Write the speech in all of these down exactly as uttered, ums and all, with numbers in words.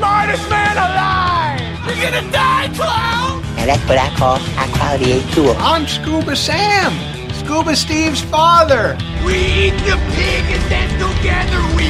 smartest man alive! You're gonna die, clown! And that's what I call high quality A two. I'm Scuba Sam, Scuba Steve's father. We eat the pig and then together we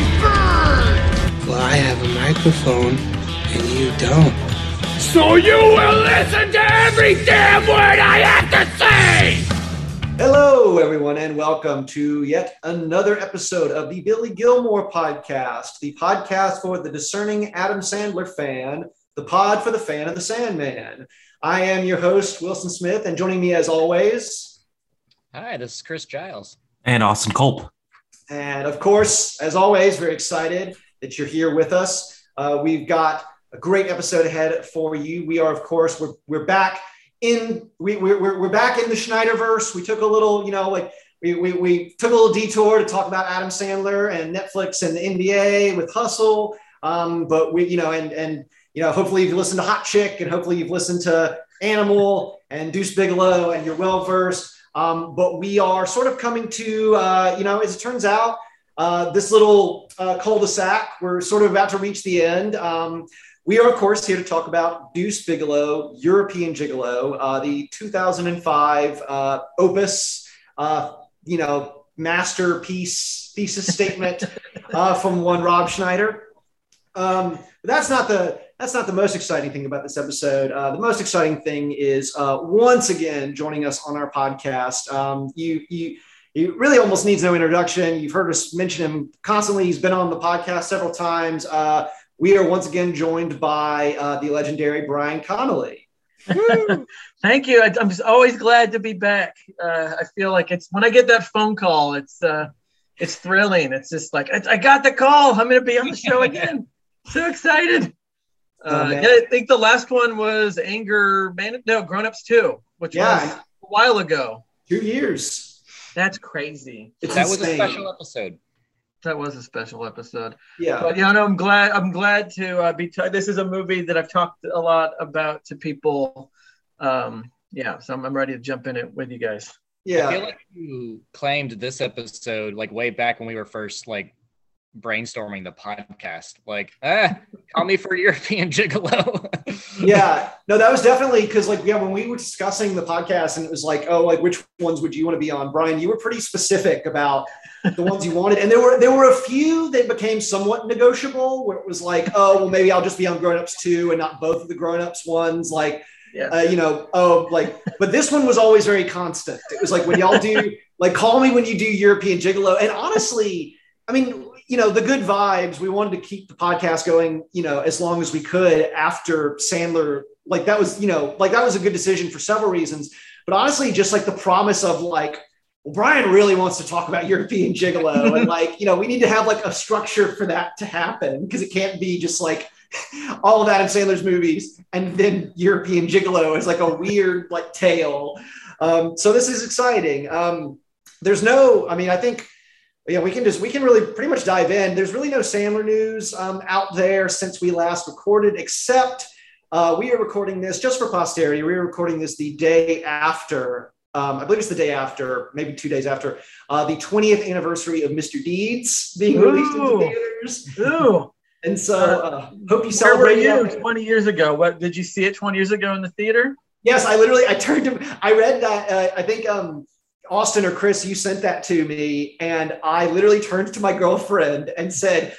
burn! Well, I have a microphone and you don't. So you will listen to every damn word I have to say! Hello, everyone, and welcome to yet another episode of the Billy Gilmore Podcast, the podcast for the discerning Adam Sandler fan, the pod for the fan of the Sandman. I am your host, Wilson Smith, and joining me as always... Hi, this is Chris Giles. And Austin Culp. And of course, as always, very excited that you're here with us. Uh, we've got a great episode ahead for you. We are, of course, we're, we're back in, we, we're, we're back in the Schneiderverse. We took a little, you know, like we, we, we took a little detour to talk about Adam Sandler and Netflix and the N B A with Hustle. Um, but we, you know, and, and, you know, hopefully you've listened to Hot Chick and hopefully you've listened to Animal and Deuce Bigalow and you're well-versed. Um, but we are sort of coming to, uh, you know, as it turns out, uh, this little uh, cul-de-sac, we're sort of about to reach the end. Um, we are, of course, here to talk about Deuce Bigalow, European Gigolo, uh, the two thousand five uh, opus, uh, you know, masterpiece, thesis statement uh, from one Rob Schneider. Um, but that's not the that's not the most exciting thing about this episode. Uh, the most exciting thing is uh, once again joining us on our podcast. Um, you you he really almost needs no introduction. You've heard us mention him constantly. He's been on the podcast several times. Uh, we are once again joined by uh, the legendary Brian Connolly. Thank you. I, I'm just always glad to be back. Uh, I feel like it's when I get that phone call, it's uh, it's thrilling. It's just like I, I got the call. I'm going to be on the show again. So excited. Uh, Oh, yeah, I think the last one was Anger Man. No, Grown Ups two, which Yeah. was a while ago. Two years. That's crazy. It's that was a insane. special episode. That was a special episode. Yeah. But yeah, no, I'm glad. I'm glad to uh, be. T- this is a movie that I've talked a lot about to people. Um, yeah, so I'm, I'm ready to jump in it with you guys. Yeah. I feel like you claimed this episode like way back when we were first like brainstorming the podcast. Like, ah, call me for European Gigolo. Yeah, no, that was definitely because like, yeah, when we were discussing the podcast and it was like, oh, like which ones would you want to be on? Brian, you were pretty specific about the ones you wanted. And there were, there were a few that became somewhat negotiable where it was like, oh, well, maybe I'll just be on Grown Ups two and not both of the Grown Ups ones. Like, Yeah. uh, you know, oh, like, but this one was always very constant. It was like when y'all do, like, call me when you do European Gigolo. And honestly, I mean, you know, the good vibes, we wanted to keep the podcast going, you know, as long as we could after Sandler, like that was, you know, like that was a good decision for several reasons. But honestly, just like the promise of like, well, Brian really wants to talk about European Gigolo. And like, you know, we need to have like a structure for that to happen because it can't be just like all of Adam Sandler's movies and then European Gigolo is like a weird like tale. Um, so this is exciting. Um, there's no, I mean, I think, yeah, we can just, we can really pretty much dive in. There's really no Sandler news um, out there since we last recorded, except uh, we are recording this just for posterity. We are recording this the day after, um, I believe it's the day after, maybe two days after, uh, the twentieth anniversary of Mister Deeds being Ooh. released into theaters. Ooh. And so uh, hope you Where were celebrate you that. twenty years ago? What did you see it twenty years ago in the theater? Yes, I literally, I turned to, I read that, uh, I think um, Austin or Chris, you sent that to me, and I literally turned to my girlfriend and said,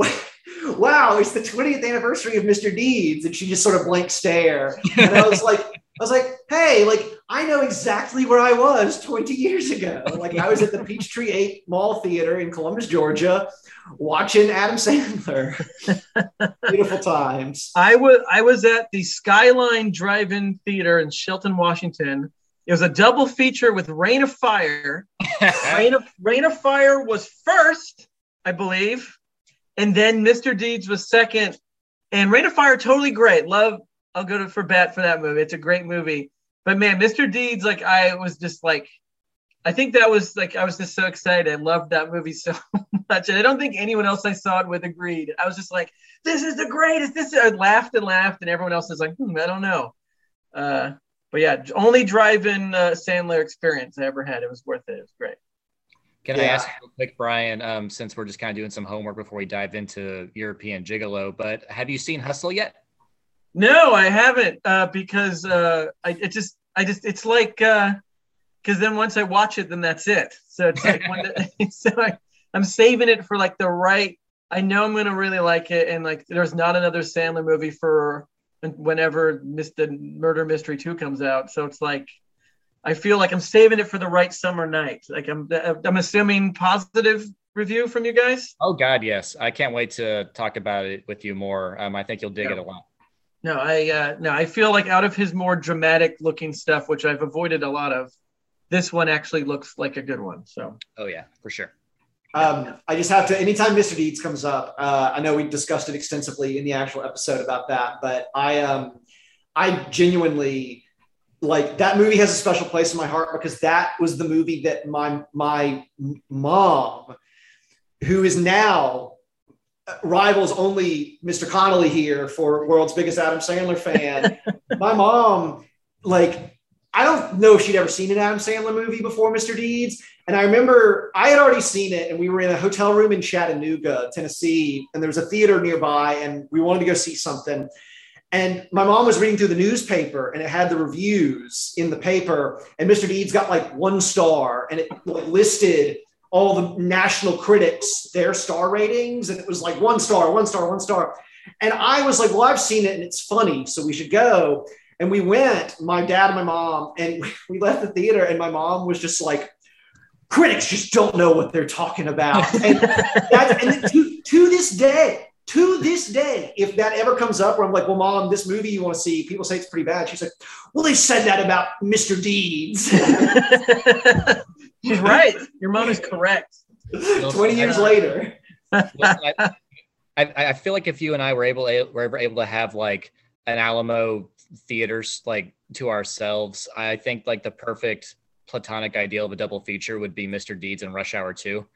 wow, it's the twentieth anniversary of Mister Deeds. And she just sort of blank stare. And I was like, I was like, hey, like, I know exactly where I was twenty years ago. Like, I was at the Peachtree eight Mall Theater in Columbus, Georgia, watching Adam Sandler. Beautiful times. I was I was at the Skyline Drive-In Theater in Shelton, Washington. It was a double feature with Rain of Fire. Rain of Rain of Fire was first, I believe, and then Mister Deeds was second. And Rain of Fire, totally great. Love. I'll go to for bat for that movie. It's a great movie. But man, Mister Deeds, like I was just like, I think that was like I was just so excited. I loved that movie so much, and I don't think anyone else I saw it with agreed. I was just like, this is the greatest. This is, I laughed and laughed, and everyone else is like, hmm, I don't know. Uh, But yeah, only drive-in uh, Sandler experience I ever had. It was worth it. It was great. Can I Yeah. ask real quick, Brian, um, since we're just kind of doing some homework before we dive into European Gigolo, but have you seen Hustle yet? No, I haven't uh, because uh, I it just I just it's like because uh, then once I watch it, then that's it. So it's like when the, so I, I'm saving it for like the right. I know I'm gonna really like it, and like there's not another Sandler movie for whenever Mister Murder Mystery two comes out. So it's like I feel like I'm saving it for the right summer night. Like I'm I'm assuming positive review from you guys. Oh God, yes. I can't wait to talk about it with you more. Um, I think you'll dig Yeah. it a lot. No, I uh, no, I feel like out of his more dramatic looking stuff, which I've avoided a lot of, this one actually looks like a good one. So Oh yeah, for sure. Um, I just have to, anytime Mister Deeds comes up, uh, I know we discussed it extensively in the actual episode about that, but I, um, I genuinely like that movie has a special place in my heart because that was the movie that my, my mom, who is now rivals only Mister Connolly here for world's biggest Adam Sandler fan. My mom, like, I don't know if she'd ever seen an Adam Sandler movie before Mister Deeds. And I remember I had already seen it and we were in a hotel room in Chattanooga, Tennessee, and there was a theater nearby and we wanted to go see something. And my mom was reading through the newspaper and it had the reviews in the paper and Mister Deeds got like one star and it like, listed all the national critics, their star ratings. And it was like one star, one star, one star. And I was like, well, I've seen it and it's funny, so we should go. And we went, my dad and my mom, and we left the theater and my mom was just like, critics just don't know what they're talking about. And, that's, and to, to this day, to this day, if that ever comes up where I'm like, well, mom, this movie you want to see, people say it's pretty bad. She's like, well, they said that about Mister Deeds. she's right. Your mom is correct. twenty years later. I, I, I feel like if you and I were able were ever able to have like an Alamo theaters like to ourselves, I think like the perfect platonic ideal of a double feature would be Mister Deeds and Rush Hour two.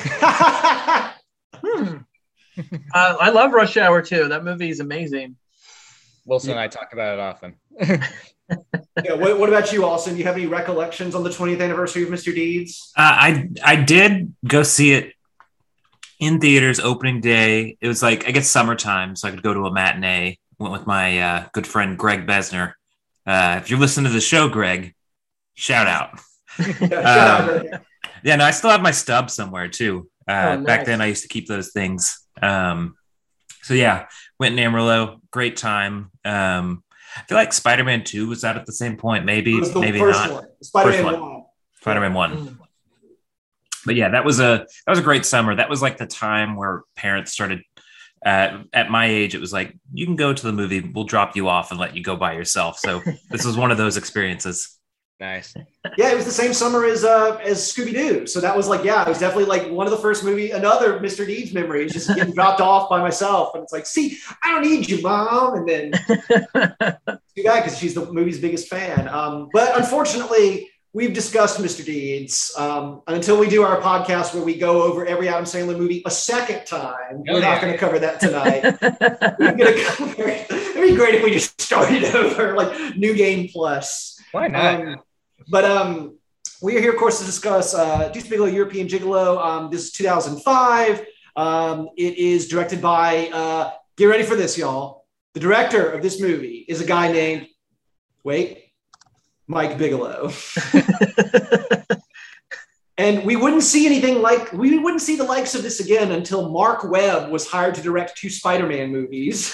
hmm. uh, I love Rush Hour two. That movie is amazing. Wilson and I talk about it often. Yeah, what, what about you, Austin? Do you have any recollections on the twentieth anniversary of Mister Deeds? Uh, I I did go see it in theaters opening day. It was like, I guess, summertime, so I could go to a matinee. Went with my uh, good friend Greg Besner. Uh, if you're listening to the show, Greg, shout out. um, yeah, no, I still have my stub somewhere too. Uh, Oh, nice. Back then, I used to keep those things. Um, so yeah, went in Amarillo. Great time. Um, I feel like Spider-Man two was out at the same point. Maybe, It was the maybe first not. one. Spider-Man First one. one. Spider-Man one. But yeah, that was a that was a great summer. That was like the time where parents started. Uh, at my age, it was like, you can go to the movie. We'll drop you off and let you go by yourself. So this was one of those experiences. Nice. Yeah, it was the same summer as uh, as Scooby-Doo. So that was like, yeah, it was definitely like one of the first movie, another Mister Deeds memories, just getting dropped off by myself. And it's like, see, I don't need you, Mom. And then too bad because she's the movie's biggest fan. Um, but unfortunately, we've discussed Mister Deeds. Um, and until we do our podcast where we go over every Adam Sandler movie a second time, we're not going to cover that tonight. We're going to cover it. It'd be great if we just started over, like New Game Plus. Why not? Um, but um, we are here, of course, to discuss uh, Deuce Bigalow, European Gigolo. Um, this is two thousand five. Um, it is directed by, uh, get ready for this, y'all. The director of this movie is a guy named, wait, Mike Bigelow. And we wouldn't see anything like, we wouldn't see the likes of this again until Mark Webb was hired to direct two Spider-Man movies.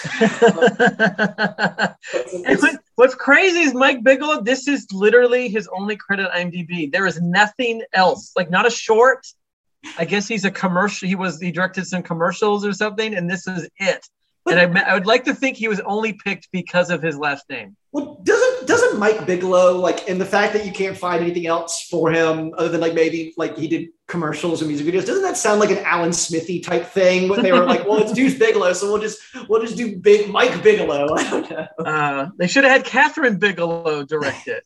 And what- what's crazy is Mike Bigelow, this is literally his only credit on IMDb. There is nothing else, like not a short. I guess he's a commercial. He was, he directed some commercials or something, and this is it. And I, I would like to think he was only picked because of his last name. Well, doesn't doesn't Mike Bigelow, like, and the fact that you can't find anything else for him other than like maybe like he did commercials and music videos, doesn't that sound like an Alan Smithy type thing? When they were like, well, it's Deuce Bigelow, so we'll just we'll just do big Mike Bigelow. I don't know. Uh, they should have had Catherine Bigelow direct it.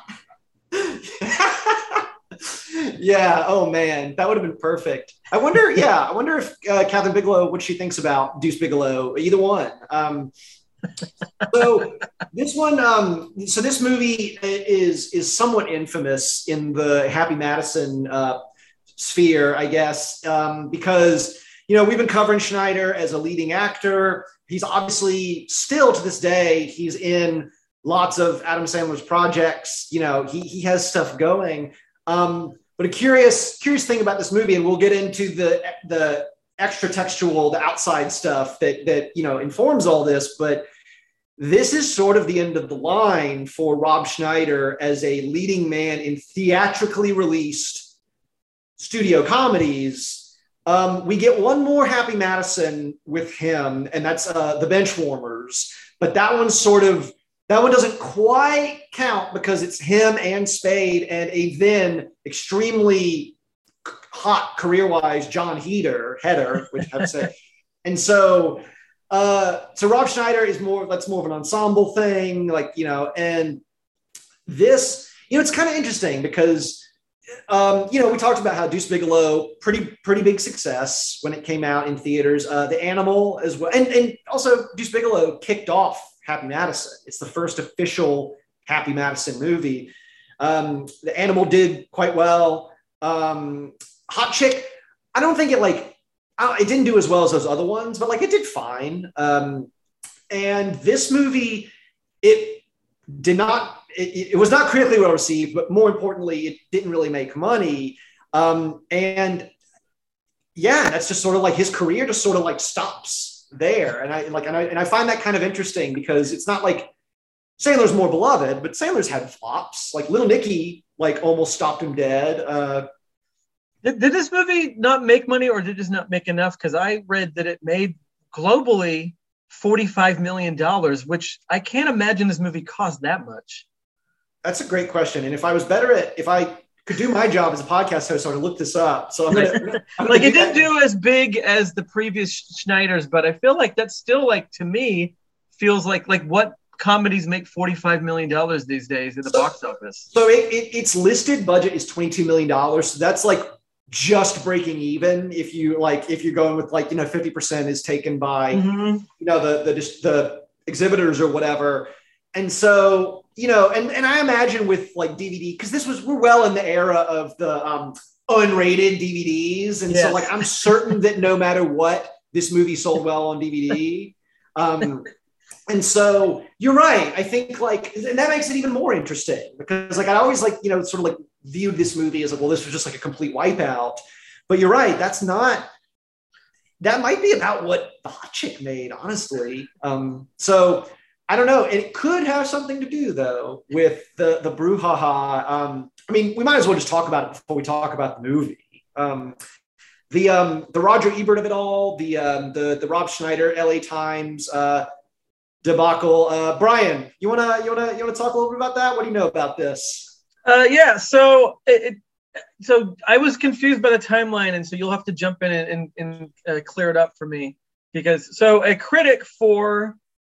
Yeah. Oh man, that would have been perfect. I wonder. Yeah, I wonder if uh, Catherine Bigelow, what she thinks about Deuce Bigelow. Either one. Um, so this one. Um, so this movie is is somewhat infamous in the Happy Madison uh, sphere, I guess, um, because, you know, we've been covering Schneider as a leading actor. He's obviously still to this day, he's in lots of Adam Sandler's projects. You know, he, he has stuff going. Um, but a curious, curious thing about this movie, and we'll get into the, the extra textual, the outside stuff that, that, you know, informs all this, but this is sort of the end of the line for Rob Schneider as a leading man in theatrically released studio comedies. Um, we get one more Happy Madison with him, and that's uh, The Benchwarmers. But that one's sort of, that one doesn't quite count because it's him and Spade and a then extremely hot career-wise John Heder, Heder, which I have to say. And so... Uh, so Rob Schneider is more, that's more of an ensemble thing, like, you know, and this, you know, it's kind of interesting because, um, you know, we talked about how Deuce Bigalow, pretty, pretty big success when it came out in theaters, uh, The Animal as well. And, and also Deuce Bigalow kicked off Happy Madison. It's the first official Happy Madison movie. Um, The Animal did quite well. Um, Hot Chick, I don't think it like, it didn't do as well as those other ones, but like it did fine. Um, and this movie, it did not, it, it was not critically well received, but more importantly, it didn't really make money. Um, and yeah, that's just sort of like his career just sort of like stops there. And I like, and I, and I find that kind of interesting because it's not like Sandler's more beloved, but Sandler's had flops. Like Little Nicky, like almost stopped him dead. Uh, Did, did this movie not make money, or did it just not make enough? Because I read that it made globally forty-five million dollars, which I can't imagine this movie cost that much. That's a great question. And if I was better at, if I could do my job as a podcast host, I would look this up. So I'm gonna, I'm like gonna it didn't do as big as the previous Schneiders, but I feel like that's still like, to me, feels like like what comedies make forty-five million dollars these days in the so, box office. So it, it, its listed budget is twenty-two million dollars. So that's like just breaking even if you like if you're going with like, you know, fifty percent is taken by mm-hmm. you know the the the exhibitors or whatever. And so, you know, and and I imagine with like D V D, because this was we're well in the era of the um unrated D V Ds, and yes. so like I'm certain that no matter what, this movie sold well on D V D. Um and so you're right. I think like, and that makes it even more interesting because like I always like, you know, sort of like viewed this movie as like, well, this was just like a complete wipeout. But you're right. That's not, that might be about what The Hot Chick made, honestly. Um, so I don't know. And it could have something to do though with the, the brouhaha. Um, I mean, we might as well just talk about it before we talk about the movie. Um, the, um, the Roger Ebert of it all, the, um, the, the Rob Schneider L A Times, uh, debacle. Uh, Brian, you wanna you wanna you wanna talk a little bit about that? What do you know about this? Uh, yeah, so it, it, so I was confused by the timeline, and so you'll have to jump in and, and, and uh, clear it up for me because so a critic for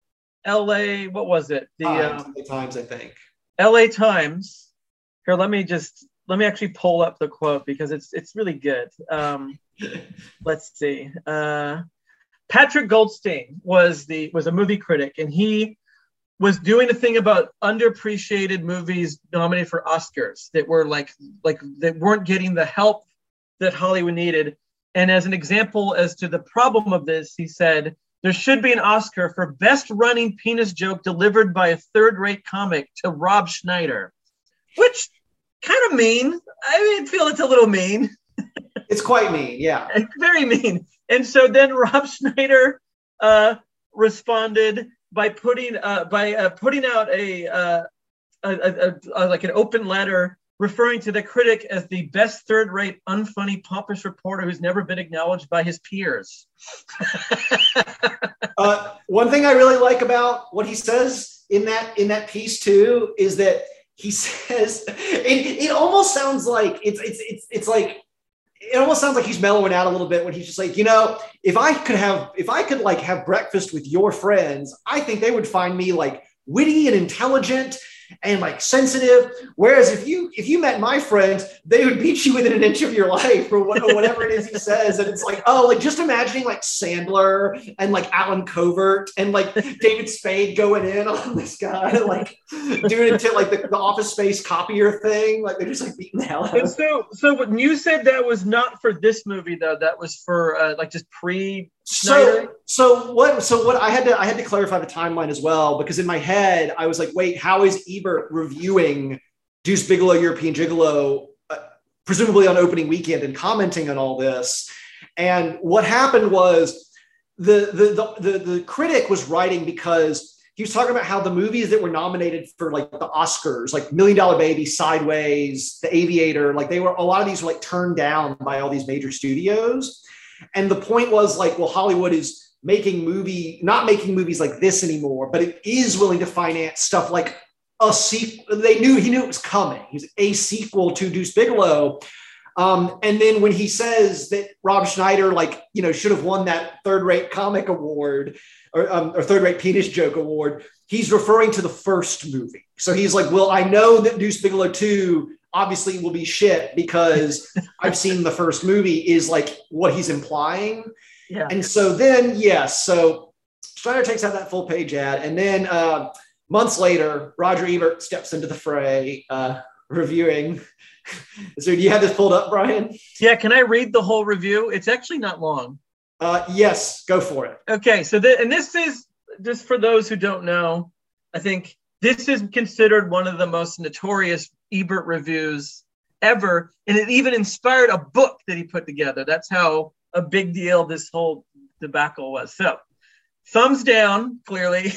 L A, what was it? The Times, um, L A Times, I think. L A Times. Here, let me just let me actually pull up the quote because it's it's really good. Um, let's see. Uh, Patrick Goldstein was the was a movie critic, and he was doing a thing about underappreciated movies nominated for Oscars that were like like that weren't getting the help that Hollywood needed. And as an example as to the problem of this, he said there should be an Oscar for best running penis joke delivered by a third-rate comic to Rob Schneider, which kind of mean. I mean, feel it's a little mean. It's quite mean, yeah. It's very mean. And so then Rob Schneider uh, responded by putting uh, by uh, putting out a, uh, a, a, a like an open letter referring to the critic as the best third-rate, unfunny, pompous reporter who's never been acknowledged by his peers. uh, one thing I really like about what he says in that in that piece too is that he says it, it almost sounds like it's it's it's it's like. It almost sounds like he's mellowing out a little bit when he's just like, you know, if I could have, if I could like have breakfast with your friends, I think they would find me like witty and intelligent and like sensitive. Whereas if you if you met my friends, they would beat you within an inch of your life or whatever it is he says. And it's like, oh, like just imagining like Sandler and like Alan Covert and like David Spade going in on this guy, like doing it to like the, the Office Space copier thing. Like they're just like beating the hell out of him. So, so when you said that was not for this movie though, that was for uh, like just pre. So, so what? So what? I had to I had to clarify the timeline as well, because in my head I was like, wait, how is Ebert reviewing Deuce Bigalow, European Gigolo, uh, presumably on opening weekend, and commenting on all this? And what happened was the the the the, the critic was writing because he was talking about how the movies that were nominated for like the Oscars, like Million Dollar Baby, Sideways, The Aviator, like they were a lot of these were like turned down by all these major studios. And the point was like, well, Hollywood is making movie, not making movies like this anymore, but it is willing to finance stuff like a sequel. They knew, he knew it was coming. He's a sequel to Deuce Bigalow. Um, and then when he says that Rob Schneider, like, you know, should have won that third rate comic award or, um, or third rate penis joke award, he's referring to the first movie. So he's like, well, I know that Deuce Bigalow two obviously will be shit because I've seen the first movie, is like what he's implying. Yeah. And so then, yes, so Schneider takes out that full page ad. And then uh, months later, Roger Ebert steps into the fray, uh, reviewing. So do you have this pulled up, Brian? Yeah. Can I read the whole review? It's actually not long. Uh, yes, go for it. Okay. So, the, and this is just for those who don't know, I think this is considered one of the most notorious Ebert reviews ever. And it even inspired a book that he put together. That's how a big deal this whole debacle was. So thumbs down, clearly.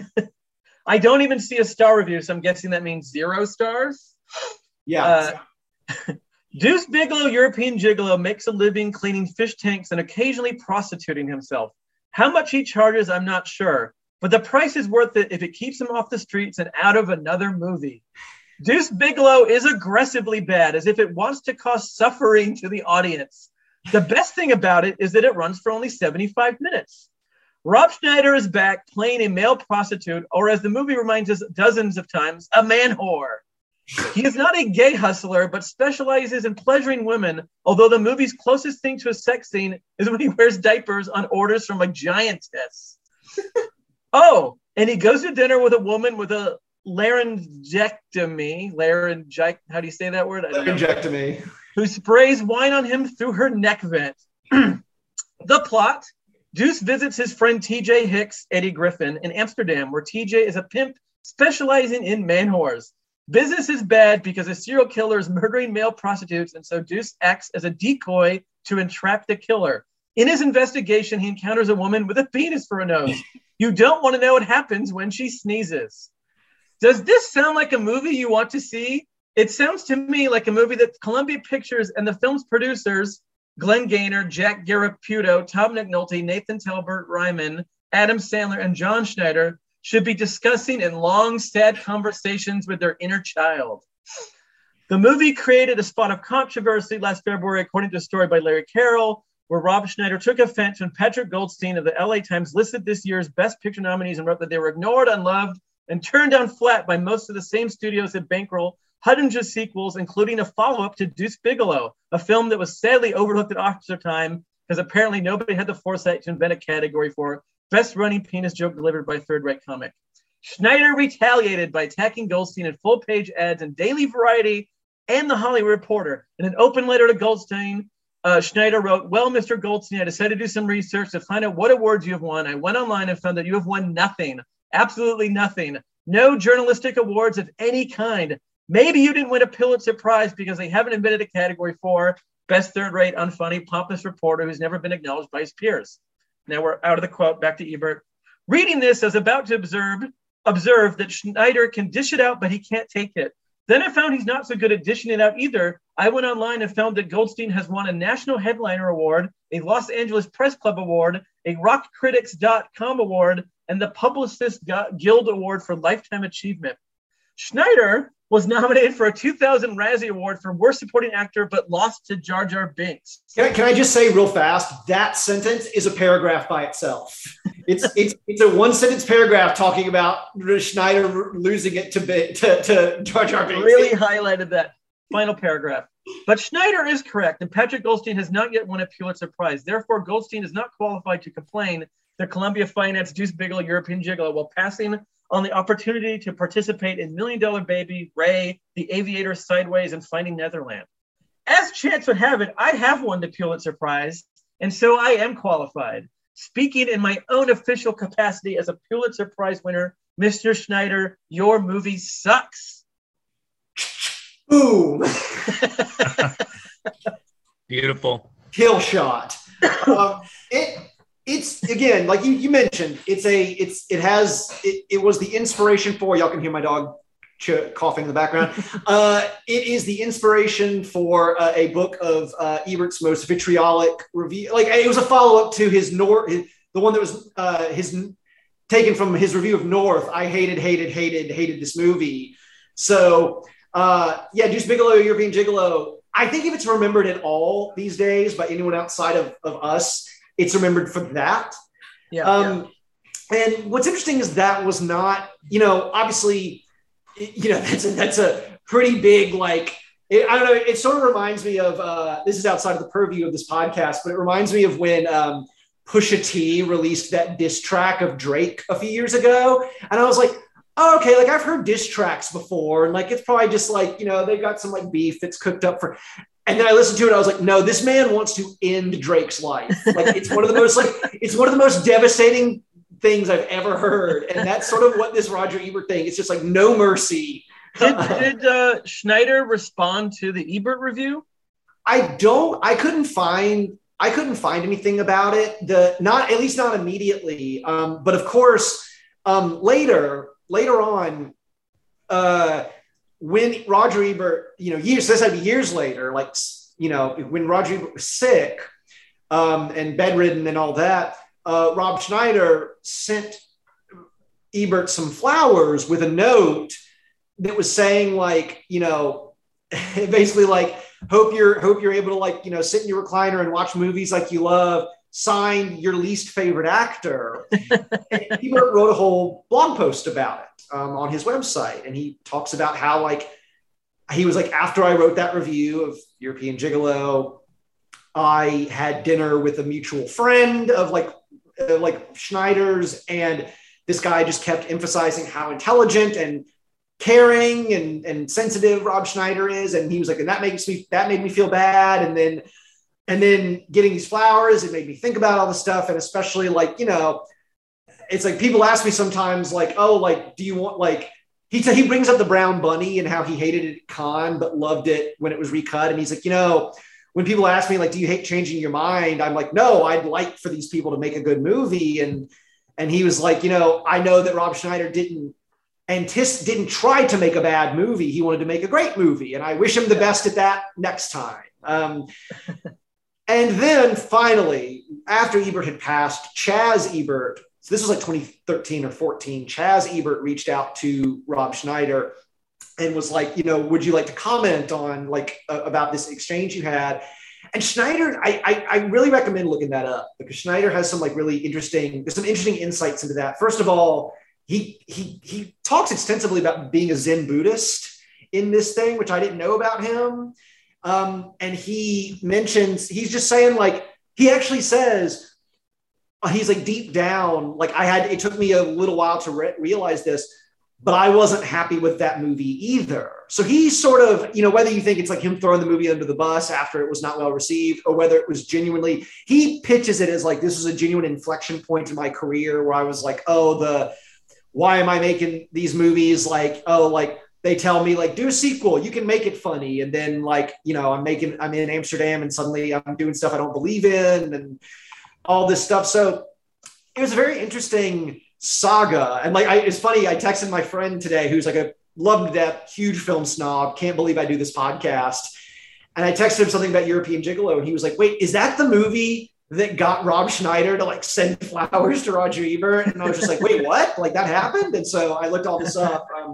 I don't even see a star review, so I'm guessing that means zero stars. Yeah. Uh, Deuce Bigalow, European Gigolo, makes a living cleaning fish tanks and occasionally prostituting himself. How much he charges, I'm not sure. But the price is worth it if it keeps him off the streets and out of another movie. Deuce Bigalow is aggressively bad, as if it wants to cause suffering to the audience. The best thing about it is that it runs for only seventy-five minutes. Rob Schneider is back playing a male prostitute, or as the movie reminds us dozens of times, a man whore. He is not a gay hustler, but specializes in pleasuring women, although the movie's closest thing to a sex scene is when he wears diapers on orders from a giantess. Oh, and he goes to dinner with a woman with a laryngectomy, laryngic, how do you say that word? I don't know. Laryngectomy. Who sprays wine on him through her neck vent. The plot: Deuce visits his friend T J Hicks, Eddie Griffin, in Amsterdam, where T J is a pimp specializing in man whores. Business is bad because a serial killer is murdering male prostitutes, and so Deuce acts as a decoy to entrap the killer. In his investigation, he encounters a woman with a penis for a nose. You don't want to know what happens when she sneezes. Does this sound like a movie you want to see? It sounds to me like a movie that Columbia Pictures and the film's producers, Glenn Gaynor, Jack Garaputo, Tom McNulty, Nathan Talbert Ryman, Adam Sandler, and John Schneider should be discussing in long, sad conversations with their inner child. The movie created a spot of controversy last February, according to a story by Larry Carroll, where Rob Schneider took offense when Patrick Goldstein of the L A Times listed this year's Best Picture nominees and wrote that they were ignored, unloved, and turned down flat by most of the same studios that bankroll hundreds of sequels, including a follow-up to Deuce Bigalow, a film that was sadly overlooked at Oscar time because apparently nobody had the foresight to invent a category for best running penis joke delivered by a third-rate comic. Schneider retaliated by attacking Goldstein in full-page ads in Daily Variety and The Hollywood Reporter. In an open letter to Goldstein, uh, Schneider wrote, "Well, Mister Goldstein, I decided to do some research to find out what awards you have won. I went online and found that you have won nothing, absolutely nothing. No journalistic awards of any kind. Maybe you didn't win a Pulitzer Prize because they haven't invented a category for best third-rate, unfunny, pompous reporter who's never been acknowledged by his peers." Now we're out of the quote, back to Ebert. Reading this, I was about to observe, observe that Schneider can dish it out, but he can't take it. Then I found he's not so good at dishing it out either. I went online and found that Goldstein has won a National Headliner Award, a Los Angeles Press Club Award, a rock critics dot com award, and the Publicist Guild Award for Lifetime Achievement. Schneider was nominated for a two thousand Razzie Award for Worst Supporting Actor, but lost to Jar Jar Binks. Can I, can I just say real fast, that sentence is a paragraph by itself. It's it's it's a one sentence paragraph talking about Schneider losing it to to, to Jar Jar Binks. Really highlighted that final paragraph. But Schneider is correct, and Patrick Goldstein has not yet won a Pulitzer Prize. Therefore, Goldstein is not qualified to complain that Columbia financed Deuce Bigelow, European Gigolo, while passing on the opportunity to participate in Million Dollar Baby, Ray, The Aviator, Sideways, and Finding Netherland. As chance would have it, I have won the Pulitzer Prize, and so I am qualified. Speaking in my own official capacity as a Pulitzer Prize winner, Mister Schneider, your movie sucks. Boom. Beautiful. Kill shot. Um, it it's again, like you, you mentioned, it's a it's it has it, it was the inspiration for, y'all can hear my dog ch- coughing in the background. Uh, it is the inspiration for uh, a book of uh, Ebert's most vitriolic review. Like it was a follow up to his North, the one that was uh, his taken from his review of North. I hated, hated, hated, hated this movie. So. Uh, yeah, Deuce Bigelow, European Gigolo. I think if it's remembered at all these days by anyone outside of, of us, it's remembered for that. Yeah, um, yeah. And what's interesting is that was not, you know, obviously, you know, that's a, that's a pretty big, like, it, I don't know, it sort of reminds me of, uh, this is outside of the purview of this podcast, but it reminds me of when um, Pusha T released that diss track of Drake a few years ago. And I was like, oh, okay, like I've heard diss tracks before, and like it's probably just like, you know, they got some like beef that's cooked up for. And then I listened to it, I was like, no, this man wants to end Drake's life. Like it's one of the most like it's one of the most devastating things I've ever heard, and that's sort of what this Roger Ebert thing. It's just like no mercy. Did, did uh, Schneider respond to the Ebert review? I don't. I couldn't find. I couldn't find anything about it. The not at least not immediately. Um, but of course, um, later. Later on, uh, when Roger Ebert, you know, years, this had to be years later, like, you know, when Roger Ebert was sick um, and bedridden and all that, uh, Rob Schneider sent Ebert some flowers with a note that was saying like, you know, basically like, hope you're, hope you're able to like, you know, sit in your recliner and watch movies like you love. Signed, your least favorite actor. And Ebert wrote a whole blog post about it um, on his website. And he talks about how like, he was like, after I wrote that review of European Gigolo, I had dinner with a mutual friend of like, uh, like Schneider's. And this guy just kept emphasizing how intelligent and caring and, and sensitive Rob Schneider is. And he was like, and that makes me, that made me feel bad. And then And then getting these flowers, it made me think about all the stuff. And especially like, you know, it's like people ask me sometimes like, oh, like, do you want like, he t- he brings up the brown bunny and how he hated it at Cannes, but loved it when it was recut. And he's like, you know, when people ask me like, do you hate changing your mind? I'm like, no, I'd like for these people to make a good movie. And, and he was like, you know, I know that Rob Schneider didn't anticipate, didn't try to make a bad movie. He wanted to make a great movie. And I wish him the best at that next time. Um, And then finally, after Ebert had passed, Chaz Ebert, so this was like twenty thirteen or fourteen, Chaz Ebert reached out to Rob Schneider and was like, you know, would you like to comment on like uh, about this exchange you had? And Schneider, I, I I really recommend looking that up because Schneider has some like really interesting, there's some interesting insights into that. First of all, he he he talks extensively about being a Zen Buddhist in this thing, which I didn't know about him. Um, and he mentions, he's just saying like, he actually says, uh, he's like deep down, like I had, it took me a little while to re- realize this, but I wasn't happy with that movie either. So he's sort of, you know, whether you think it's like him throwing the movie under the bus after it was not well received or whether it was genuinely, he pitches it as like, this was a genuine inflection point in my career where I was like, oh, the, why am I making these movies? Like, oh, like, they tell me like, do a sequel, you can make it funny. And then like, you know, I'm making, I'm in Amsterdam and suddenly I'm doing stuff I don't believe in and all this stuff. So it was a very interesting saga. And like, I, it's funny, I texted my friend today, who's like a loved to death, huge film snob. Can't believe I do this podcast. And I texted him something about European Gigolo. And he was like, wait, is that the movie that got Rob Schneider to like send flowers to Roger Ebert? And I was just like, wait, what? Like that happened? And so I looked all this up. Um,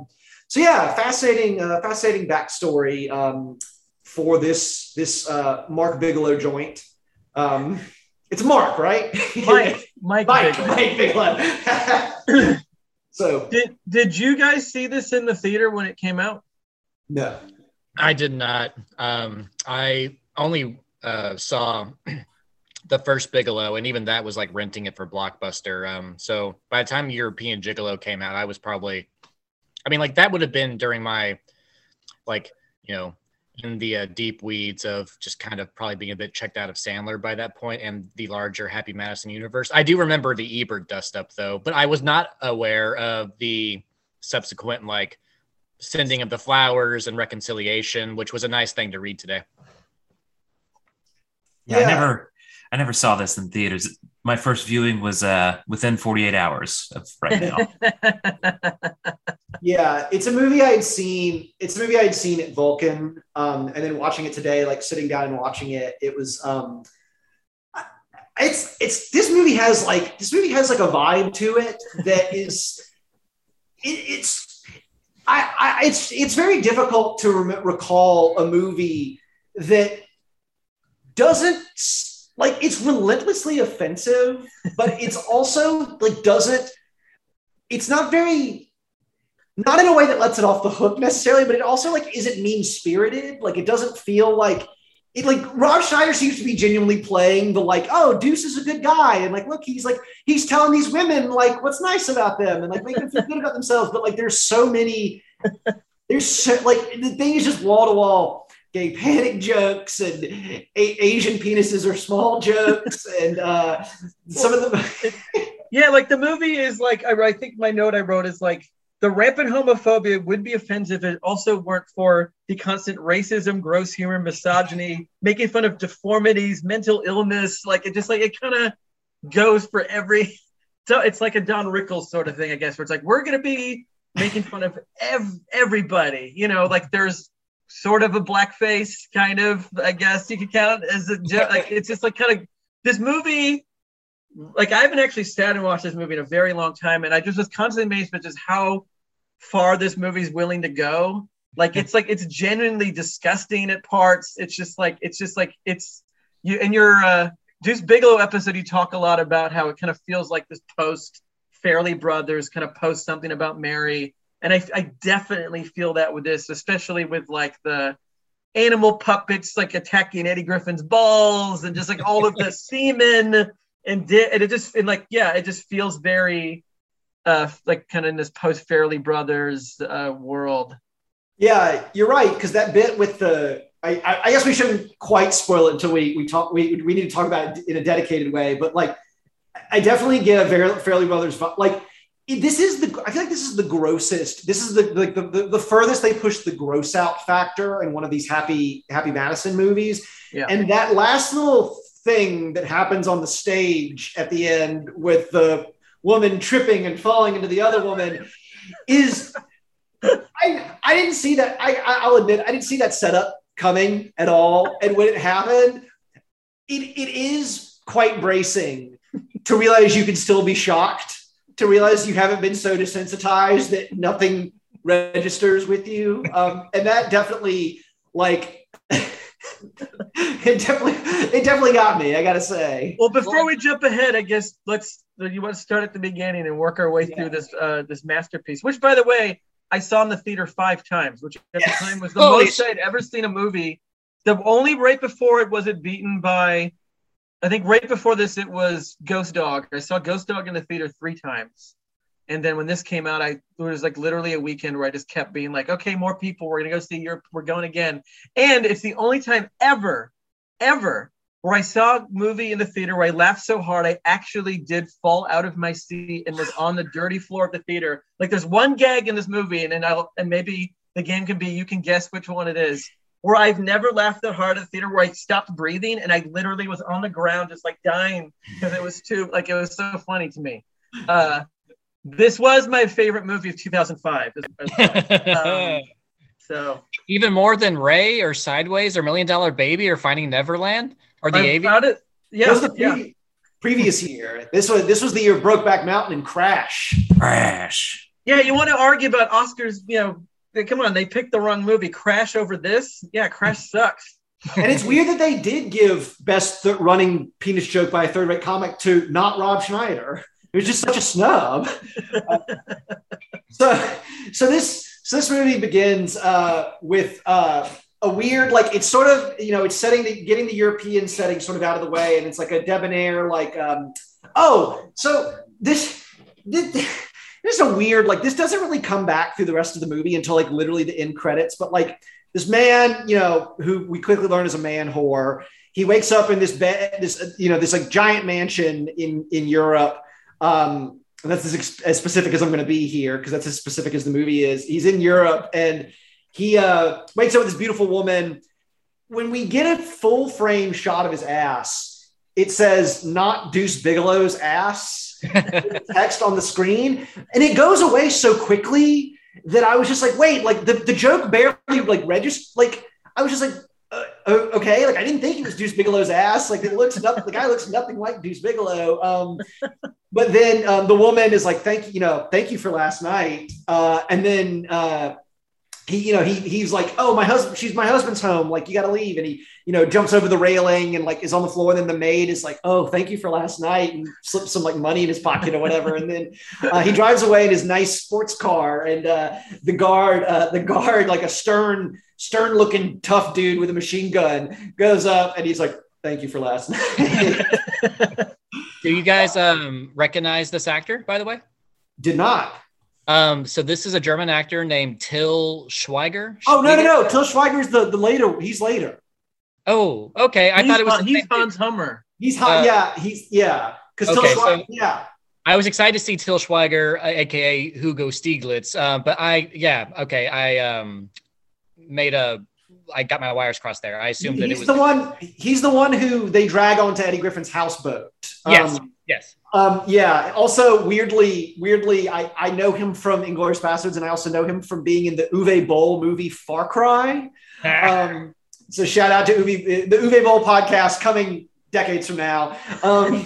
so yeah, fascinating, uh, fascinating backstory um, for this this uh, Mark Bigelow joint. Um, it's Mark, right? Mike, Mike, Mike, Bigelow. Mike Bigelow. So did did you guys see this in the theater when it came out? No, I did not. Um, I only uh, saw the first Bigelow, and even that was like renting it for Blockbuster. Um, so by the time European Gigolo came out, I was probably, I mean, like that would have been during my, like, you know, in the uh, deep weeds of just kind of probably being a bit checked out of Sandler by that point and the larger Happy Madison universe. I do remember the Ebert dust up though, but I was not aware of the subsequent like sending of the flowers and reconciliation, which was a nice thing to read today. Yeah, Yeah. I never, I never saw this in theaters. My first viewing was uh, within forty-eight hours of right now. yeah, it's a movie I had seen. It's a movie I had seen at Vulcan, um, and then watching it today, like sitting down and watching it. It was, um, it's it's this movie has like this movie has like a vibe to it that is, it, it's, I, I it's it's very difficult to rem- recall a movie that doesn't. Like it's relentlessly offensive, but it's also like doesn't, it's not very, not in a way that lets it off the hook necessarily, but it also like isn't mean spirited. Like it doesn't feel like it, like Rob Schneider seems to be genuinely playing the like, oh, Deuce is a good guy. And like, look, he's like, he's telling these women like what's nice about them and like make them feel good about themselves. But like, there's so many, there's so like, the thing is just wall to wall. Gay panic jokes and a- Asian penises are small jokes and uh, some of them. Yeah, like the movie is like, I, I think my note I wrote is like, the rampant homophobia would be offensive if it also weren't for the constant racism, gross humor, misogyny, making fun of deformities, mental illness. Like it just like, it kind of goes for every, so it's like a Don Rickles sort of thing, I guess, where it's like, we're going to be making fun of ev- everybody, you know, like there's sort of a blackface kind of, I guess you could count it as a joke. Like it's just like kind of this movie, like I haven't actually sat and watched this movie in a very long time, and I just was constantly amazed by just how far this movie's willing to go. Like it's like it's genuinely disgusting at parts. It's just like it's just like it's you in your uh Deuce Bigelow episode, you talk a lot about how it kind of feels like this post Fairley Brothers, kind of post something about Mary. And I, I definitely feel that with this, especially with like the animal puppets like attacking Eddie Griffin's balls and just like all of the semen and, di- and it just and like yeah, it just feels very uh like kind of in this post Fairley Brothers uh, world. Yeah, you're right because that bit with the I, I, I guess we shouldn't quite spoil it until we we talk we we need to talk about it in a dedicated way. But like I definitely get a very Fairley Brothers like. This is the. I feel like this is the grossest. This is the like the, the, the furthest they push the gross out factor in one of these Happy Happy Madison movies. Yeah. And that last little thing that happens on the stage at the end with the woman tripping and falling into the other woman is. I I didn't see that. I I'll admit I didn't see that setup coming at all. And when it happened, it it is quite bracing to realize you can still be shocked. To realize you haven't been so desensitized that nothing registers with you. Um, and that definitely like, it definitely, it definitely got me, I gotta say. Well, before we jump ahead, I guess let's, you want to start at the beginning and work our way yeah. through this, uh, this masterpiece, which by the way, I saw in the theater five times, which at yes. the time was the Holy most shit. I'd ever seen a movie. The only right before it was it beaten by, I think right before this, it was Ghost Dog. I saw Ghost Dog in the theater three times. And then when this came out, I it was like literally a weekend where I just kept being like, okay, more people. We're going to go see Europe. We're going again. And it's the only time ever, ever where I saw a movie in the theater where I laughed so hard, I actually did fall out of my seat and was on the dirty floor of the theater. Like there's one gag in this movie, and, and, I'll, and maybe the game can be, you can guess which one it is. Where I've never laughed that hard at the theater, where I stopped breathing and I literally was on the ground just like dying because it was too, like, it was so funny to me. Uh, this was my favorite movie of two thousand five. um, so even more than Ray or Sideways or Million Dollar Baby or Finding Neverland or The I Aviator? found it. Yeah, it was the pre- yeah. previous year. This was this was the year Brokeback Mountain and Crash. Crash. Yeah, you want to argue about Oscars, you know, They, come on, they picked the wrong movie. Crash over this? Yeah, Crash sucks. And it's weird that they did give best th- running penis joke by a third-rate comic to not Rob Schneider. It was just such a snub. Uh, so, so this so this movie begins uh, with uh, a weird, like it's sort of, you know, it's setting the getting the European setting sort of out of the way, and it's like a debonair, like um, oh, so this, this this is a weird, like this doesn't really come back through the rest of the movie until like literally the end credits, but like. This man, you know, who we quickly learn is a man whore. He wakes up in this bed, this, you know, this like giant mansion in in Europe. Um, and that's as, as specific as I'm going to be here because that's as specific as the movie is. He's in Europe and he uh, wakes up with this beautiful woman. When we get a full frame shot of his ass, it says "not Deuce Bigelow's ass" text on the screen, and it goes away so quickly. That I was just like, wait, like the, the joke barely like registered. Like I was just like, uh, okay, like I didn't think it was Deuce Bigelow's ass. Like it looks nothing. The guy looks nothing like Deuce Bigelow. Um, but then um, the woman is like, thank you, you know, thank you for last night. Uh, and then uh, he, you know, he he's like, oh, my husband, she's my husband's home. Like you got to leave. And he, you know, jumps over the railing and like is on the floor. And then the maid is like, oh, thank you for last night, and slips some like money in his pocket or whatever. And then uh, he drives away in his nice sports car. And uh, the guard, uh, the guard, like a stern, stern looking tough dude with a machine gun goes up and he's like, thank you for last night. Do you guys um, recognize this actor, by the way? Did not. Um, so this is a German actor named Till Schweiger. Oh, no, no, no. Till Schweiger's the, the later, he's later. Oh, okay. I he's, thought it was. He's Hans Hummer. He's hot. Uh, yeah, he's yeah. Because okay, Till Schweiger, so yeah. I was excited to see Till Schweiger, aka Hugo Stieglitz. Uh, but I, yeah, okay. I um made a. I got my wires crossed there. I assumed he's that it was the one. He's the one who they drag onto Eddie Griffin's houseboat. Yes. Um, yes. Um, yeah. Also, weirdly, weirdly, I, I know him from Inglourious Basterds, and I also know him from being in the Uwe Boll movie Far Cry. um, so shout out to Uwe, the Uwe Boll podcast coming decades from now. Um,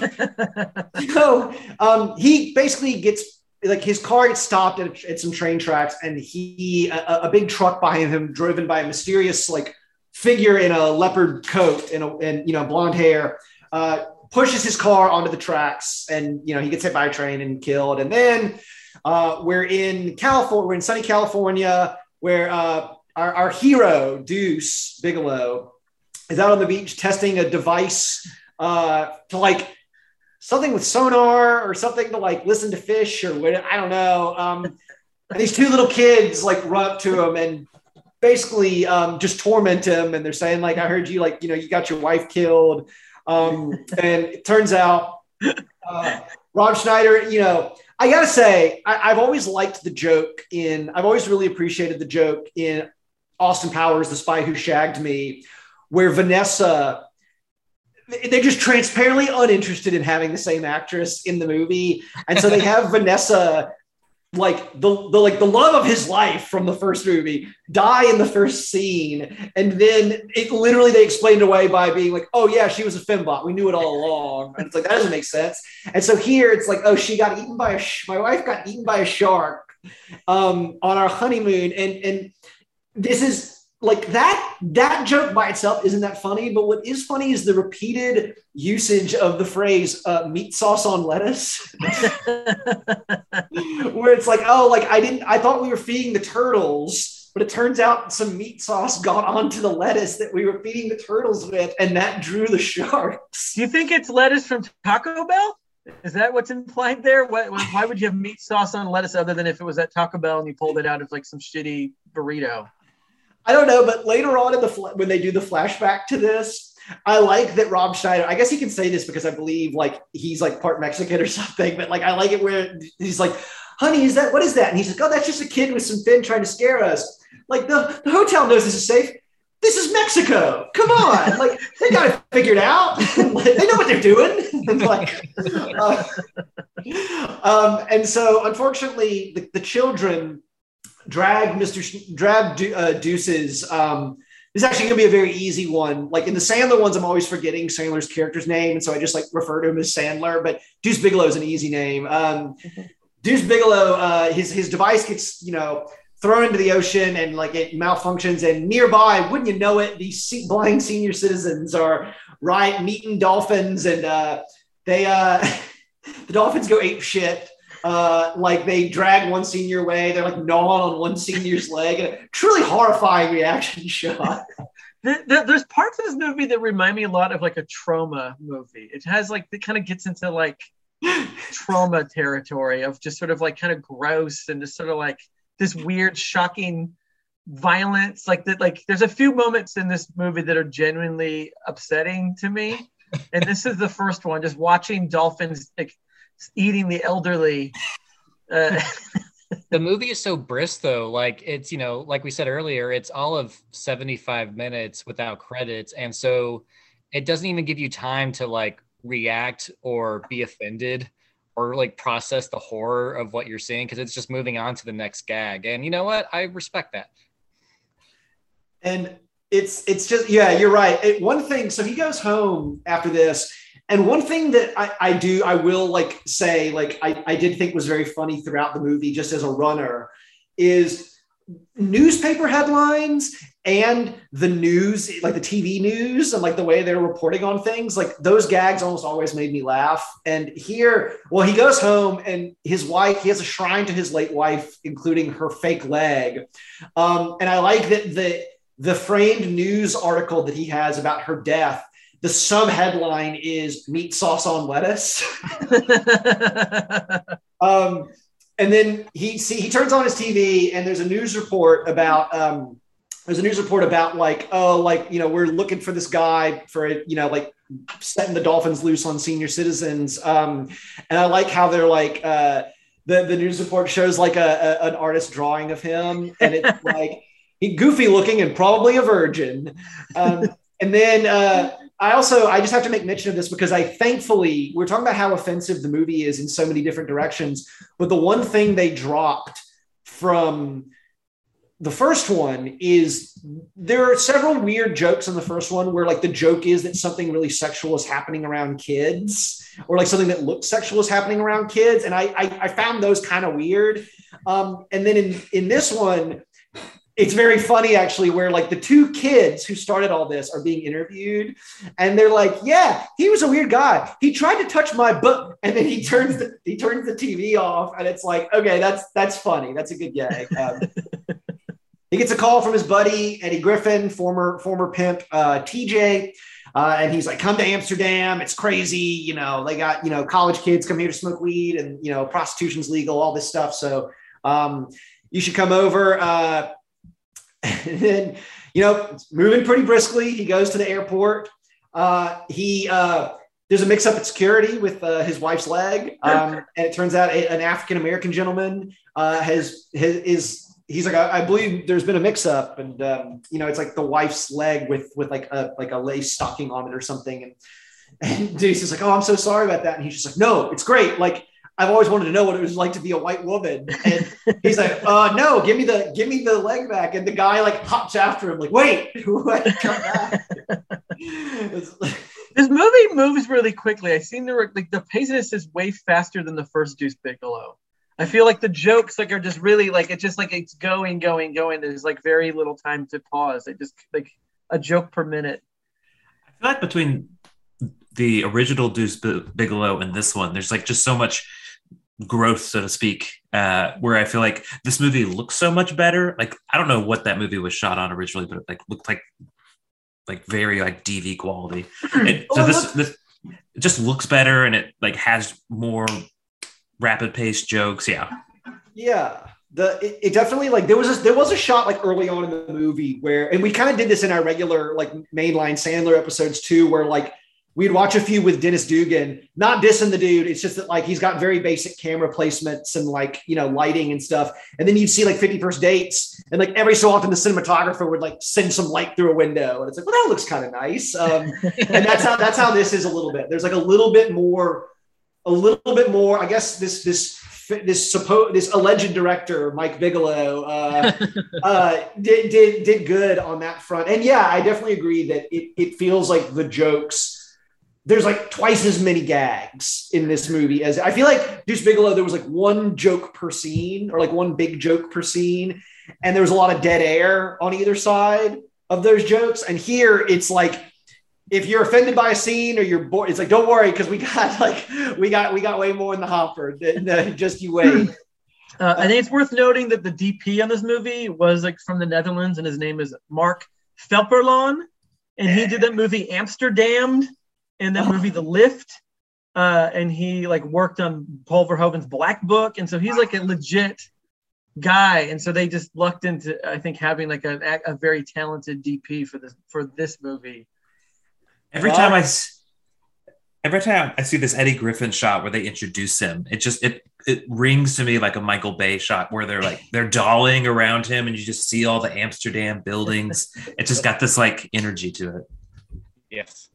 so um, he basically gets like his car gets stopped at, at some train tracks, and he a, a big truck behind him, driven by a mysterious like figure in a leopard coat and a, and you know blonde hair. Uh, pushes his car onto the tracks, and you know he gets hit by a train and killed. And then uh, we're in California, we're in sunny California, where uh, our, our hero Deuce Bigelow is out on the beach testing a device uh, to like something with sonar or something to like listen to fish or what, I don't know. Um, and these two little kids like run up to him and basically um, just torment him, and they're saying like, "I heard you like you know you got your wife killed." Um, and it turns out uh, Rob Schneider, you know, I gotta say, I, I've always liked the joke in, I've always really appreciated the joke in Austin Powers, The Spy Who Shagged Me, where Vanessa, they're just transparently uninterested in having the same actress in the movie. And so they have Vanessa, like the, the like the love of his life from the first movie, die in the first scene, and then it literally they explained away by being like, "Oh yeah, she was a fembot. We knew it all along." And it's like that doesn't make sense. And so here it's like, "Oh, she got eaten by a sh- my wife got eaten by a shark um, on our honeymoon," and and this is like that that joke by itself isn't that funny, but what is funny is the repeated usage of the phrase uh, "meat sauce on lettuce," where it's like, "Oh, like I didn't, I thought we were feeding the turtles, but it turns out some meat sauce got onto the lettuce that we were feeding the turtles with, and that drew the sharks." Do you think it's lettuce from Taco Bell? Is that what's implied there? Why, why would you have meat sauce on lettuce other than if it was at Taco Bell and you pulled it out of like some shitty burrito? I don't know, but later on in the when they do the flashback to this, I like that Rob Schneider, I guess he can say this because I believe like he's like part Mexican or something, but like I like it where he's like, "Honey, is that, what is that?" And he's like, "Oh, that's just a kid with some fin trying to scare us. Like the, the hotel knows this is safe. This is Mexico. Come on." Like they got it figured out. They know what they're doing. And like, uh, um, and so unfortunately the, the children drag Mister Sh- drag De- uh, Deuce's. Um, this is actually going to be a very easy one. Like in the Sandler ones, I'm always forgetting Sandler's character's name, and so I just like refer to him as Sandler. But Deuce Bigelow is an easy name. Um, Deuce Bigelow, uh, his his device gets you know thrown into the ocean and like it malfunctions. And nearby, wouldn't you know it, these blind senior citizens are right meeting dolphins, and uh, they uh, the dolphins go ape shit. Uh, like they drag one senior away. They're like gnawing on one senior's leg. And a truly horrifying reaction shot. There's parts of this movie that remind me a lot of like a trauma movie. It has like, it kind of gets into like trauma territory of just sort of like kind of gross and just sort of like this weird, shocking violence. Like that, like there's a few moments in this movie that are genuinely upsetting to me. And this is the first one, just watching dolphins like eating the elderly. Uh, the movie is so brisk though. Like it's, you know, like we said earlier, it's all of seventy-five minutes without credits. And so it doesn't even give you time to like react or be offended or like process the horror of what you're seeing. Cause it's just moving on to the next gag. And you know what? I respect that. And it's, it's just, yeah, you're right. It, one thing, so he goes home after this. And one thing that I, I do, I will like say, like I, I did think was very funny throughout the movie, just as a runner, is newspaper headlines and the news, like the T V news and like the way they're reporting on things, like those gags almost always made me laugh. And here, well, he goes home and his wife, he has a shrine to his late wife, including her fake leg. Um, and I like that the, the framed news article that he has about her death, the sub headline is "Meat Sauce on Lettuce." um, and then he see he turns on his T V and there's a news report about um, there's a news report about like oh like you know we're looking for this guy for you know like setting the dolphins loose on senior citizens. Um, and I like how they're like uh, the the news report shows like a, a an artist drawing of him, and it's like he goofy looking and probably a virgin. Um, and then. Uh, I also, I just have to make mention of this because I thankfully, we're talking about how offensive the movie is in so many different directions. But the one thing they dropped from the first one is there are several weird jokes in the first one where like the joke is that something really sexual is happening around kids or like something that looks sexual is happening around kids. And I, I, I found those kind of weird. Um, and then in, in this one, it's very funny, actually, where like the two kids who started all this are being interviewed and they're like, yeah, he was a weird guy. He tried to touch my butt. And then he turns the, he turns the T V off. And it's like, okay, that's, that's funny. That's a good gag. Um, he gets a call from his buddy, Eddie Griffin, former, former pimp, uh, T J. Uh, and he's like, come to Amsterdam. It's crazy. You know, they got, you know, college kids come here to smoke weed and, you know, prostitution's legal, all this stuff. So um, you should come over. Uh, And then, you know, moving pretty briskly, he goes to the airport. Uh, he uh, there's a mix-up at security with uh, his wife's leg, um, and it turns out a, an African-American gentleman uh, has, has is he's like, I, I believe there's been a mix-up, and um, you know, it's like the wife's leg with with like a like a lace stocking on it or something, and and Jason's like, oh, I'm so sorry about that, and he's just like, no, it's great, like. I've always wanted to know what it was like to be a white woman. And he's like, uh, no, give me the, give me the leg back. And the guy like hops after him like, wait, what? Come back. This movie moves really quickly. I seem to like the pace of this is way faster than the first Deuce Bigelow. I feel like the jokes like are just really like, it's just like, it's going, going, going. There's like very little time to pause. It just like a joke per minute. I feel like between the original Deuce Bigelow and this one, there's like just so much growth, so to speak, uh, where I feel like this movie looks so much better. Like, I don't know what that movie was shot on originally, but it like looked like like very like D V quality. It, so this, this it just looks better and it like has more rapid paced jokes. Yeah. Yeah. The, it, it definitely like there was a, there was a shot like early on in the movie where, and we kind of did this in our regular like mainline Sandler episodes too, where like we'd watch a few with Dennis Dugan, not dissing the dude. It's just that like, he's got very basic camera placements and like, you know, lighting and stuff. And then you'd see like fifty First Dates and like every so often the cinematographer would like send some light through a window. And it's like, well, that looks kind of nice. Um, and that's how, that's how this is a little bit. There's like a little bit more, a little bit more, I guess this, this, this supposed, this alleged director, Mike Bigelow, uh, uh, did, did, did good on that front. And yeah, I definitely agree that it, it feels like the jokes there's like twice as many gags in this movie as I feel like Deuce Bigalow. There was like one joke per scene, or like one big joke per scene, and there was a lot of dead air on either side of those jokes. And here it's like, if you're offended by a scene or you're bored, it's like, don't worry, because we got like we got we got way more in the hopper than, than just you wait. Uh, I think it's worth noting that the D P on this movie was like from the Netherlands, and his name is Mark Velperlon, and he did that movie Amsterdam and that movie The Lift, uh, and he like worked on Paul Verhoeven's Black Book, and so he's like a legit guy, and so they just lucked into I think having like a, a very talented D P for this for this movie. Every time I, every time I see this Eddie Griffin shot where they introduce him, it just it it rings to me like a Michael Bay shot where they're like they're dollying around him and you just see all the Amsterdam buildings. It just got this like energy to it. Yes,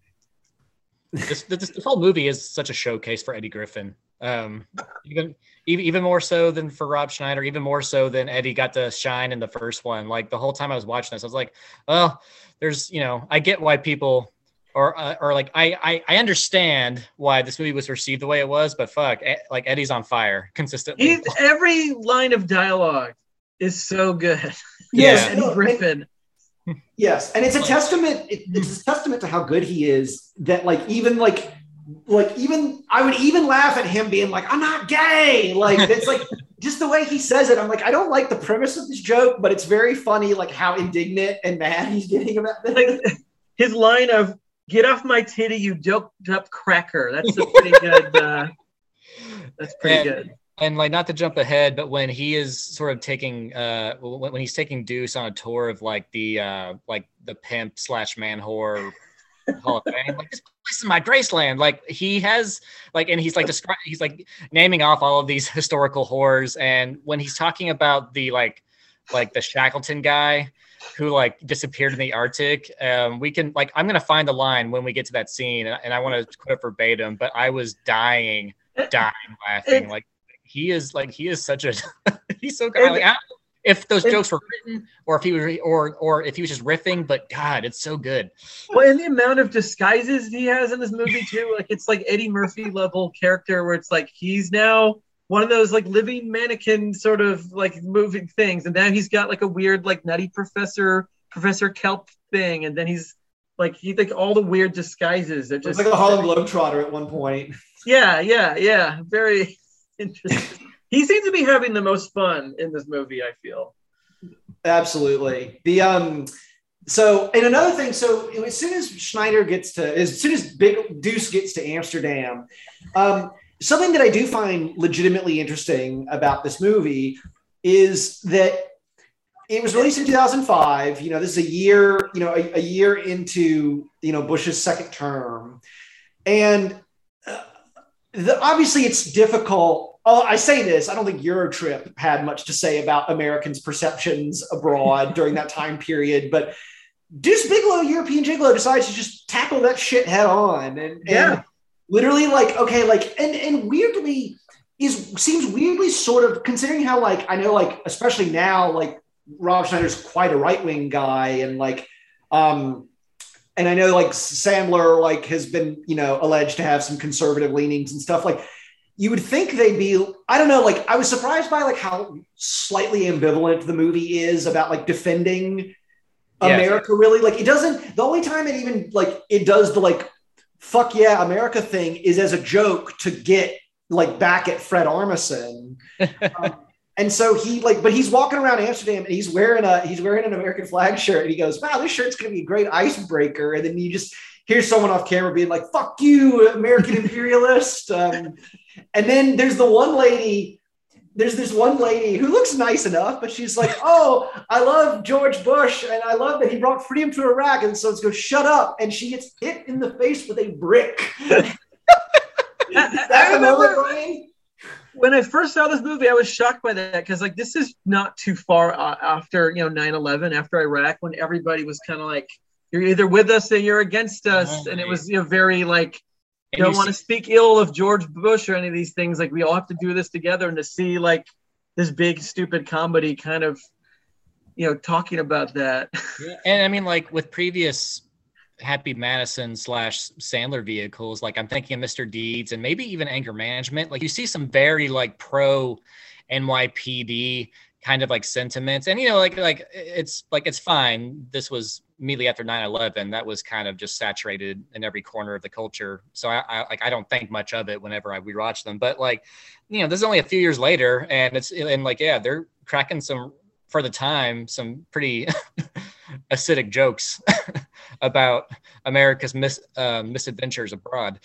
this, this, this whole movie is such a showcase for Eddie Griffin. Um, even even even more so than for Rob Schneider, even more so than Eddie got to shine in the first one. Like the whole time I was watching this, I was like, well, there's you know I get why people. Or, uh, or like I, I, I understand why this movie was received the way it was, but fuck, Ed, like Eddie's on fire consistently. He's, every line of dialogue is so good. Yes, Eddie no, Griffin. And, yes, and it's a testament. It, it's a testament to how good he is. That like even like like even I would even laugh at him being like, "I'm not gay." Like it's like just the way he says it. I'm like, I don't like the premise of this joke, but it's very funny, like how indignant and mad he's getting about this. Like his line of "Get off my titty, you doped up cracker." That's a pretty good. Uh, that's pretty and, good. And like, not to jump ahead, but when he is sort of taking, uh, when, when he's taking Deuce on a tour of like the, uh, like the pimp slash man whore Hall of Fame, like this place is my Graceland. Like he has, like, and he's like describing, he's like naming off all of these historical whores, and when he's talking about the like, like the Shackleton guy who like disappeared in the Arctic. Um, we can like, I'm going to find the line when we get to that scene, and I want to quote it verbatim, but I was dying, dying laughing. Like he is like, he is such a, he's so good. Like, I don't know if those jokes were written or if he was, or, or if he was just riffing, but God, it's so good. Well, and the amount of disguises he has in this movie too, like it's like Eddie Murphy level character where it's like, he's now one of those like living mannequin sort of like moving things. And then he's got like a weird, like nutty professor, Professor Kelp thing. And then he's like, he like all the weird disguises. They're just it's like a Harlem Globetrotter at one point. Yeah, yeah, yeah. Very interesting. He seems to be having the most fun in this movie, I feel. Absolutely. The, um, so, and another thing, so as soon as Schneider gets to, as soon as Big Deuce gets to Amsterdam, um, something that I do find legitimately interesting about this movie is that it was released in two thousand five. You know, this is a year, you know, a, a year into, you know, Bush's second term. And uh, the, obviously it's difficult. Oh, I say this, I don't think Eurotrip had much to say about Americans' perceptions abroad during that time period, but Deuce Bigalow, European Gigolo, decides to just tackle that shit head on. And, yeah. and literally like, okay, like, and, and weirdly is seems weirdly sort of considering how like, I know like, especially now, like Rob Schneider's quite a right-wing guy. And like, um, and I know like Sandler like has been, you know, alleged to have some conservative leanings and stuff. Like you would think they'd be, I don't know, like I was surprised by like how slightly ambivalent the movie is about like defending yeah. America really. Like it doesn't, the only time it even like, it does the like, fuck yeah, America thing is as a joke to get like back at Fred Armisen. um, and so he like, but he's walking around Amsterdam and he's wearing a, he's wearing an American flag shirt and he goes, wow, this shirt's going to be a great icebreaker. And then you just hear someone off camera being like, fuck you, American imperialist. Um, and then there's the one lady, there's this one lady who looks nice enough, but she's like, oh, I love George Bush and I love that he brought freedom to Iraq. And so it's go, shut up. And she gets hit in the face with a brick. I, I remember when I first saw this movie, I was shocked by that because like this is not too far uh, after, you know, nine eleven, after Iraq, when everybody was kind of like, you're either with us or you're against us. Oh, and it was, you know, very like, you don't want to speak ill of George Bush or any of these things. Like we all have to do this together, and to see like this big stupid comedy kind of, you know, talking about that. Yeah. And I mean, like with previous Happy Madison slash Sandler vehicles. Like I'm thinking of Mister Deeds and maybe even Anger Management. Like you see some very like pro N Y P D kind of like sentiments. And, you know, like, like it's like, it's fine. This was immediately after nine eleven. That was kind of just saturated in every corner of the culture. So I, I like, I don't think much of it whenever I rewatch them, but like, you know, this is only a few years later and it's, and like, yeah, they're cracking some, for the time, some pretty acidic jokes about America's mis, uh, misadventures abroad.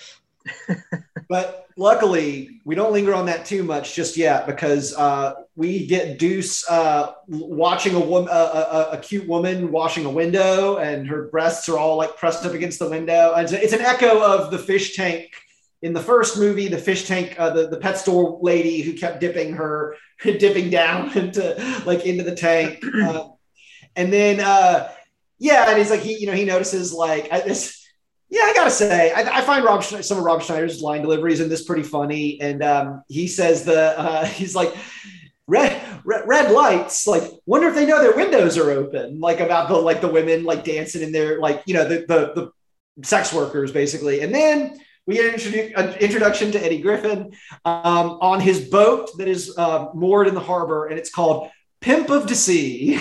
But luckily, we don't linger on that too much just yet because uh, we get Deuce uh, watching a, woman, a, a, a cute woman washing a window, and her breasts are all like pressed up against the window. And it's an echo of the fish tank in the first movie. The fish tank, uh, the the pet store lady who kept dipping her, dipping down into like into the tank, uh, and then uh, yeah, and he's like he you know he notices like I, this. Yeah, I gotta say, I, I find Rob some of Rob Schneider's line deliveries in this pretty funny, and um, he says the uh, he's like red, red red lights. Like, wonder if they know their windows are open. Like about the like the women like dancing in their like you know the the, the sex workers basically, and then we get an introdu- an introduction to Eddie Griffin um, on his boat that is uh, moored in the harbor, and it's called Pimp of the Sea.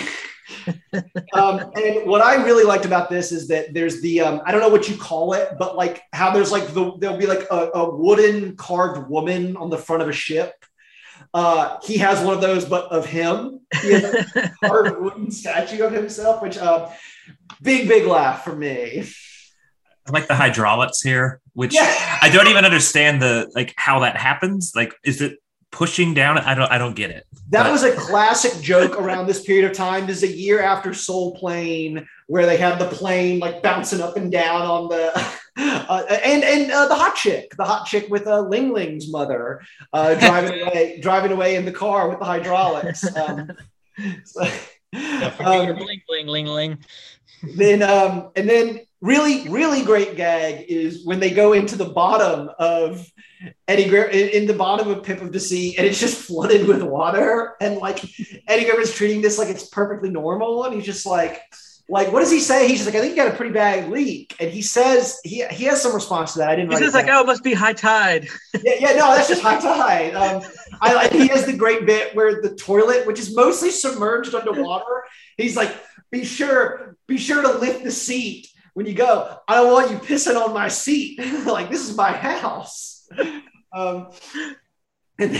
um, and what I really liked about this is that there's the um, I don't know what you call it, but like how there's like the there'll be like a, a wooden carved woman on the front of a ship. Uh, he has one of those, but of him. He has a carved wooden statue of himself, which uh, big big laugh for me. I like the hydraulics here, which yeah. I don't even understand the like how that happens. Like, is it pushing down? I don't I don't get it. That but. was a classic joke around this period of time. This is a year after Soul Plane, where they had the plane like bouncing up and down on the uh, and and uh, the hot chick, the hot chick with uh, Ling Ling's mother uh, driving away, driving away in the car with the hydraulics. Um, so, um, bling bling ling ling. Then um, and then really really great gag is when they go into the bottom of Eddie Griffin in, in the bottom of Pimp of the Sea, and it's just flooded with water, and like Eddie Griffin's treating this like it's perfectly normal, and he's just like, like what does he say? He's just like, I think you got a pretty bad leak, and he says he he has some response to that. I didn't. He says like, oh, it must be high tide. Yeah, yeah, no, that's just high tide. Um, I like he has the great bit where the toilet, which is mostly submerged underwater, he's like, be sure, be sure to lift the seat when you go. I don't want you pissing on my seat. Like this is my house. Um, and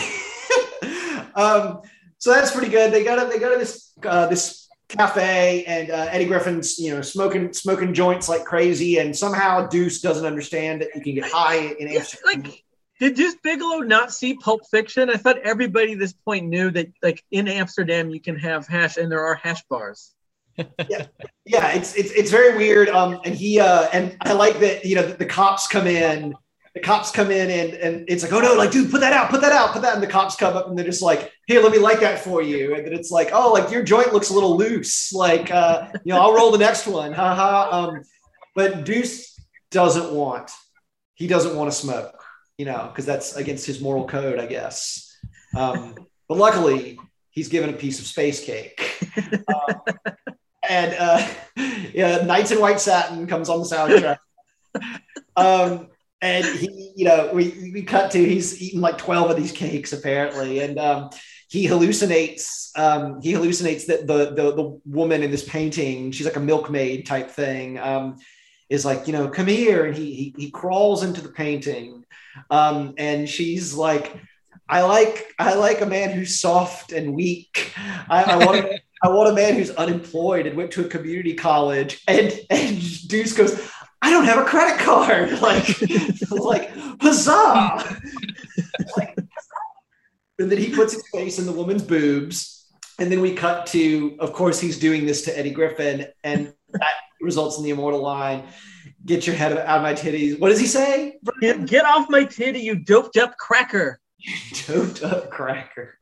um, so that's pretty good. They go to they go to this uh, this cafe, and uh, Eddie Griffin's you know smoking smoking joints like crazy, and somehow Deuce doesn't understand that you can get high in Amsterdam. Like, did Deuce Bigelow not see Pulp Fiction? I thought everybody at this point knew that like in Amsterdam you can have hash, and there are hash bars. yeah, yeah, it's it's it's very weird. Um, and he uh, and I like that you know the, the cops come in. The cops come in and, and it's like, oh no, like, dude, put that out, put that out, put that. And the cops come up and they're just like, here, let me light that for you. And then it's like, oh, like your joint looks a little loose. Like, uh, you know, I'll roll the next one. Ha ha. Um, but Deuce doesn't want, he doesn't want to smoke, you know, because that's against his moral code, I guess. Um, but luckily, he's given a piece of space cake. Um, and uh, yeah, Nights in White Satin comes on the soundtrack. Um, And he, you know, we, we cut to he's eaten like twelve of these cakes apparently, and um, he hallucinates. Um, he hallucinates that the, the the woman in this painting, she's like a milkmaid type thing, um, is like, you know, come here, and he he, he crawls into the painting, um, and she's like, I like I like a man who's soft and weak. I, I want a, I want a man who's unemployed and went to a community college, and and Deuce goes, I don't have a credit card. Like, like, huzzah. Like, and then he puts his face in the woman's boobs. And then we cut to, of course, he's doing this to Eddie Griffin. And that results in the immortal line, get your head out of my titties. What does he say? Get, get off my titty, you doped up cracker. You doped up cracker.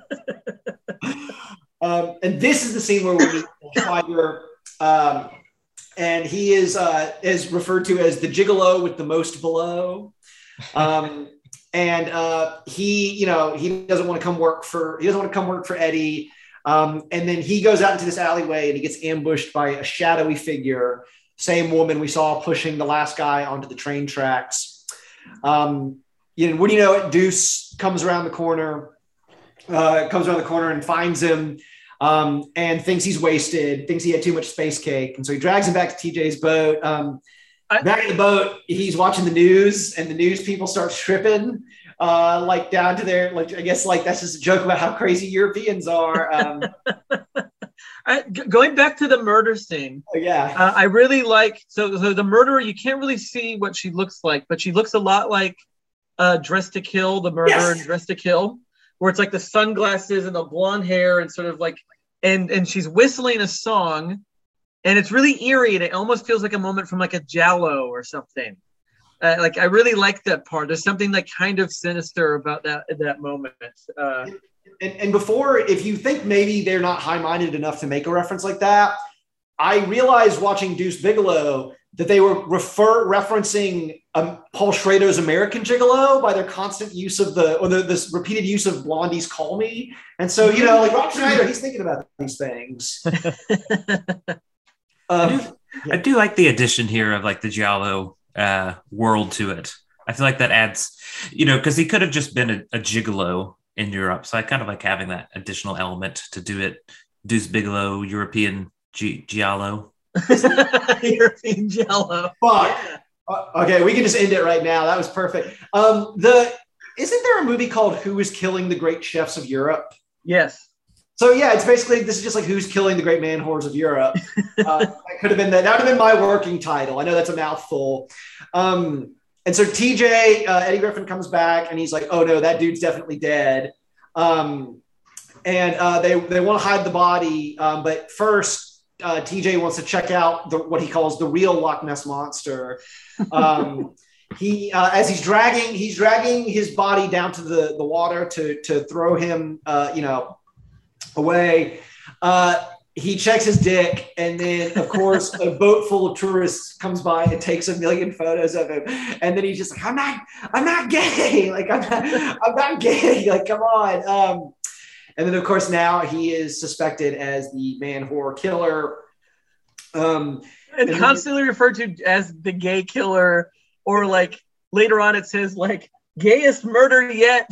um, and this is the scene where we meet Schweiger, um, and he is uh, is referred to as the gigolo with the most below. Um, and uh, he, you know, he doesn't want to come work for, he doesn't want to come work for Eddie. Um, and then he goes out into this alleyway and he gets ambushed by a shadowy figure same woman we saw pushing the last guy onto the train tracks. Um, you know, what do you know? Deuce comes around the corner, uh, comes around the corner and finds him, um, and thinks he's wasted, thinks he had too much space cake, and so he drags him back to T J's boat. Um, I- back in the boat, he's watching the news, and the news people start tripping. Uh, like down to their, like I guess, like that's just a joke about how crazy Europeans are. Um, I, g- going back to the murder scene, yeah, uh, I really like. So, so the murderer, you can't really see what she looks like, but she looks a lot like uh, Dressed to Kill, the murderer Yes. in Dressed to Kill, where it's like the sunglasses and the blonde hair and sort of like, and and she's whistling a song, and it's really eerie, and it almost feels like a moment from like a Giallo or something. Uh, like I really like that part. There's something like kind of sinister about that that moment. Uh, and, and before, if you think maybe they're not high-minded enough to make a reference like that, I realized watching Deuce Bigelow that they were refer referencing um, Paul Schrader's American Gigolo by their constant use of the or the, this repeated use of Blondie's "Call Me," and so you know, like Rob Schneider, he's thinking about these things. um, I do like the addition here of like the Giallo uh, world to it. I feel like that adds, you know, because he could have just been a, a gigolo in Europe. So I kind of like having that additional element to do it. Deuce Bigelow, European G- Giallo. European Giallo. Fuck. Uh, okay, we can just end it right now. That was perfect. Um, the isn't there a movie called Who is Killing the Great Chefs of Europe? Yes. So yeah, it's basically this is just like Who's Killing the Great Man Whores of Europe. Uh, that could have been that. That would have been my working title. I know that's a mouthful. Um, and so T J uh, Eddie Griffin comes back and he's like, "Oh no, that dude's definitely dead." Um, and uh, they they want to hide the body, um, but first uh, T J wants to check out the, what he calls the real Loch Ness monster. Um, he uh, as he's dragging he's dragging his body down to the the water to to throw him, uh, you know. away. Uh, he checks his dick, and then, of course, a boat full of tourists comes by and takes a million photos of him. And then he's just like, "I'm not, I'm not gay. Like, I'm not, I'm not gay. Like, come on." Um, and then, of course, now he is suspected as the man whore killer, um, and, and constantly referred to as the gay killer, or like later on it says like gayest murder yet.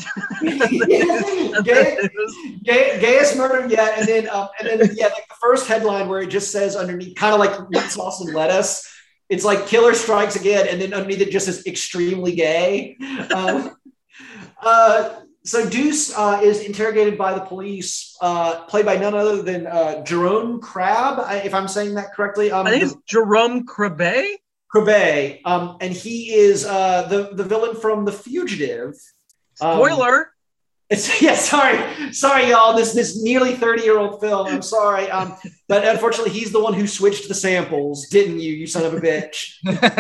Gay, gay, gayest murder yet, and then um, and then yeah, like the first headline where it just says underneath, kind of like meat sauce and lettuce, it's like "Killer strikes again," and then underneath it just says "extremely gay." Um, uh, so Deuce uh, is interrogated by the police, uh, played by none other than uh, Jerome Crabb, if I'm saying that correctly. Um, I think it's Jerome Crabbe. Crabbe, um, and he is uh, the the villain from The Fugitive. Um, Spoiler. It's yeah, sorry, sorry, y'all. This this nearly thirty year old film. I'm sorry, um, but unfortunately, he's the one who switched the samples, didn't you? You son of a bitch.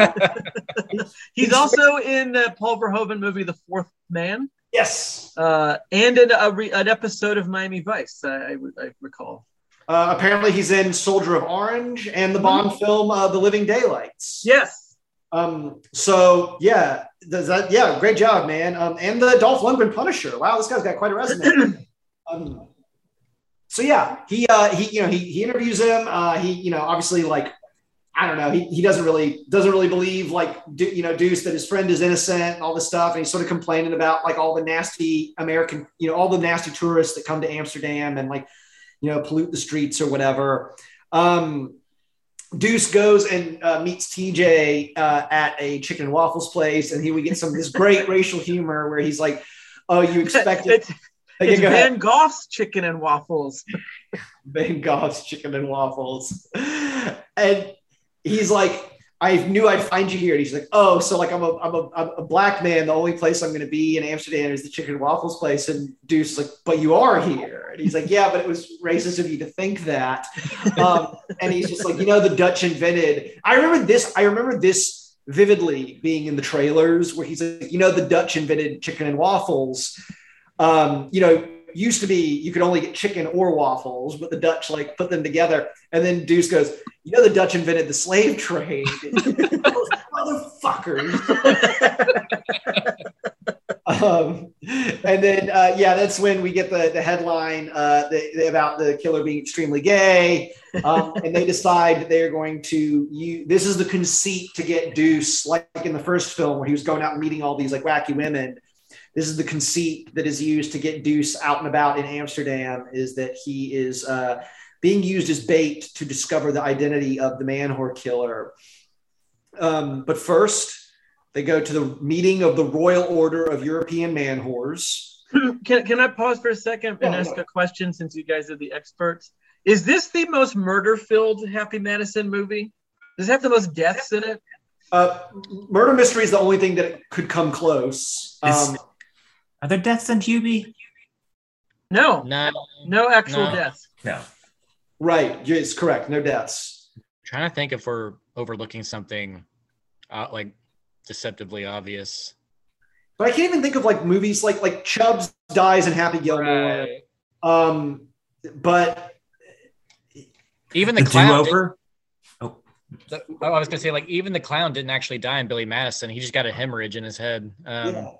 He's also in the Paul Verhoeven movie The Fourth Man. Yes, uh, and in a re- an episode of Miami Vice. I, I, I recall. Uh, apparently, he's in Soldier of Orange and the Bond film uh, The Living Daylights. Yes. Um, so yeah, does that, yeah, great job, man. Um, and the Dolph Lundgren Punisher. Wow, this guy's got quite a resume. um, so yeah, he, uh, he, you know, he, he interviews him. Uh, he, you know, obviously like, I don't know. He, he doesn't really, doesn't really believe like, you know, Deuce, that his friend is innocent and all this stuff. And he's sort of complaining about like all the nasty American, you know, all the nasty tourists that come to Amsterdam and like, you know, pollute the streets or whatever. Um, Deuce goes and uh, meets T J uh, at a chicken and waffles place, and he would get some of this great racial humor where he's like, "Oh, you expected it's, okay, it's go Van ahead. Gogh's chicken and waffles." Van Gogh's chicken and waffles, and he's like, "I knew I'd find you here." And he's like, "Oh, so like I'm a I'm a, I'm a black man. The only place I'm going to be in Amsterdam is the chicken and waffles place." And Deuce is like, "But you are here." And he's like, "Yeah, but it was racist of you to think that." Um, and he's just like, "You know, the Dutch invented." I remember this. I remember this vividly being in the trailers where he's like, "You know, the Dutch invented chicken and waffles. Um, you know, used to be you could only get chicken or waffles, but the Dutch like put them together." And then Deuce goes, "You know, the Dutch invented the slave trade." Motherfuckers. Um, and then, uh, yeah, that's when we get the, the headline uh, the, the, about the killer being extremely gay. Um, and they decide that they're going to use, this is the conceit to get Deuce, like in the first film where he was going out and meeting all these like wacky women. This is the conceit that is used to get Deuce out and about in Amsterdam, is that he is uh, being used as bait to discover the identity of the man-whore killer. Um, but first, they go to the meeting of the Royal Order of European Man-Whores. Can, can I pause for a second and Yeah, ask yeah. a question, since you guys are the experts? Is this the most murder-filled Happy Madison movie? Does it have the most deaths in it? Uh, Murder Mystery is the only thing that could come close. Is- Um, Are there deaths in Hubie? No, No, no actual No. deaths. No. right, it's correct. No deaths. trying to think if we're overlooking something uh, like deceptively obvious. But I can't even think of like movies like like Chubbs dies in Happy Gilmore. Right. Um, but Even the, The clown. do-over? did- the- oh, I was gonna say, like, even the clown didn't actually die in Billy Madison. He just got a hemorrhage in his head. Um, yeah.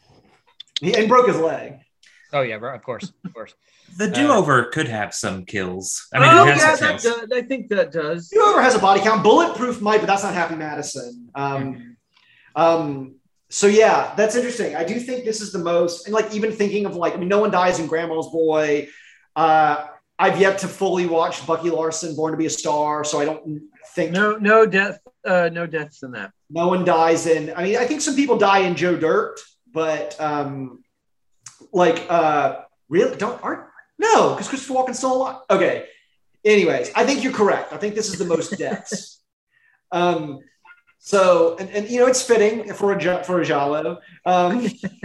He, and broke his leg. Oh yeah, bro, of course, of course. The do-over could have some kills. I mean, oh, it has yeah, some that kills. does, I think that does. Whoever has a body count, Bulletproof might, but that's not Happy Madison. Um, um, so yeah, that's interesting. I do think this is the most, and like even thinking of like, I mean, no one dies in Grandma's Boy. Uh, I've yet to fully watch Bucky Larson, Born to Be a Star, so I don't think No, no death, uh, no deaths in that. no one dies in. I mean, I think some people die in Joe Dirt, but um, like, uh, really, don't aren't no, because Christopher Walken's still alive. Okay. Anyways, I think you're correct. I think this is the most deaths. um, so, and, and you know, it's fitting for a Ja- for a Giallo. Um,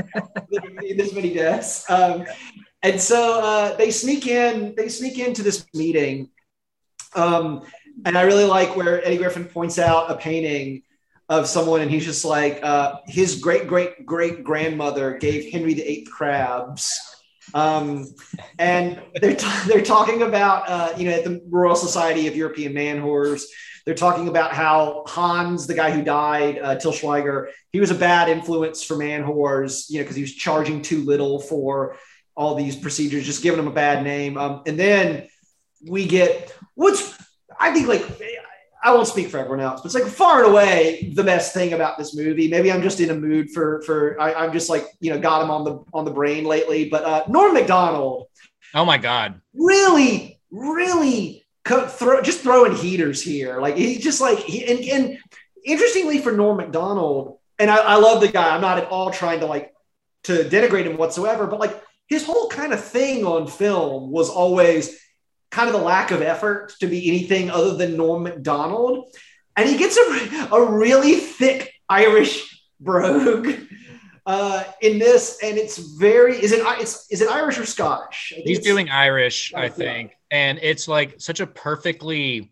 this many deaths. Um, and so uh, they sneak in. They sneak into this meeting. Um, and I really like where Eddie Griffin points out a painting of someone, and he's just like, uh, his great great great grandmother gave Henry the Eighth crabs. Um, and they're t- they're talking about uh, you know, at the Royal Society of European Man-Whores, they're talking about how Hans, the guy who died, uh, Til Schweiger, he was a bad influence for man-whores, you know, because he was charging too little for all these procedures, just giving them a bad name. Um, and then we get what's, I think, like, I won't speak for everyone else, but it's like far and away the best thing about this movie. Maybe I'm just in a mood for, for I, I'm just like, you know, got him on the, on the brain lately, but uh, Norm Macdonald, Oh my God. really, really co- throw, just throwing heaters here. Like he just like, he, and, and interestingly for Norm Macdonald, and I, I love the guy, I'm not at all trying to like, to denigrate him whatsoever, but like his whole kind of thing on film was always kind of the lack of effort to be anything other than Norm Macdonald. And he gets a, a really thick Irish brogue uh, in this. And it's very, is it, it's, is it Irish or Scottish? I think He's it's- doing Irish, I Yeah. think. And it's like such a perfectly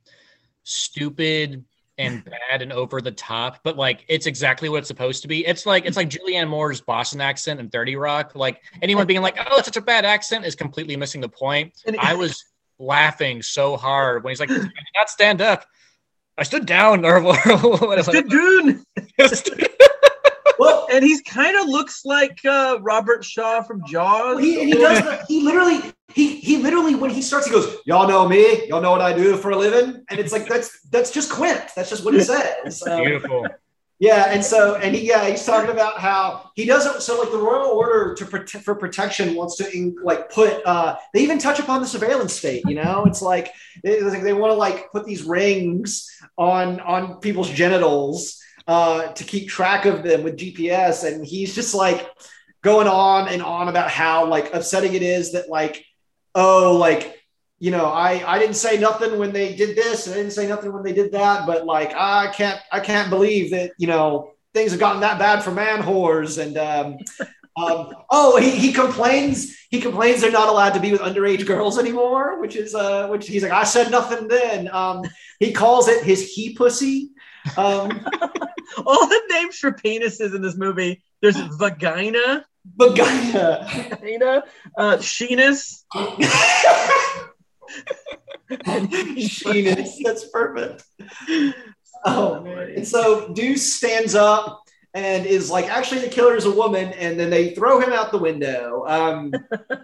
stupid and bad and over the top, but like it's exactly what it's supposed to be. It's like it's like Julianne Moore's Boston accent in thirty Rock. Like anyone being like, "Oh, it's such a bad accent," is completely missing the point. And- I was laughing so hard when he's like, "I did not stand up. I stood down," or whatever. Good dude. Well, And he's kind of looks like uh, Robert Shaw from Jaws. he, and he does, the- he literally, he, he literally, when he starts, he goes, "Y'all know me, y'all know what I do for a living." And it's like, that's, that's just Quint. That's just what he says. Um, Beautiful. Yeah, and so and he yeah he's talking about how he doesn't, so like the Royal Order to prote- for protection wants to in, like put uh they even touch upon the surveillance state, you know. It's like they, it's like they want to like put these rings on on people's genitals uh to keep track of them with G P S, and he's just like going on and on about how like upsetting it is that like, oh, like, you know, I, I didn't say nothing when they did this, and I didn't say nothing when they did that, but like, I can't, I can't believe that, you know, things have gotten that bad for man whores. And, um, um, oh, he, he complains, he complains they're not allowed to be with underage girls anymore, which is, uh, which he's like, I said nothing then. Um, he calls it his he pussy. Um, All the names for penises in this movie. There's vagina, vagina. vagina, uh, sheenus. Sheenus, that's perfect. Oh, and so Deuce stands up and is like, actually the killer is a woman, and then they throw him out the window. Um,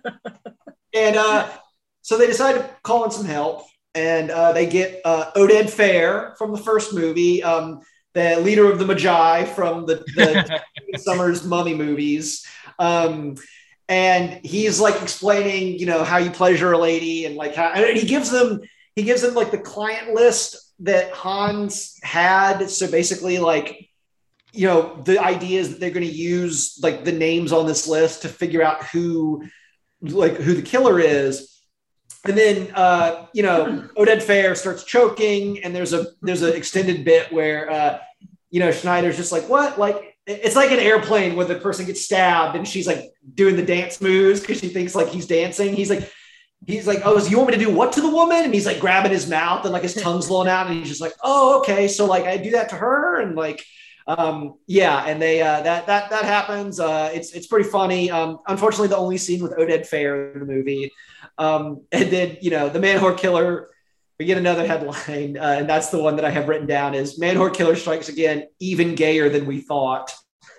and uh, so they decide to call in some help, and uh, they get uh, Oded Fehr from the first movie, um, the leader of the Magi from the, the Summers Mummy movies. Um, and he's like explaining, you know, how you pleasure a lady, and like how, and he gives them, he gives them like the client list that Hans had. So basically, like, you know, the idea is that they're going to use like the names on this list to figure out who, like, who the killer is. And then, uh, you know, Oded Fehr starts choking, and there's a there's an extended bit where, uh, you know, Schneider's just like, what? Like, it's like an airplane where the person gets stabbed, and she's like doing the dance moves because she thinks like he's dancing. He's like, he's like, oh, so you want me to do what to the woman? And he's like grabbing his mouth, and like his tongue's blowing out, and he's just like, oh, okay, so like I do that to her, and like. Um, yeah, and they uh, that that that happens. Uh, it's it's pretty funny. Um, unfortunately, the only scene with Oded Fehr in the movie, um, and then you know the man-whore killer. We get another headline, uh, and that's the one that I have written down: is man-whore killer strikes again, even gayer than we thought.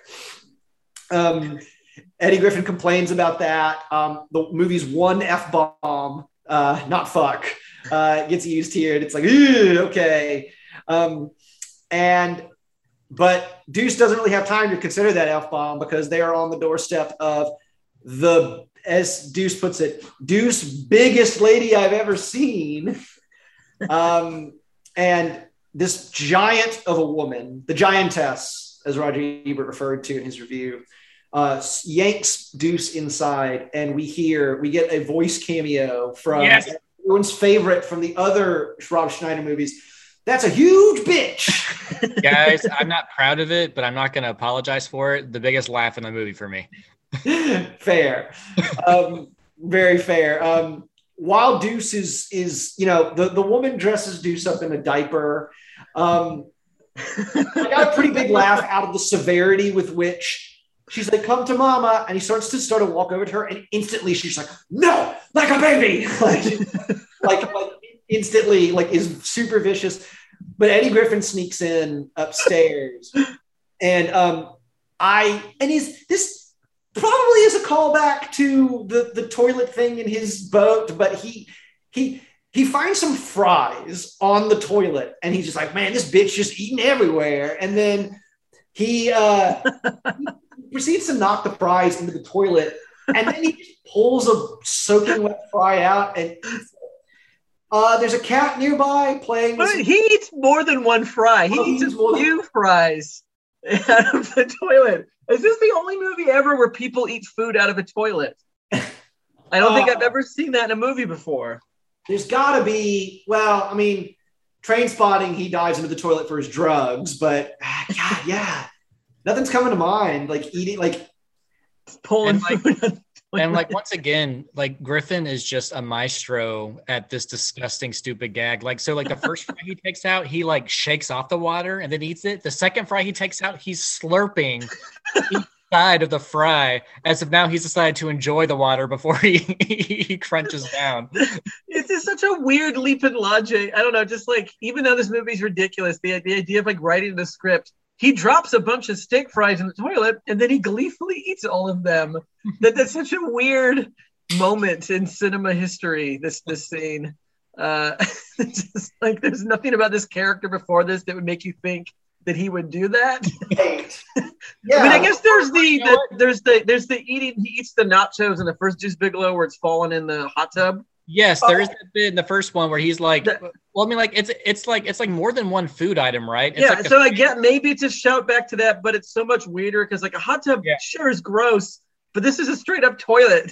Um, Eddie Griffin complains about that. Um, the movie's one F-bomb, uh, not fuck, uh, gets used here, and it's like, okay, um, and. But Deuce doesn't really have time to consider that F-bomb because they are on the doorstep of the, as Deuce puts it, Deuce biggest lady I've ever seen. Um, and this giant of a woman, the giantess, as Roger Ebert referred to in his review, uh, yanks Deuce inside, and we hear, we get a voice cameo from yes. everyone's favorite from the other Rob Schneider movies. That's a huge bitch. Guys, I'm not proud of it, but I'm not going to apologize for it. The biggest laugh in the movie for me. Fair. Um, very fair. Um, while Deuce is, is, you know, the, the woman dresses Deuce up in a diaper. Um, I got a pretty big laugh out of the severity with which she's like, come to mama. And he starts to start to walk over to her. And instantly she's like, no, like a baby. like, like, like instantly, like is super vicious. But Eddie Griffin sneaks in upstairs, and um, I and is this probably is a callback to the the toilet thing in his boat, but he he he finds some fries on the toilet, and he's just like, man, this bitch just eating everywhere, and then he, uh, he proceeds to knock the fries into the toilet, and then he just pulls a soaking wet fry out and eats. Uh, there's a cat nearby playing. But he eats more than one fry. He oh, eats a few fries out of the toilet. Is this the only movie ever where people eat food out of a toilet? I don't uh, think I've ever seen that in a movie before. There's got to be. Well, I mean, Trainspotting, he dives into the toilet for his drugs, but God, yeah, nothing's coming to mind. Like eating, like pulling like, food. And like once again, like Griffin is just a maestro at this disgusting, stupid gag. Like so, like the first fry he takes out, he like shakes off the water and then eats it. The second fry he takes out, he's slurping each side of the fry as if now he's decided to enjoy the water before he he crunches down. It's just such a weird leap in logic. I don't know, just like even though this movie's ridiculous, the the idea of like writing the script. He drops a bunch of steak fries in the toilet, and then he gleefully eats all of them. That that's such a weird moment in cinema history. This this scene, uh, it's just like there's nothing about this character before this that would make you think that he would do that. Yeah, I mean, I guess there's the, the there's the there's the eating. He eats the nachos in the first Deuce Bigalow where it's fallen in the hot tub. Yes, there is that bit in the first one where he's like, the, well, I mean, like it's it's like it's like more than one food item, right? It's yeah, like so I get maybe it's a shout back to that, but it's so much weirder because like a hot tub yeah. sure is gross, but this is a straight up toilet.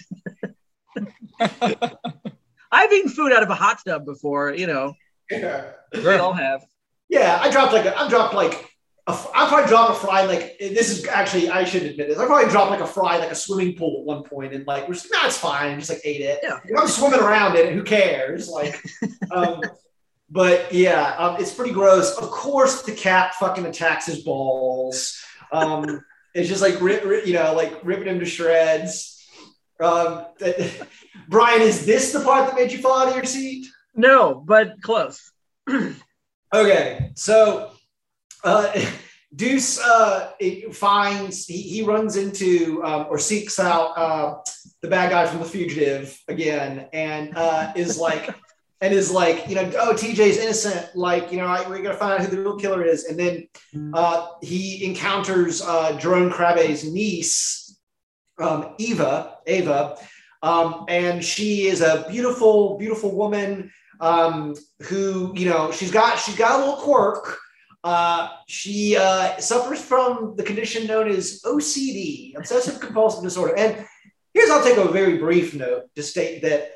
I've eaten food out of a hot tub before, you know. Yeah, we all have. Yeah, I dropped like a, I dropped like. I probably dropped a fry like this is actually I should admit this. I probably dropped like a fry like a swimming pool at one point and like we're just nah, it's fine and just like ate it. Yeah, I'm swimming around it. Who cares? Like, um, but yeah, um, it's pretty gross. Of course, the cat fucking attacks his balls. Um, it's just like rip, rip, you know, like ripping him to shreds. Um, Brian, is this the part that made you fall out of your seat? No, but close. Okay, so. Uh, Deuce uh, it finds he, he runs into um, or seeks out uh, the bad guy from The Fugitive again, and uh, is like, and is like, you know, oh, T J's innocent. Like, you know, I, we're gonna find out who the real killer is, and then uh, he encounters uh, Jerome Crabe's niece, um, Eva, Ava, um, and she is a beautiful, beautiful woman um, who, you know, she's got she's got a little quirk. Uh, she uh, suffers from the condition known as O C D, obsessive compulsive disorder. And here's, I'll take a very brief note to state that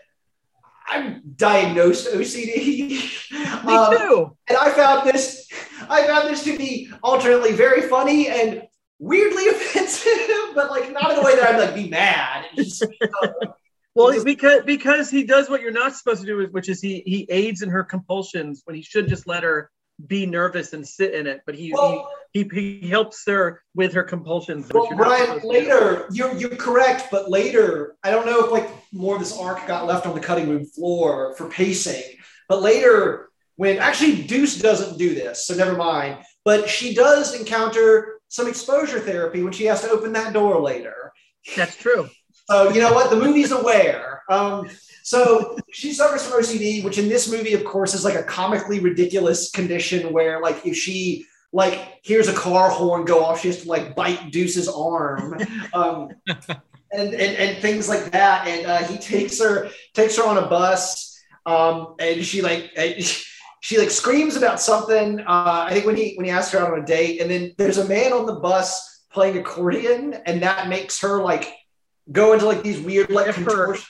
I'm diagnosed O C D. Me um, too. And I found this, I found this to be alternately very funny and weirdly offensive, but like not in a way that I'd like be mad. It's just, uh, Well, it's because because he does what you're not supposed to do, which is he he aids in her compulsions when he should just let her be nervous and sit in it, but he well, he, he he helps her with her compulsions. Well, Brian, later you're you're correct, but later I don't know if like more of this arc got left on the cutting room floor for pacing, but later when actually Deuce doesn't do this, so never mind. But she does encounter some exposure therapy when she has to open that door later. That's true. So you know what? The movie's aware. Um, so she suffers from O C D, which in this movie, of course, is like a comically ridiculous condition where, like, if she like hears a car horn go off, she has to like bite Deuce's arm, um, and, and and things like that. And uh, he takes her takes her on a bus, um, and she like she like screams about something. Uh, I think when he when he asks her out on a date, and then there's a man on the bus playing accordion, and that makes her like go into like these weird like contortions.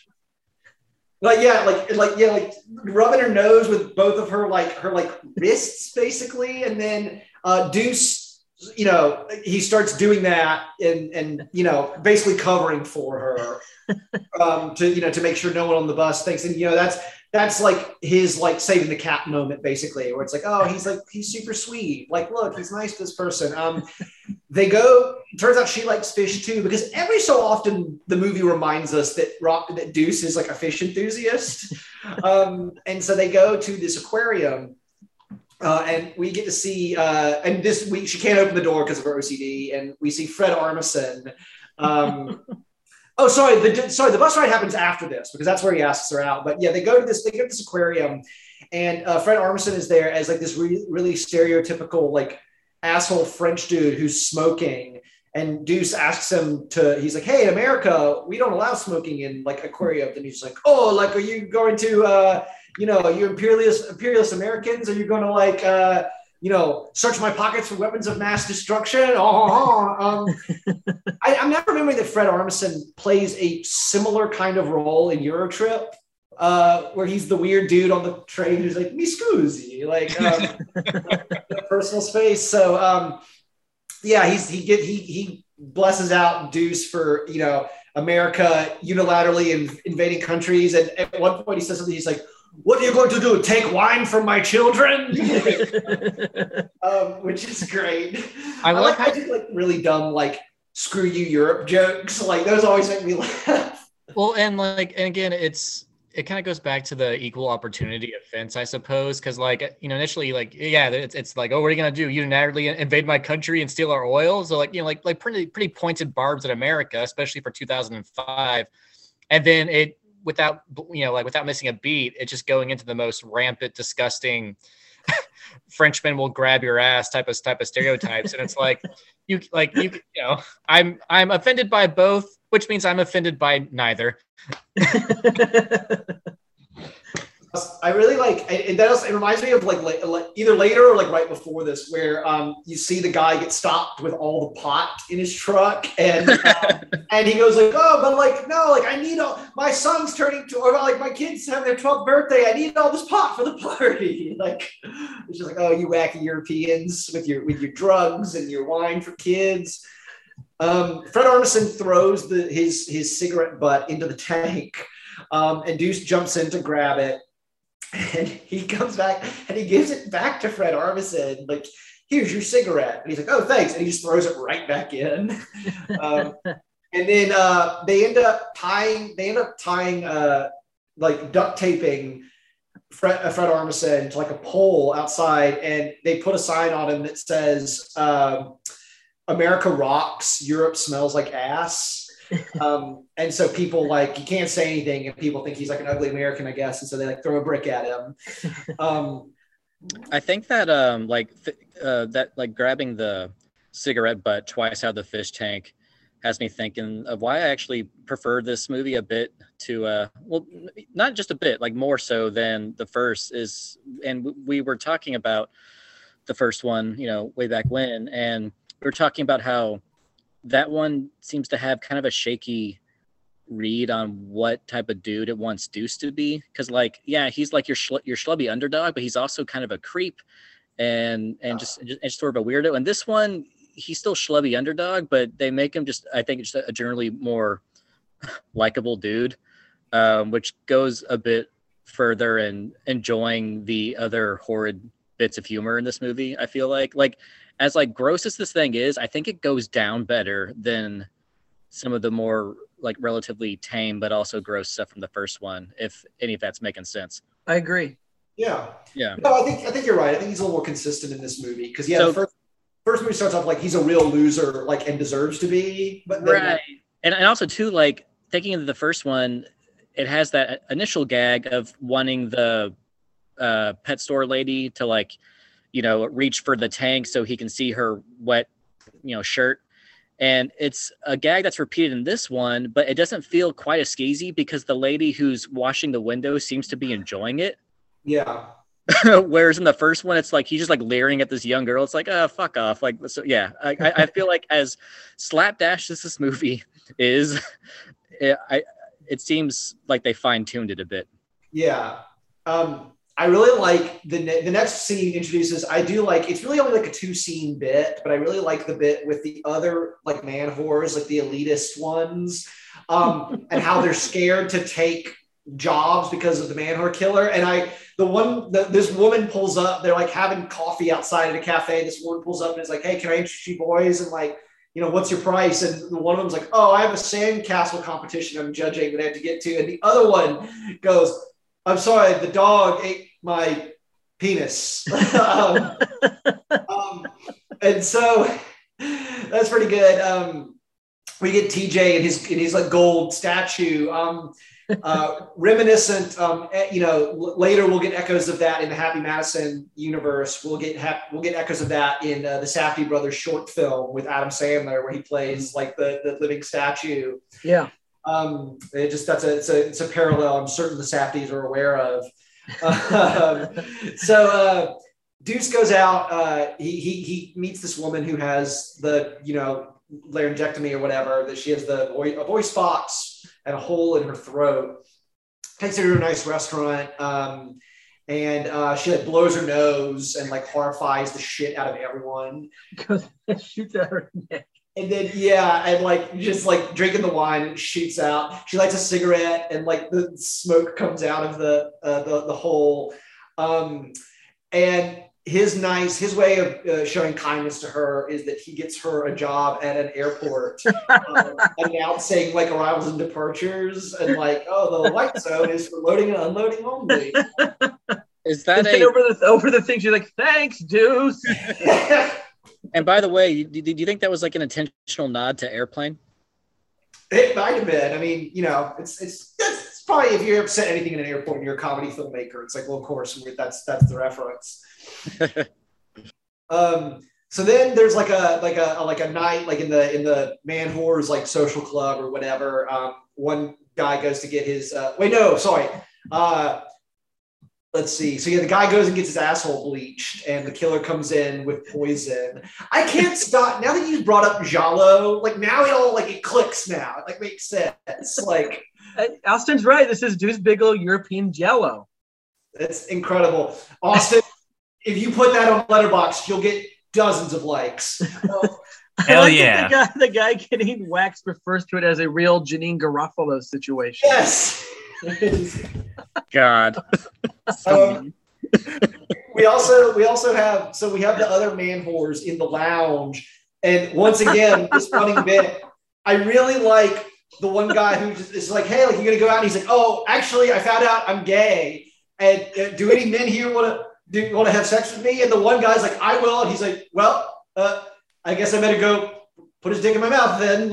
Like yeah, like like yeah, like rubbing her nose with both of her like her like wrists basically, and then uh, Deuce, you know, he starts doing that and and you know basically covering for her um, to you know to make sure no one on the bus thinks, and you know that's that's like his like saving the cat moment basically, where it's like, oh, he's like he's super sweet, like look, he's nice to this person. Um, they go. It turns out she likes fish too, because every so often the movie reminds us that Rock, that Deuce is like a fish enthusiast. Um, and so they go to this aquarium, uh, and we get to see. Uh, and this week she can't open the door because of her O C D, and we see Fred Armisen. Um, oh, sorry. The sorry the bus ride happens after this because that's where he asks her out. But yeah, they go to this. They go to this aquarium, and uh, Fred Armisen is there as like this re- really stereotypical like asshole French dude who's smoking. And Deuce asks him to, he's like, hey, in America, we don't allow smoking in like aquariums. And he's like, oh, like, are you going to, uh, you know, are you imperialist, imperialist Americans? Are you going to like, uh, you know, search my pockets for weapons of mass destruction? Oh, um, I, I'm not remembering that Fred Armisen plays a similar kind of role in Eurotrip, uh, where he's the weird dude on the train who's like, mi scusi, like um, personal space. So, um, yeah, he's he get he he blesses out Deuce for you know America unilaterally in, invading countries, and at one point he says something. He's like, "What are you going to do? Take wine from my children?" um, which is great. I, I like like I do like really dumb like "screw you Europe" jokes. Like those always make me laugh. Well, and like and again, it's. It kind of goes back to the equal opportunity offense, I suppose, because like you know initially like yeah, it's, it's like oh, what are you gonna do? Unilaterally invade my country and steal our oil? So like you know like like pretty pretty pointed barbs at America, especially for two thousand five, and then it without you know like without missing a beat, it just going into the most rampant, disgusting Frenchmen will grab your ass type of type of stereotypes, and it's like you like you you know I'm I'm offended by both, which means I'm offended by neither. I really like it. That also, it reminds me of like, like either later or like right before this, where um, you see the guy get stopped with all the pot in his truck, and um, and he goes like, oh, but like no, like I need all my son's turning to, or like my kids have their twelfth birthday. I need all this pot for the party. Like it's just like, oh, you wacky Europeans with your with your drugs and your wine for kids. Um, Fred Armisen throws the his his cigarette butt into the tank, um, and Deuce jumps in to grab it. And he comes back and he gives it back to Fred Armisen, like, here's your cigarette. And he's like, oh, thanks. And he just throws it right back in. um, and then uh, they end up tying, they end up tying, uh, like duct taping Fred, uh, Fred Armisen to like a pole outside, and they put a sign on him that says, um, America rocks, Europe smells like ass. Um, and so people like, you can't say anything, and people think he's like an ugly American, I guess. And so they like throw a brick at him. Um, I think that um like uh, that like grabbing the cigarette butt twice out of the fish tank has me thinking of why I actually prefer this movie a bit to uh well not just a bit, like more so than the first is. And we were talking about the first one, you know, way back when, and we were talking about how that one seems to have kind of a shaky read on what type of dude it wants Deuce to be, because like yeah he's like your schl- your schlubby underdog, but he's also kind of a creep and and just, just, just sort of a weirdo. And this one, he's still schlubby underdog, but they make him just, I think, just a generally more likable dude, um, which goes a bit further in enjoying the other horrid bits of humor in this movie. I feel like like as like gross as this thing is, I think it goes down better than some of the more like relatively tame but also gross stuff from the first one, if any of that's making sense. I agree. Yeah. Yeah. No, I think I think you're right. I think he's a little more consistent in this movie because yeah, So- the first first movie starts off like he's a real loser, like and deserves to be, but then, Right. And and also too, like thinking of the first one, it has that initial gag of wanting the uh, pet store lady to like, you know, reach for the tank so he can see her wet, you know, shirt. And it's a gag that's repeated in this one, but it doesn't feel quite as skeezy because the lady who's washing the window seems to be enjoying it. yeah. Whereas in the first one, it's like he's just like leering at this young girl. It's like, oh, fuck off. Like, so yeah, I, I I feel like as slapdash as this movie is, it, I it seems like they fine tuned it a bit. Yeah. Um, I really like the ne- the next scene introduces. I do like it's really only like a two scene bit, but I really like the bit with the other like man whores, like the elitist ones, um, and how they're scared to take jobs because of the man whore killer. And I, the one, the, this woman pulls up. They're like having coffee outside at a cafe. This woman pulls up and is like, "Hey, can I introduce you boys?" And like, you know, what's your price? And one of them's like, "Oh, I have a sandcastle competition I'm judging that I have to get to." And the other one goes, "I'm sorry, the dog ate my penis." um, um, and so that's pretty good. Um, we get T J and his, and his like gold statue, um, uh, reminiscent. Um, you know, l- later we'll get echoes of that in the Happy Madison universe. We'll get ha- we'll get echoes of that in uh, the Safdie brothers short film with Adam Sandler, where he plays like the, the living statue. Yeah. Um, it just that's a it's a it's a parallel I'm certain the Safdies are aware of. um, so uh, Deuce goes out. Uh, he he he meets this woman who has the you know laryngectomy or whatever, that she has the voice, a voice box and a hole in her throat. Takes her to a nice restaurant, um, and uh, she like blows her nose and like horrifies the shit out of everyone. Because it shoots at her neck. And then, yeah, and like just like drinking the wine and shoots out. She lights a cigarette and like the smoke comes out of the uh, the, the hole. Um, and his nice, his way of uh, showing kindness to her is that he gets her a job at an airport, um, announcing like arrivals and departures and like, oh, the white zone is for loading and unloading only. Is that And a? then over the over the thing, she's like, "Thanks, Deuce." And by the way, do, do you think that was like an intentional nod to Airplane? It might have been. I mean, you know, it's it's that's it's probably if you ever said anything in an airport and you're a comedy filmmaker, it's like, well, of course, that's that's the reference. um. So then there's like a like a, a like a night like in the in the man whores like social club or whatever. Um. One guy goes to get his. Uh, wait, no, sorry. Uh. Let's see. So yeah, the guy goes and gets his asshole bleached, and the killer comes in with poison. I can't stop now that you brought up Giallo. Like now it all like it clicks now. It like makes sense. Like Uh, Austin's right. This is Deuce Bigelow European Jello. it's incredible, Austin. If you put that on Letterboxd, you'll get dozens of likes. I Hell like yeah. that The guy, the guy getting waxed refers to it as a real Janine Garofalo situation. Yes. God. Um, we also we also have so we have the other man whores in the lounge, and once again this running bit. I really like the one guy who just is like, "Hey, like you gonna go out?" And he's like, "Oh, actually, I found out I'm gay." and uh, do any men here want to do want to have sex with me? And the one guy's like, I will. And he's like, well, uh, I guess I better go put his dick in my mouth then.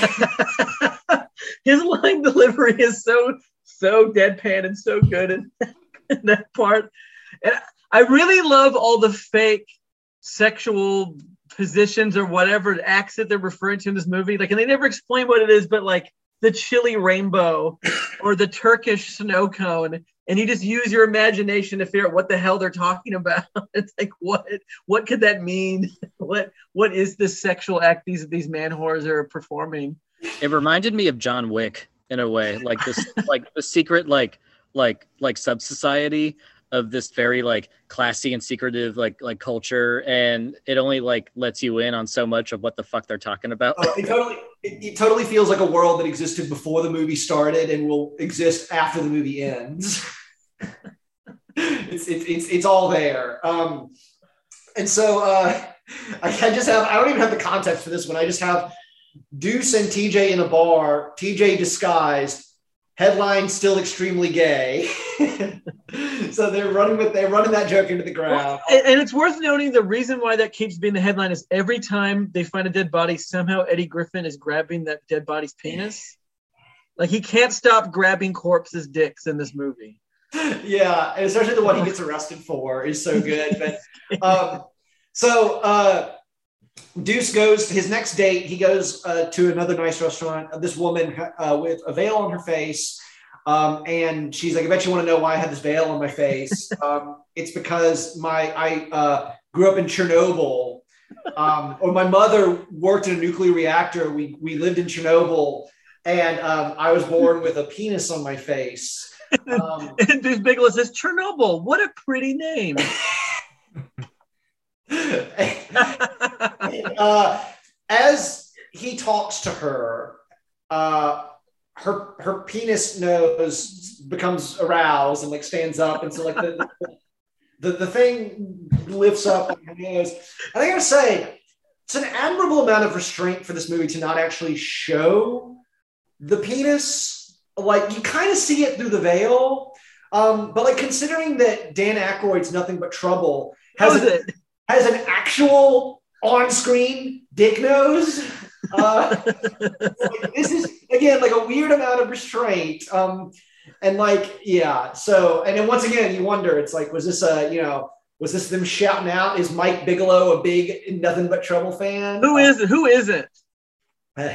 His line delivery is so, so deadpan and so good in, in that part. And I really love all the fake sexual positions or whatever acts that they're referring to in this movie. Like, and they never explain what it is, but like the chili rainbow or the Turkish snow cone. And you just use your imagination to figure out what the hell they're talking about. It's like, what, what could that mean? What, what is this sexual act these, these man whores are performing? It reminded me of John Wick in a way, like this, like the secret, like, like, like sub society of this very like classy and secretive like like culture, and it only like lets you in on so much of what the fuck they're talking about. Oh, it totally it, it totally feels like a world that existed before the movie started and will exist after the movie ends. it's, it's it's it's all there. Um, and so uh, I, I just have I don't even have the context for this one. I just have Deuce and T J in a bar. T J disguised. Headline still extremely gay. So they're running with they're running that joke into the ground. Well, and, and it's worth noting the reason why that keeps being the headline is every time they find a dead body, somehow Eddie Griffin is grabbing that dead body's penis. Like he can't stop grabbing corpses' dicks in this movie. Yeah, and especially the one he gets arrested for is so good. But um, so uh, Deuce goes to his next date. He goes uh, to another nice restaurant. This woman uh, with a veil on her face. Um, and she's like, I bet you want to know why I had this veil on my face. Um, it's because my I uh, grew up in Chernobyl, um, or my mother worked in a nuclear reactor. We we lived in Chernobyl, and um, I was born with a penis on my face. Um, and Deuce Bigalow says, Chernobyl, what a pretty name. uh, as he talks to her, uh, her her penis nose becomes aroused and like stands up, and so like the the, the thing lifts up on her nose. I think I would say it's an admirable amount of restraint for this movie to not actually show the penis. Like you kind of see it through the veil, um, but like considering that Dan Aykroyd's Nothing But Trouble has How is a, it? has an actual on-screen dick nose. Uh, like, this is again like a weird amount of restraint, um, and like yeah. So and then once again, you wonder. It's like, was this a you know was this them shouting out? Is Mike Bigelow a big Nothing But Trouble fan? Who is it? Who isn't? I,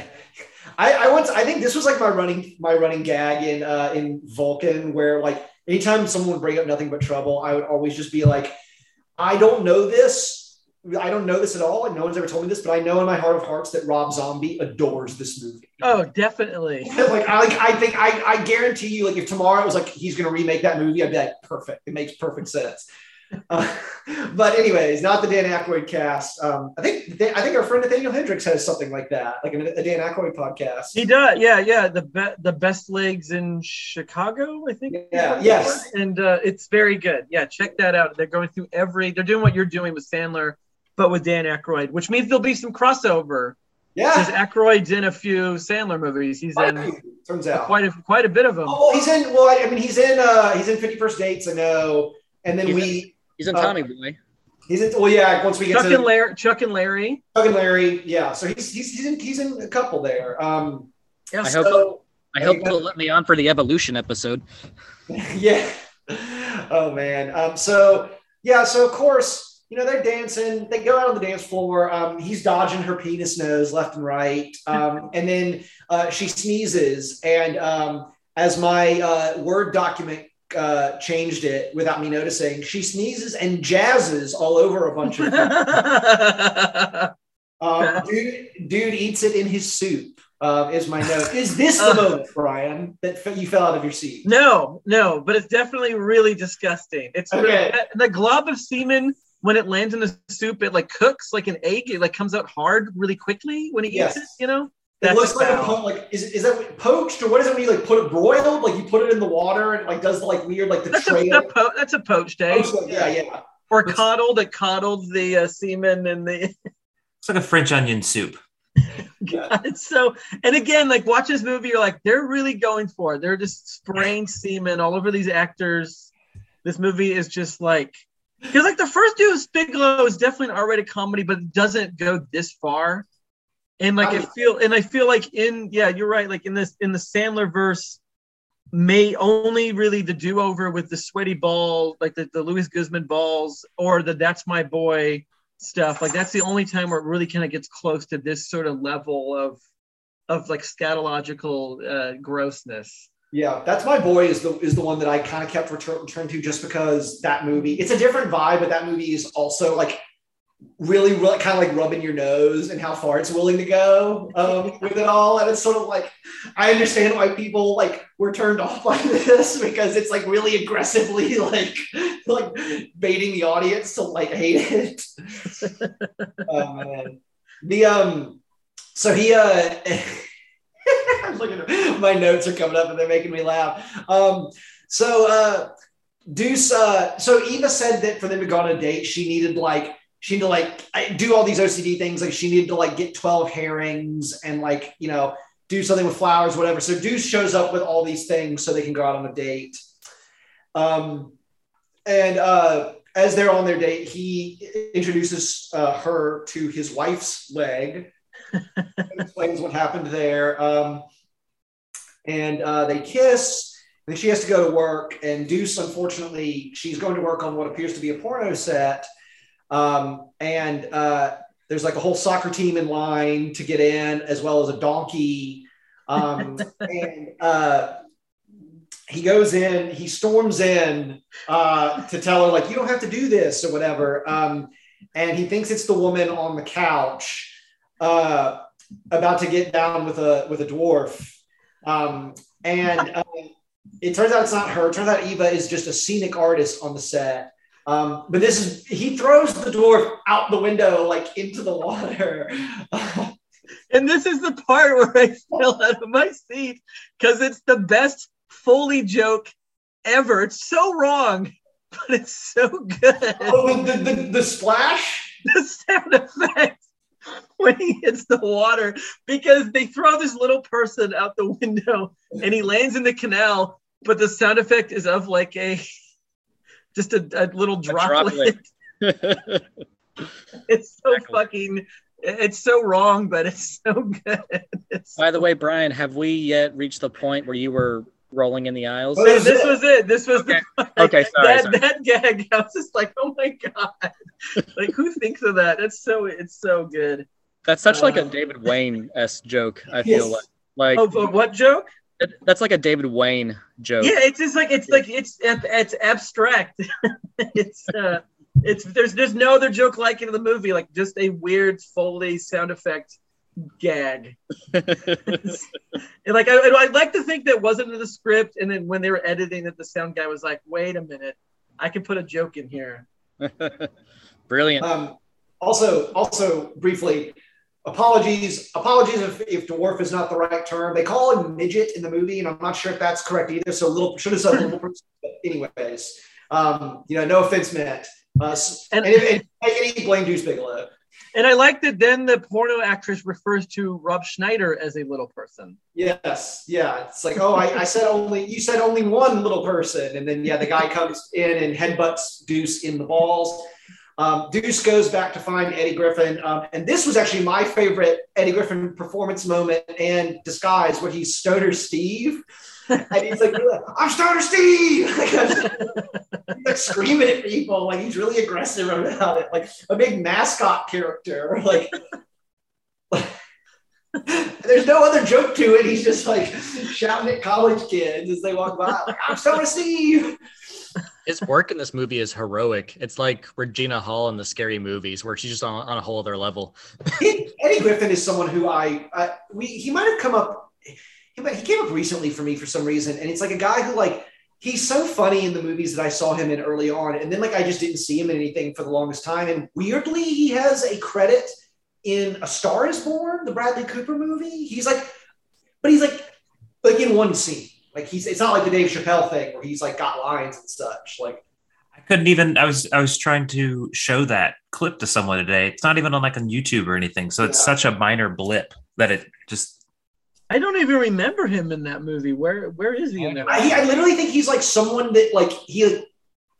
I once I think this was like my running my running gag in uh, in Vulcan, where like anytime someone would bring up Nothing But Trouble, I would always just be like, I don't know this. I don't know this at all, and no one's ever told me this, but I know in my heart of hearts that Rob Zombie adores this movie. Oh, definitely. like I like I think I I guarantee you, like if tomorrow it was like he's gonna remake that movie, I'd be like, perfect. It makes perfect sense. Uh, but anyways, not the Dan Aykroyd cast. Um, I think I think our friend Nathaniel Hendricks has something like that, like a, a Dan Aykroyd podcast. He does, yeah, yeah. The be- the best legs in Chicago, I think. Yeah, yes, and uh, it's very good. Yeah, check that out. They're going through every. They're doing what you're doing with Sandler, but with Dan Aykroyd, which means there'll be some crossover. Yeah, because Aykroyd's in a few Sandler movies. He's quite in turns out quite a quite a bit of them. Oh, he's in. Well, I, I mean, he's in. Uh, he's in fifty First Dates. I know, and then he's we. In, he's in Tommy uh, Boy. He's in. Well, yeah. Once we get Chuck to and Larry, Chuck and Larry, Chuck and Larry. Yeah. So he's he's he's in he's in a couple there. Um, yeah, I so, hope I hope they'll let me on for the Evolution episode. Yeah. Oh man. Um. So yeah. So of course. You know, they're dancing. They go out on the dance floor. Um, he's dodging her penis nose left and right. Um, and then uh, she sneezes. And um, as my uh, Word document uh, changed it without me noticing, she sneezes and jazzes all over a bunch of people. um, dude, dude eats it in his soup. Uh, is my note. Is this the moment, Brian, that f- you fell out of your seat? No, no, but it's definitely really disgusting. It's okay. Really, the glob of semen. When it lands in the soup, it like cooks like an egg. It like comes out hard really quickly when he yes. eats it. You know, That's it looks like a po- like is is that poached or what is it when you like put it broiled? Like you put it in the water and it like does the like weird like the that's trail. A, po- that's a poached egg. Poached, yeah, yeah. Or coddled. It coddled the uh, semen and the. It's like a French onion soup. God, so and again, like watch this movie, you're like they're really going for it. They're just spraying semen all over these actors. this movie is just like, because like the first Deuce Bigelow is definitely an R-rated comedy, but it doesn't go this far. And like I feel, and I feel like in yeah, you're right. Like in this in the Sandler verse, may only really the do-over with the sweaty ball, like the, the Louis Guzman balls, or the That's My Boy stuff. Like that's the only time where it really kind of gets close to this sort of level of of like scatological uh, grossness. Yeah, That's My Boy is the is the one that I kind of kept return, returning to just because that movie, it's a different vibe, but that movie is also like really, really kind of like rubbing your nose and how far it's willing to go um, with it all. And it's sort of like, I understand why people like were turned off by this because it's like really aggressively like like baiting the audience to like hate it. Oh man. The um so he uh I'm looking at my notes are coming up and they're making me laugh. Um so uh Deuce uh so Eva said that for them to go on a date, she needed like She needed to like do all these O C D things. Like she needed to like get twelve herrings and like, you know, do something with flowers, whatever. So Deuce shows up with all these things so they can go out on a date. Um, and uh, as they're on their date, he introduces uh, her to his wife's leg. Explains what happened there. Um, and uh, they kiss. And then she has to go to work. And Deuce, unfortunately, she's going to work on what appears to be a porno set. Um, and uh, there's like a whole soccer team in line to get in, as well as a donkey. Um, and uh, he goes in, he storms in uh, to tell her, like, you don't have to do this or whatever. Um, and he thinks it's the woman on the couch uh, about to get down with a with a dwarf. Um, and uh, it turns out it's not her. It turns out Eva is just a scenic artist on the set. Um, but this is, he throws the dwarf out the window, like into the water. And this is the part where I fell out of my seat because it's the best Foley joke ever. It's so wrong, but it's so good. Oh, the, the, the splash? The sound effect when he hits the water, because they throw this little person out the window and he lands in the canal, but the sound effect is of like a... just a, a little droplet. A droplet. It's so exactly. fucking, it's so wrong, but it's so good. It's By so the way, Brian, have we yet reached the point where you were rolling in the aisles? Oh, this, this was it. This was okay. the okay. Sorry, that, sorry. that gag. I was just like, oh my god! Like, who thinks of that? It's so it's so good. That's such uh, like a Um, David Wayne-esque joke. I feel yes. like like oh, oh, what joke? It, that's like a David Wayne joke. Yeah, it's just like it's like it's it's abstract. it's uh, it's there's there's no other joke like it in the movie. Like just a weird Foley sound effect gag. And like I, I'd like to think that wasn't in the script, and then when they were editing it, the sound guy was like, "Wait a minute, I can put a joke in here." Brilliant. Um, also, also briefly. Apologies, apologies if, if dwarf is not the right term. They call him midget in the movie, and I'm not sure if that's correct either. So little should have said little person. But anyways, um, you know, no offense meant. Uh, and, and, if, and take any blame Deuce Bigelow. And I like that then the porno actress refers to Rob Schneider as a little person. Yes, yeah. It's like, oh, I, I said only you said only one little person, and then yeah, the guy comes in and headbutts Deuce in the balls. Um, Deuce goes back to find Eddie Griffin. Um, and this was actually my favorite Eddie Griffin performance moment and disguise where he's Stoner Steve. And he's like, I'm Stoner Steve! Like, he's like screaming at people. Like he's really aggressive about it. Like a big mascot character. Like, there's no other joke to it. He's just like shouting at college kids as they walk by. Like, I'm Stoner Steve! His work in this movie is heroic. It's like Regina Hall in the Scary Movies, where she's just on, on a whole other level. he, Eddie Griffin is someone who I, I we he might have come up. He, he came up recently for me for some reason, and it's like a guy who like he's so funny in the movies that I saw him in early on, and then like I just didn't see him in anything for the longest time. And weirdly, he has a credit in A Star Is Born, the Bradley Cooper movie. He's like, but he's like like in one scene. Like he's, it's not like the Dave Chappelle thing where he's like got lines and such. Like I couldn't even. I was I was trying to show that clip to someone today. It's not even on like on YouTube or anything. So it's yeah. such a minor blip that it just. I don't even remember him in that movie. Where where is he in that? I, I literally think he's like someone that like he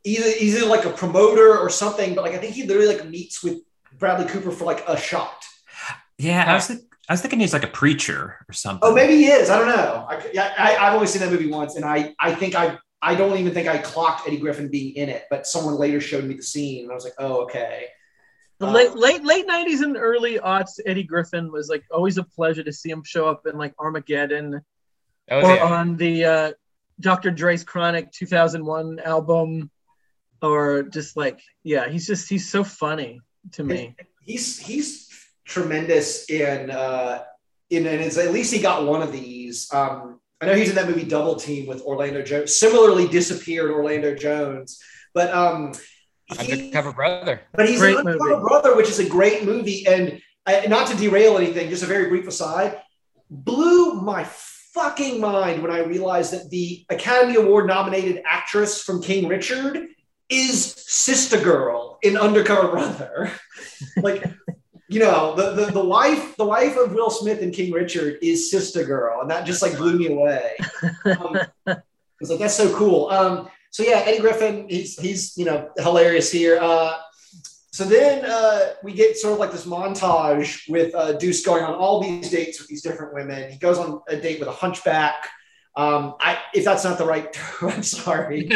either he's either like a promoter or something, but like I think he literally like meets with Bradley Cooper for like a shot. Yeah, I was th- I was thinking he's like a preacher or something. Oh, maybe he is. I don't know. I, I I've only seen that movie once, and I I think I I don't even think I clocked Eddie Griffin being in it, but someone later showed me the scene, and I was like, oh, okay. The Uh, late late late nineties and early aughts, Eddie Griffin was like always a pleasure to see him show up in like Armageddon Oh, or yeah. on the uh, Doctor Dre's Chronic two thousand one album, or just like yeah, he's just he's so funny to me. He's he's tremendous in uh in and it's at least he got one of these. Um, I know he's in that movie Double Team with Orlando Jones. Similarly disappeared Orlando Jones, but um, he, Undercover Brother. but he's Great an Undercover movie. Brother, which is a great movie. And uh, not to derail anything, just a very brief aside, blew my fucking mind when I realized that the Academy Award nominated actress from King Richard is Sister Girl in Undercover Brother. Like, you know, the, the the wife the wife of Will Smith in King Richard is Sister Girl, and that just like blew me away. Um, I was like, that's so cool. Um, so yeah, Eddie Griffin, he's he's you know hilarious here. Uh, so then uh, we get sort of like this montage with uh, Deuce going on all these dates with these different women. He goes on a date with a hunchback. Um, I, if that's not the right term, I'm sorry.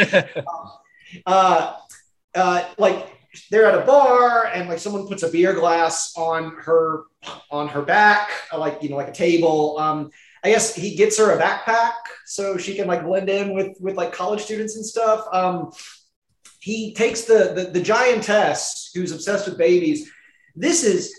uh, uh, like they're at a bar and like someone puts a beer glass on her on her back, like you know, like a table. Um, I guess he gets her a backpack so she can like blend in with with like college students and stuff. Um, he takes the, the the giantess who's obsessed with babies. This is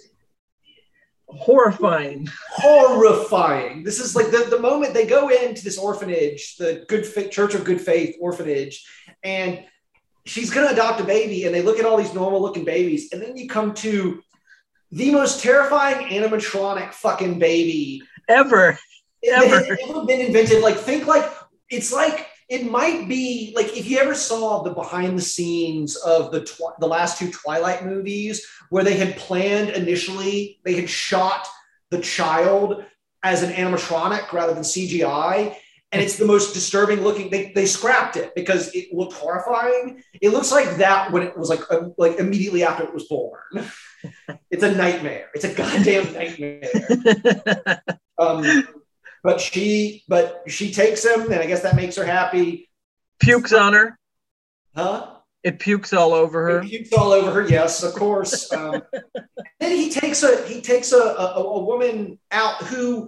Horrifying. horrifying. This is like the, the moment they go into this orphanage, the Good Faith Church of Good Faith orphanage, and she's going to adopt a baby, and they look at all these normal looking babies, and then you come to the most terrifying animatronic fucking baby Ever. that has Ever. ever been invented. Like, think like it's like it might be like if you ever saw the behind the scenes of the tw- the last two Twilight movies, where they had planned initially, they had shot the child as an animatronic rather than C G I. And it's the most disturbing looking. They, they scrapped it because it looked horrifying. It looks like that when it was like uh, like immediately after it was born. It's a nightmare. It's a goddamn nightmare. Um, but she but she takes him, and I guess that makes her happy. Pukes on her. Huh? It pukes all over her. He pukes all over her. Yes, of course. Um, then he takes a he takes a, a a woman out who.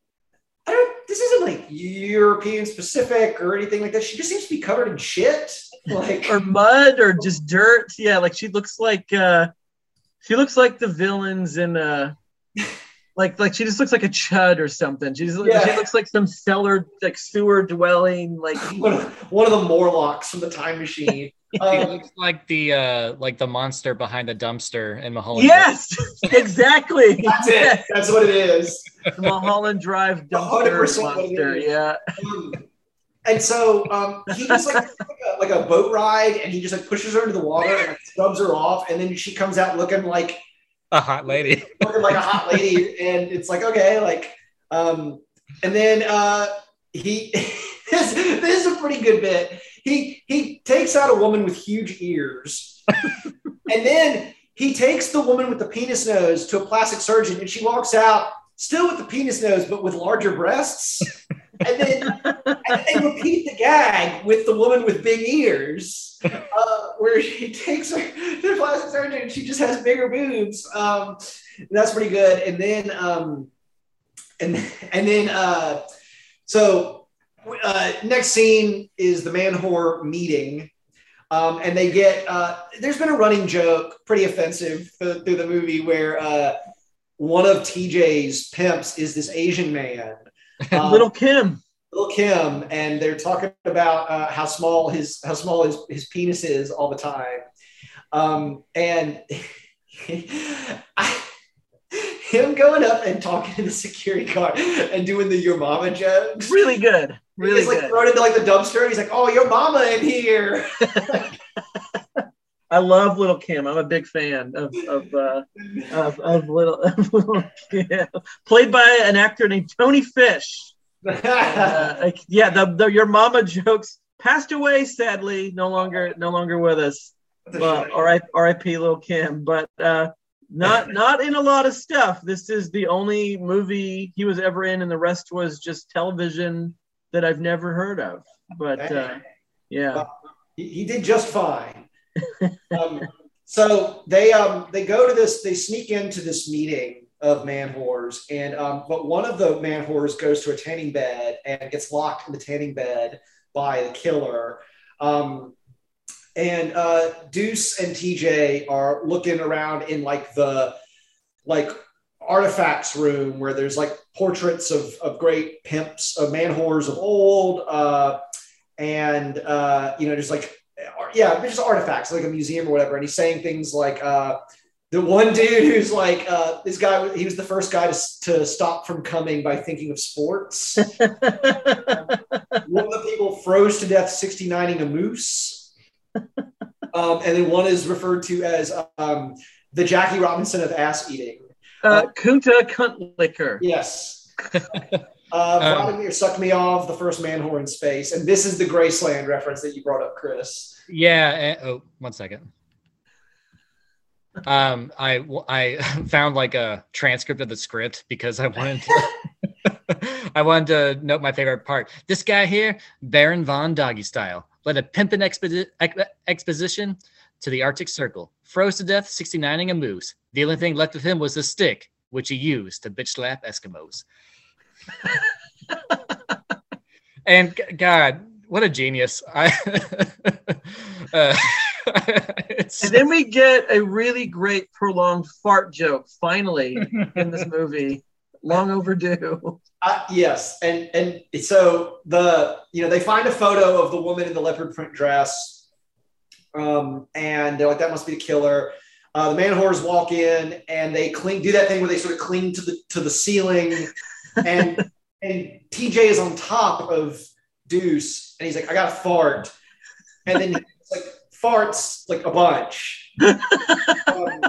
I don't, this isn't like European specific or anything like that. She just seems to be covered in shit. Like Or mud or just dirt. Yeah, like she looks like uh she looks like the villains in uh like like she just looks like a chud or something. She's Yeah. she looks like some cellar like sewer dwelling like one of, one of the Morlocks from the Time Machine. It Um, looks like the uh like the monster behind the dumpster in Mulholland. yes, exactly. that's it. That's what it is. The Mulholland Drive one hundred dumpster percent what it monster. is. Yeah. Um, and so um, he just like like a, like a boat ride, and he just like pushes her into the water and like, scrubs her off, and then she comes out looking like A hot lady. looking like a hot lady, and it's like okay, like um, and then uh, he this, this is a pretty good bit. He he takes out a woman with huge ears, and then he takes the woman with the penis nose to a plastic surgeon, and she walks out still with the penis nose, but with larger breasts. And then and they repeat the gag with the woman with big ears, uh, where he takes her to the plastic surgeon and she just has bigger boobs. Um, that's pretty good. And then, um, and and then, uh, so uh, next scene is the man whore meeting. Um, and they get, uh, there's been a running joke, pretty offensive th- through the movie, where uh, one of T J's pimps is this Asian man. Um, Little Kim. Little Kim, and they're talking about uh, how small his how small his, his penis is all the time. Um, and I, him going up and talking to the security guard and doing the your mama jokes. Really good. Really he's like good. thrown into like the dumpster, and he's like, "Oh, your mama in here." I love Little Kim. I'm a big fan of of uh, of, of little of Little Kim, played by an actor named Tony Fish. Uh, like, yeah, the, the your mama jokes passed away, sadly, no longer no longer with us. Well, R I P Lil Kim, but uh, not not in a lot of stuff. This is the only movie he was ever in, and the rest was just television that I've never heard of. But uh, yeah, well, he, he did just fine. um, so they um, they go to this, they sneak into this meeting of man whores, and um, but one of the man whores goes to a tanning bed and gets locked in the tanning bed by the killer. Um, And uh, Deuce and T J are looking around in like the like artifacts room where there's like portraits of, of great pimps, of man whores of old, uh, and uh, you know, just like yeah, just artifacts like a museum or whatever. And he's saying things like uh, the one dude who's like uh, this guy. He was the first guy to to stop from coming by thinking of sports. um, one of the people froze to death sixty-nining a moose. Um, and then one is referred to as um, the Jackie Robinson of ass eating. Uh, Kunta Cuntlicker. Yes. uh, Vladimir sucked me off, the first man whore in space. And this is the Graceland reference that you brought up, Chris. Yeah. Uh, oh, one second. Um, I I found like a transcript of the script because I wanted to I wanted to note my favorite part. This guy here, Baron Von Doggy Style, led a pimpin' expedi- ex- exposition to the Arctic Circle, froze to death sixty-nining a moose. The only thing left of him was a stick, which he used to bitch slap Eskimos. And God, what a genius! I. uh, and then we get a really great prolonged fart joke finally in this movie. Long overdue. Uh, yes, and and so the you know they find a photo of the woman in the leopard print dress, um, and they're like, that must be the killer. Uh, the man whores walk in and they cling, do that thing where they sort of cling to the to the ceiling, and and T J is on top of Deuce, and he's like, I got to fart, and then he's like farts like a bunch. um,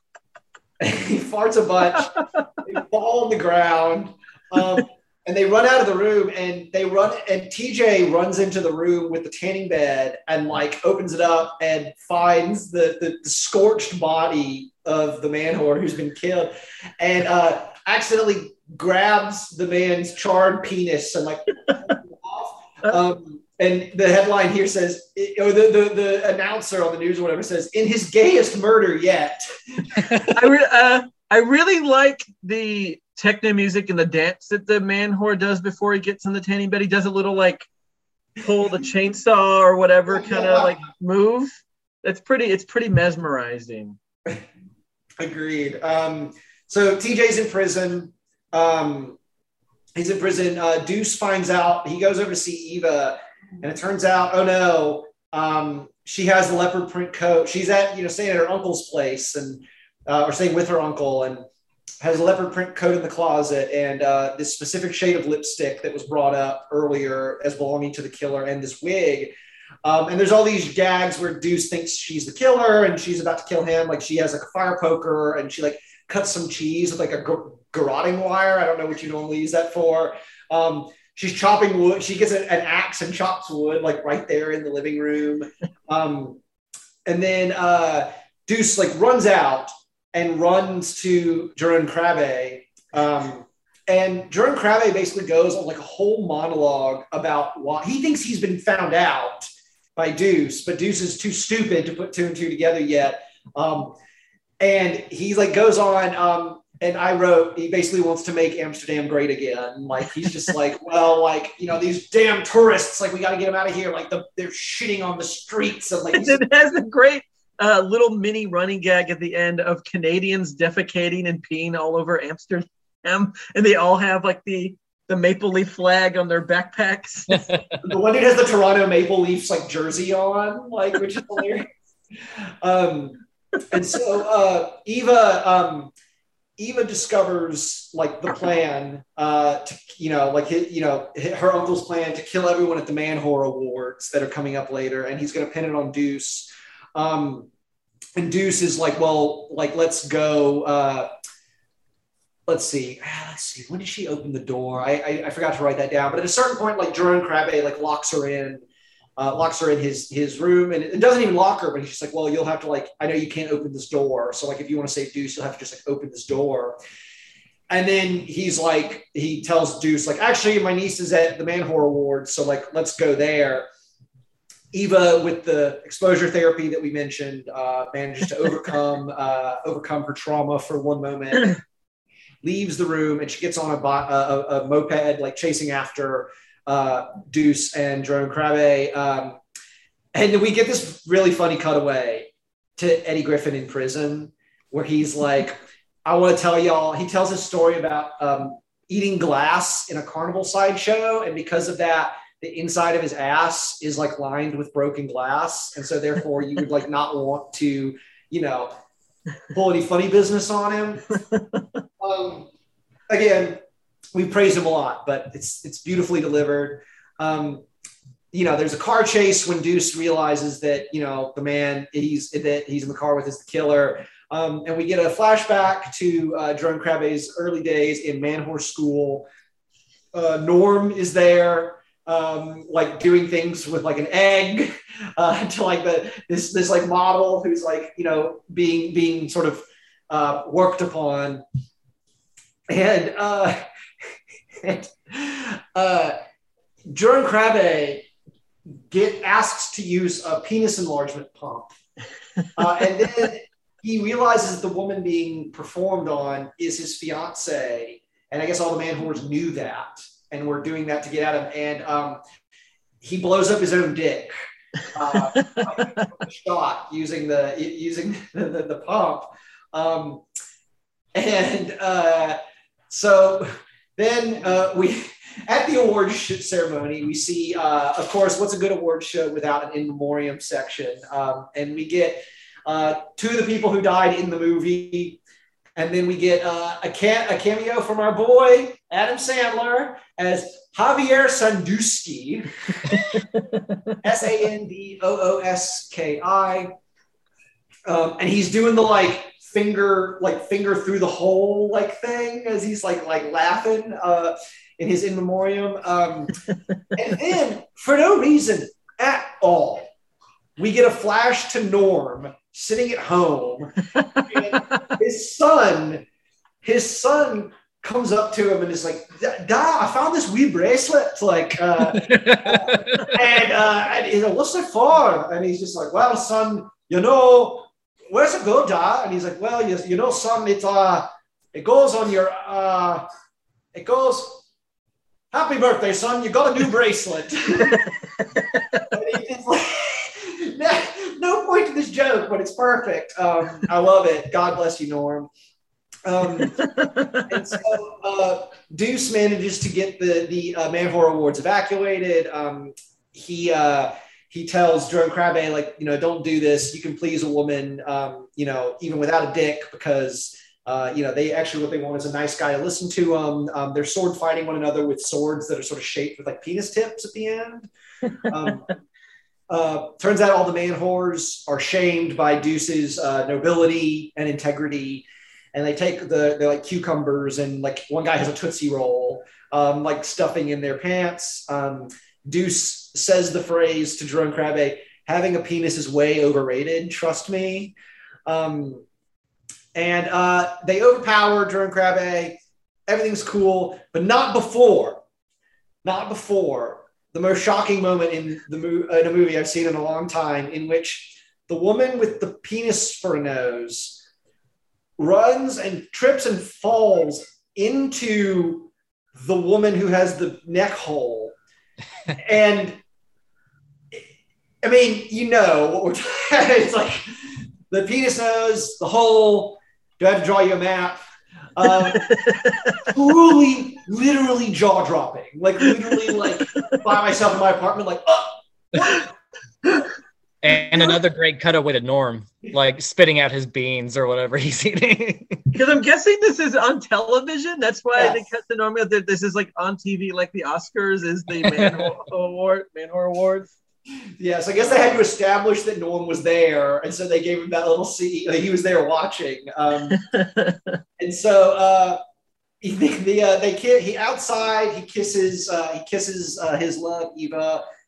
he farts a bunch. They fall on the ground, um, and they run out of the room. And they run, and T J runs into the room with the tanning bed and like opens it up and finds the the, the scorched body of the man whore who's been killed, and uh, accidentally grabs the man's charred penis and like off. Um, and the headline here says, or the, the, the announcer on the news or whatever says, "In his gayest murder yet." I, re- uh, I really like the techno music and the dance that the man whore does before he gets in the tanning bed. He does a little like pull the chainsaw or whatever kind of like move. It's pretty. It's pretty mesmerizing. Agreed. Um, so T J's in prison. Um, he's in prison. Uh, Deuce finds out. He goes over to see Eva. And it turns out, oh no, um, she has the leopard print coat. She's at, you know, staying at her uncle's place and, uh, or staying with her uncle, and has a leopard print coat in the closet and uh, this specific shade of lipstick that was brought up earlier as belonging to the killer, and this wig. Um, and there's all these gags where Deuce thinks she's the killer and she's about to kill him. Like she has like a fire poker and she like cuts some cheese with like a gar- garroting wire. I don't know what you normally use that for. Um, She's chopping wood. She gets an axe and chops wood, like right there in the living room. Um, and then uh, Deuce like runs out and runs to Jerome Crabbe. Um, and Jerome Crabbe basically goes on like a whole monologue about why he thinks he's been found out by Deuce, but Deuce is too stupid to put two and two together yet. Um, and he like goes on. Um, And I wrote, he basically wants to make Amsterdam great again. Like, he's just like, well, like, you know, these damn tourists, like, we got to get them out of here. Like, the, they're shitting on the streets. And like, it has a great uh, little mini running gag at the end of Canadians defecating and peeing all over Amsterdam. And they all have, like, the, the Maple Leaf flag on their backpacks. The one dude has the Toronto Maple Leafs, like, jersey on, like, which is hilarious. Um, and so uh, Eva... Um, Eva discovers like the plan, uh, to, you know, like his, you know, her uncle's plan to kill everyone at the Man Whore Awards that are coming up later, and he's going to pin it on Deuce. Um, and Deuce is like, well, like let's go. Uh, let's see, let's see. When did she open the door? I, I I forgot to write that down. But at a certain point, like Jerome Crabbe like locks her in, uh, locks her in his his room, and it doesn't even lock her, but he's just like, well, you'll have to like, I know you can't open this door, so like if you want to save Deuce, you'll have to just like open this door. And then he's like, he tells Deuce like, actually, my niece is at the Man-Whore Awards, so like let's go there. Eva, with the exposure therapy that we mentioned, uh, manages to overcome uh, overcome her trauma for one moment, leaves the room, and she gets on a, a, a moped, like chasing after uh, Deuce and Jerome Crabbe. Um, and then we get this really funny cutaway to Eddie Griffin in prison, where he's like, I want to tell y'all, he tells his story about um, eating glass in a carnival sideshow, and because of that, the inside of his ass is like lined with broken glass. And so therefore you would like not want to, you know, pull any funny business on him. Um, again, we praise him a lot, but it's, it's beautifully delivered. Um, you know, there's a car chase when Deuce realizes that, you know, the man he's that he's in the car with is the killer. Um, and we get a flashback to uh, Jerome Crabbe's early days in Man-Whore School. Uh, Norm is there. Um, like doing things with like an egg uh, to like the this this like model who's like, you know, being being sort of uh, worked upon, and uh, and uh, Jerome Crabbe get asks to use a penis enlargement pump, uh, and then he realizes the woman being performed on is his fiance, and I guess all the man-whores knew that. And we're doing that to get at him. And um, he blows up his own dick uh, shot using the using the, the, the pump. Um, and uh, so then uh, we, at the awards ceremony, we see, uh, of course, what's a good award show without an in memoriam section? Um, and we get uh, two of the people who died in the movie. And then we get uh, a, cam- a cameo from our boy, Adam Sandler, as Javier Sandusky, S A N D O O S K I. Um, and he's doing the like finger, like finger through the hole like thing as he's like, like laughing uh, in his in memoriam. Um, and then for no reason at all, we get a flash to Norm sitting at home. And his son, his son comes up to him and is like, Dad, I found this wee bracelet. Like, uh, and, uh, and he's like, what's it for? And he's just like, well, son, you know, where's it go, Dad? And he's like, well, you, you know, son, it, uh, it goes on your, uh, it goes, happy birthday, son. You got a new bracelet. No point to this joke, but it's perfect. Um, I love it. God bless you, Norm. Um, and so uh, Deuce manages to get the the uh, Man-Whore Awards evacuated. Um, he uh, he tells Jerome Crabbe, like, you know, don't do this. You can please a woman, um, you know, even without a dick, because uh, you know, they actually what they want is a nice guy to listen to them. Um, they're sword fighting one another with swords that are sort of shaped with like penis tips at the end. Um, Uh, turns out all the man-whores are shamed by Deuce's uh, nobility and integrity, and they take the they're like cucumbers, and like one guy has a Tootsie Roll, um, like stuffing in their pants. Um, Deuce says the phrase to Jerome Crabbe, "Having a penis is way overrated. Trust me." Um, and uh, they overpower Jerome Crabbe. Everything's cool, but not before. Not before. The most shocking moment in the mo- in a movie I've seen in a long time, in which the woman with the penis for a nose runs and trips and falls into the woman who has the neck hole. And I mean, you know what we're talking about. It's like the penis nose, the hole. Do I have to draw you a map? Um, truly, literally jaw dropping, like literally, like by myself in my apartment, like, oh, what? And another great cutaway to Norm, like spitting out his beans or whatever he's eating. Because I'm guessing this is on television. That's why Yes. they cut the Norm. That this is like on T V, like the Oscars is the Man-Whore Award, Man-Whore Awards. Yeah, so I guess they had to establish that Norm was there, and so they gave him that little seat. Like, he was there watching, um, and so uh, he, the uh, they ki- he outside. He kisses uh, he kisses uh, his love Eva,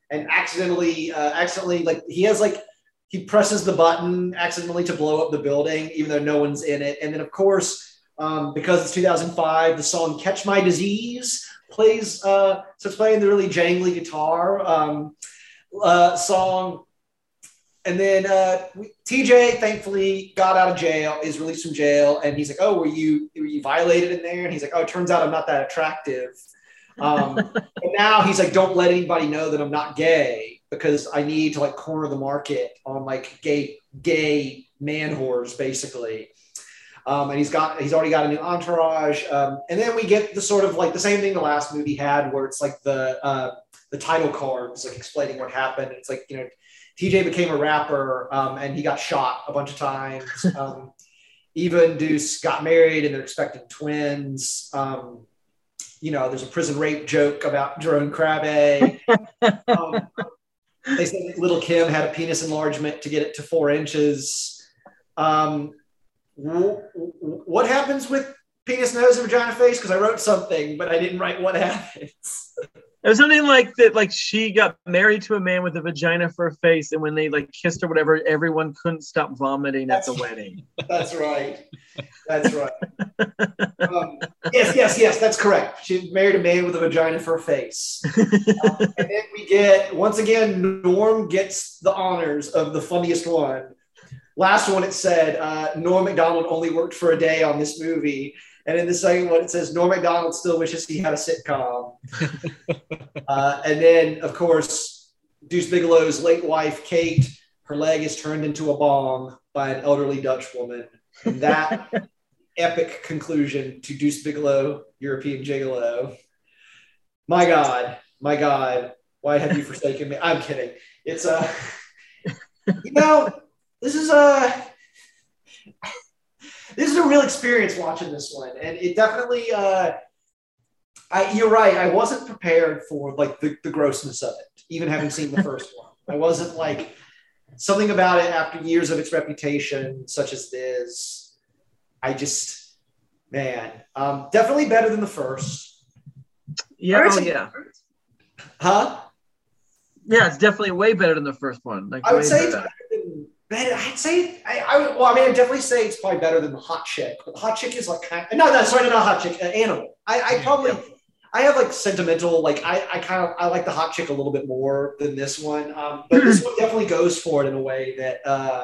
and accidentally, uh, accidentally, like he has like, he presses the button accidentally to blow up the building, even though no one's in it. And then of course, um, because it's two thousand five, the song Catch My Disease plays, uh, starts playing the really jangly guitar um, uh, song. And then uh, T J thankfully got out of jail, is released from jail. And he's like, oh, were you, were you violated in there? And he's like, oh, it turns out I'm not that attractive. Um, and now he's like, don't let anybody know that I'm not gay because I need to like corner the market on like gay, gay man whores basically. Um, and he's got, he's already got a new entourage. Um, and then we get the sort of like the same thing the last movie had where it's like the, uh, the title cards, like explaining what happened. It's like, you know, T J became a rapper um, and he got shot a bunch of times. Um, Eva and Deuce got married and they're expecting twins. Um, you know, there's a prison rape joke about Jerome Crabbe. um, they said that Little Kim had a penis enlargement to get it to four inches. Um, w- w- what happens with penis, nose, and vagina face? Because I wrote something, but I didn't write what happens. It was something like that, like she got married to a man with a vagina for a face, and when they like kissed or whatever, everyone couldn't stop vomiting that's, at the wedding. That's right. That's right. um, yes, yes, yes, that's correct. She married a man with a vagina for a face. um, and then we get, once again, Norm gets the honors of the funniest one. Last one, it said, uh, Norm Macdonald only worked for a day on this movie. And in the second one, it says, Norm Macdonald still wishes he had a sitcom. uh, and then, of course, Deuce Bigelow's late wife, Kate, her leg is turned into a bong by an elderly Dutch woman. And that epic conclusion to Deuce Bigalow, European Gigolo. My God, my God, why have you forsaken me? I'm kidding. It's a, uh, you know, this is a... This is a real experience watching this one, and it definitely. Uh, I, you're right. I wasn't prepared for like the, the grossness of it, even having seen the first one. I wasn't like something about it after years of its reputation, such as this. I just, man, um, definitely better than the first. Yeah, oh, yeah, huh? Yeah, it's definitely way better than the first one. Like, I would say. Better. Man, I'd say I, I would. Well, I mean, I'd definitely say it's probably better than the Hot Chick. But Hot Chick is like kind of, no, no, sorry, not Hot Chick. Uh, Animal. I, I probably, yeah. I have like sentimental. Like I, I kind of, I like the Hot Chick a little bit more than this one. Um, but this one definitely goes for it in a way that, uh,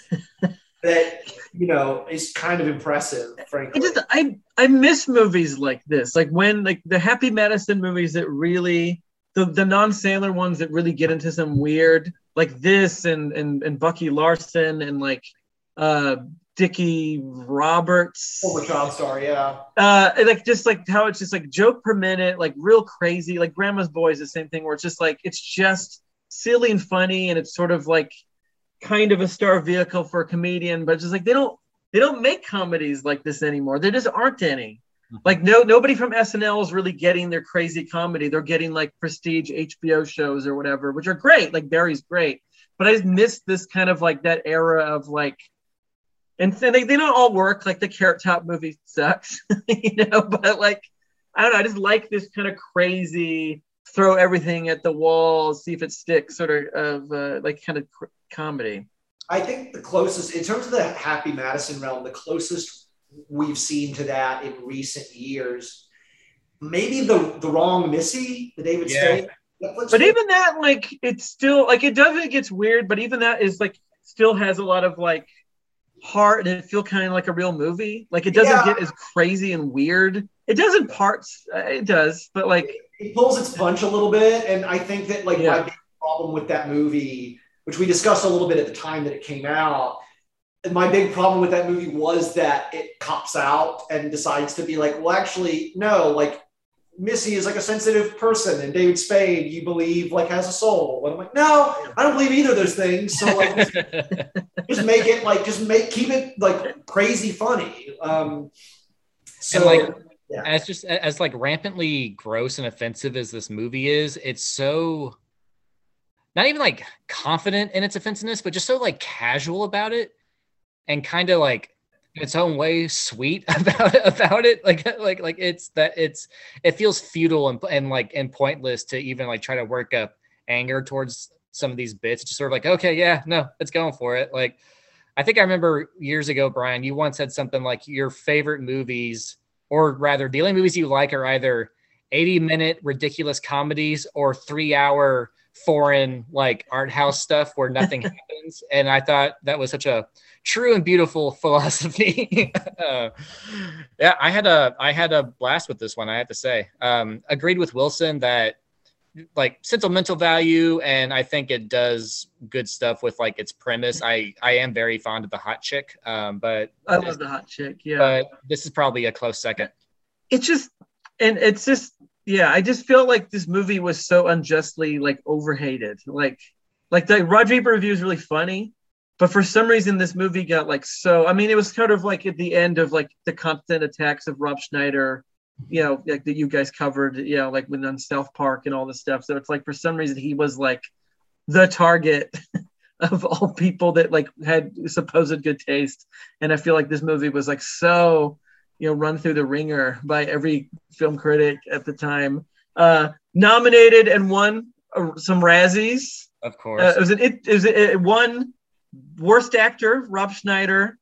that you know is kind of impressive. Frankly, I just I I miss movies like this. Like when like the Happy Madison movies that really the the non-Sandler ones that really get into some weird. Like this and, and and Bucky Larson and like uh Dickie Roberts. Former child star, yeah. Uh like just like how it's just like joke per minute, like real crazy, like Grandma's Boy is the same thing where it's just like it's just silly and funny and it's sort of like kind of a star vehicle for a comedian, but it's just like they don't they don't make comedies like this anymore. There just aren't any. Like no nobody from S N L is really getting their crazy comedy. They're getting like prestige H B O shows or whatever, which are great. Like Barry's great, but I just miss this kind of like that era of like, and they, they don't all work. Like the Carrot Top movie sucks, you know. But like I don't know. I just like this kind of crazy throw everything at the wall, see if it sticks sort of of uh, like kind of cr- comedy. I think the closest in terms of the Happy Madison realm, the closest we've seen to that in recent years. Maybe the the wrong Missy, the David yeah. Spade. Netflix but movie. even that, like, it's still like it does. It gets weird, but even that is like still has a lot of like heart, and it feels kind of like a real movie. Like it doesn't Yeah. get as crazy and weird. It does in parts. Uh, it does, but like it, it pulls its punch a little bit, and I think that like Yeah. my big problem with that movie, which we discussed a little bit at the time that it came out. My big problem with that movie was that it cops out and decides to be like, well, actually, no, like Missy is like a sensitive person and David Spade, you believe like has a soul. And I'm like, no, I don't believe either of those things. So like, just, just make it like, just make, keep it like crazy funny. Um, so and like, yeah. as just as like rampantly gross and offensive as this movie is, it's so not even like confident in its offensiveness, but just so like casual about it. And kind of like in its own way sweet about it, about it. Like, like, like it's that it's, it feels futile and, and like, and pointless to even like try to work up anger towards some of these bits. It's just sort of like, okay, yeah, no, it's going for it. Like, I think I remember years ago, Brian, you once said something like your favorite movies, or rather the only movies you like are either eighty minute ridiculous comedies or three hour foreign like art house stuff where nothing happens. And I thought that was such a true and beautiful philosophy. uh, yeah, I had a, I had a blast with this one. I have to say, um, agreed with Wilson that like sentimental value. And I think it does good stuff with like its premise. I, I am very fond of the hot chick. Um, but I love the hot chick. Yeah. But this is probably a close second. It's just, and it's just, yeah, I just feel like this movie was so unjustly like overhated. Like, like the Roger Ebert review is really funny, but for some reason this movie got like so. I mean, it was kind of like at the end of like the constant attacks of Rob Schneider, you know, like that you guys covered, you know, like when on South Park and all this stuff. So it's like for some reason he was like the target of all people that like had supposed good taste, and I feel like this movie was like so, you know, run through the ringer by every film critic at the time. Uh, nominated and won uh, some Razzies. Of course. Uh, it was an, it, it was a, it won worst actor, Rob Schneider.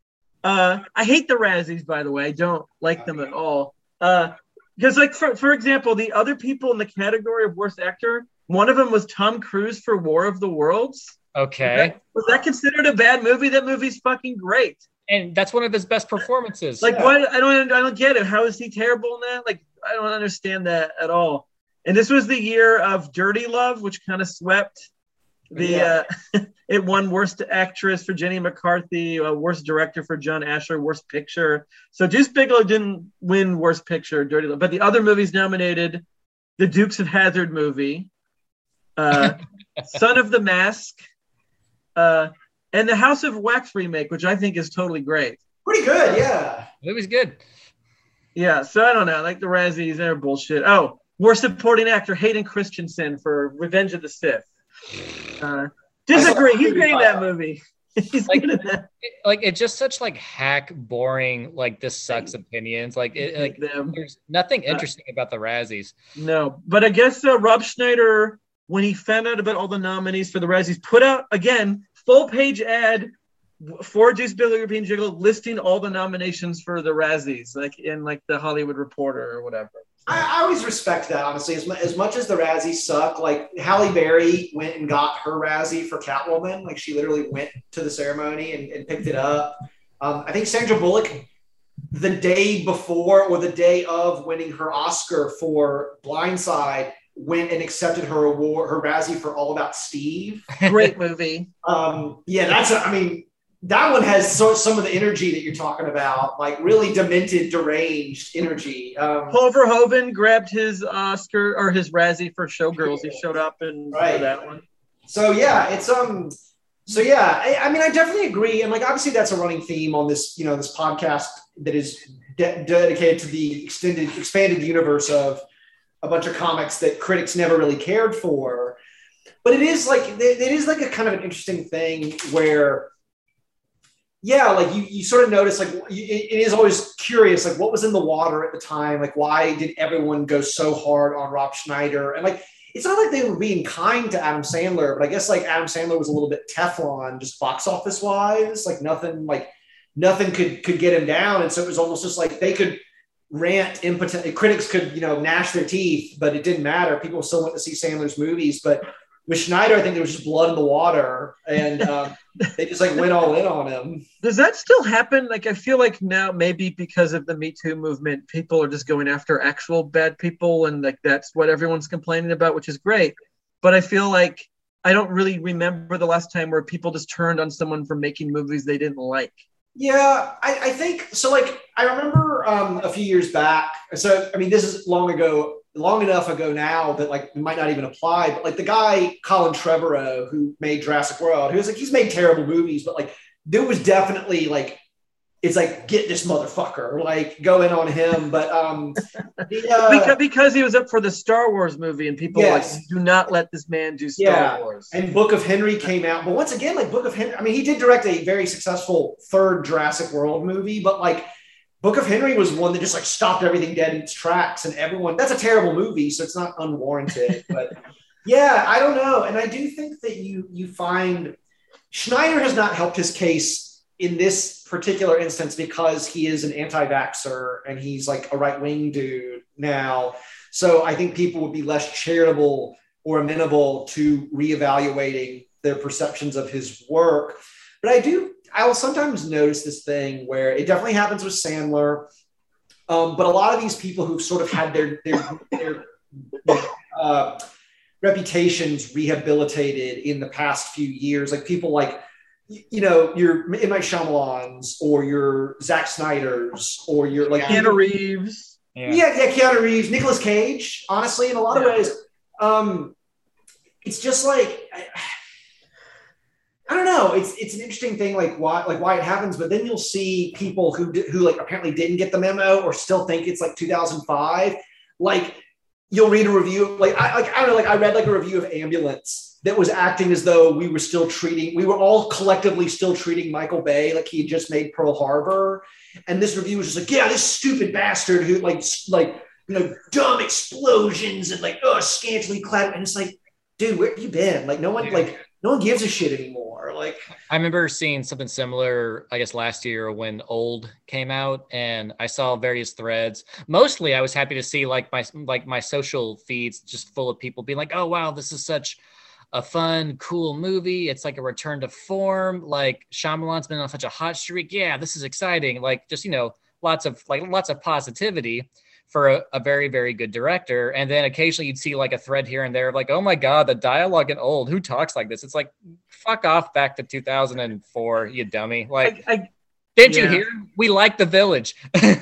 Uh, I hate the Razzies, by the way. I don't like them at all. Uh, because like, for, for example, the other people in the category of worst actor, one of them was Tom Cruise for War of the Worlds. Okay. Was that, was that considered a bad movie? That movie's fucking great. And that's one of his best performances. Like, yeah. what? I don't, I don't get it. How is he terrible in that? Like, I don't understand that at all. And this was the year of Dirty Love, which kind of swept the. Yeah. Uh, it won worst actress for Jenny McCarthy, uh, worst director for John Asher, worst picture. So Deuce Bigelow didn't win worst picture, Dirty Love, but the other movies nominated: The Dukes of Hazzard movie, uh, Son of the Mask. Uh, And the House of Wax remake, which I think is totally great. Pretty good, yeah. It was good. Yeah, so I don't know. Like the Razzies, they're bullshit. Oh, worst supporting actor, Hayden Christensen for Revenge of the Sith. Uh, disagree. He's great in that movie. He's like, good in that. It, like it's just such like hack, boring, like this sucks opinions. Like it, like them. There's nothing interesting uh, about the Razzies. No, but I guess uh, Rob Schneider, when he found out about all the nominees for the Razzies, put out again full page ad for Deuce Bigelow European Gigolo listing all the nominations for the Razzies, like in like the Hollywood Reporter or whatever. I, I always respect that, honestly. As, as much as the Razzies suck, like Halle Berry went and got her Razzie for Catwoman. Like she literally went to the ceremony and, and picked it up. Um, I think Sandra Bullock, the day before or the day of winning her Oscar for Blindside, went and accepted her award, her Razzie for All About Steve. Great movie. Um, yeah, that's, a, I mean, that one has so, some of the energy that you're talking about, like really demented, deranged energy. Um, Paul Verhoeven grabbed his Oscar or his Razzie for Showgirls. He showed up in right. for that one. So yeah, it's, um, so yeah, I, I mean, I definitely agree. And like, obviously that's a running theme on this, you know, this podcast that is de- dedicated to the extended, expanded universe of a bunch of comics that critics never really cared for. But it is like, it is like a kind of an interesting thing where, yeah, like you, you sort of notice, like, it, it is always curious, like what was in the water at the time? Like, why did everyone go so hard on Rob Schneider? And like, it's not like they were being kind to Adam Sandler, but I guess like Adam Sandler was a little bit Teflon, just box office wise, like nothing, like nothing could, could get him down. And so it was almost just like they could rant impotent, critics could, you know, gnash their teeth, but it didn't matter. People still went to see Sandler's movies. But with Schneider, I think there was just blood in the water, and um, they just like went all in on him. Does that still happen? Like, I feel like now maybe because of the Me Too movement, people are just going after actual bad people, and like that's what everyone's complaining about, which is great. But I feel like I don't really remember the last time where people just turned on someone for making movies they didn't like. Yeah, I, I think so. Like, I remember um, a few years back. So, I mean, this is long ago, long enough ago now that like it might not even apply. But like the guy Colin Trevorrow who made Jurassic World, who's like he's made terrible movies, but like there was definitely like it's like get this motherfucker, like going on him. But um, the, uh, because because he was up for the Star Wars movie, and people yes. were like, do not let this man do Star yeah. Wars. And Book of Henry came out, but once again, like Book of Henry, I mean, he did direct a very successful third Jurassic World movie, but like Book of Henry was one that just like stopped everything dead in its tracks, and everyone. That's a terrible movie, so it's not unwarranted, but. Yeah, I don't know. And I do think that you you find Schneider has not helped his case in this particular instance because he is an anti-vaxxer and he's like a right-wing dude now. So I think people would be less charitable or amenable to reevaluating their perceptions of his work. But I do, I will sometimes notice this thing where it definitely happens with Sandler. Um, but a lot of these people who've sort of had their, their, their, their uh, reputations rehabilitated in the past few years, like people like, you know, your M. Night Shyamalans or your Zack Snyder's or your like Keanu Reeves. Yeah. yeah, yeah, Keanu Reeves, Nicolas Cage. Honestly, in a lot of Yeah. ways, um, it's just like I, I don't know. It's it's an interesting thing, like why like why it happens. But then you'll see people who di- who like apparently didn't get the memo or still think it's like two thousand five. Like you'll read a review, like I like I don't know, like I read like a review of Ambulance that was acting as though we were still treating, we were all collectively still treating Michael Bay like he had just made Pearl Harbor. And this review was just like, yeah, this stupid bastard who like, like, you know, dumb explosions and like, oh, scantily clad. And it's like, dude, where have you been? Like, no one, like, no one gives a shit anymore. Like, I remember seeing something similar, I guess, last year when Old came out, and I saw various threads. Mostly, I was happy to see like my like my social feeds just full of people being like, "Oh wow, this is such a fun, cool movie. It's like a return to form. Like Shyamalan's been on such a hot streak. Yeah, this is exciting." Like just you know, lots of like lots of positivity for a, a very, very good director. And then occasionally you'd see like a thread here and there of like, oh my God, the dialogue in Old, who talks like this? It's like, fuck off back to two thousand four, you dummy. Like, I, I, didn't yeah. you hear? We like The Village.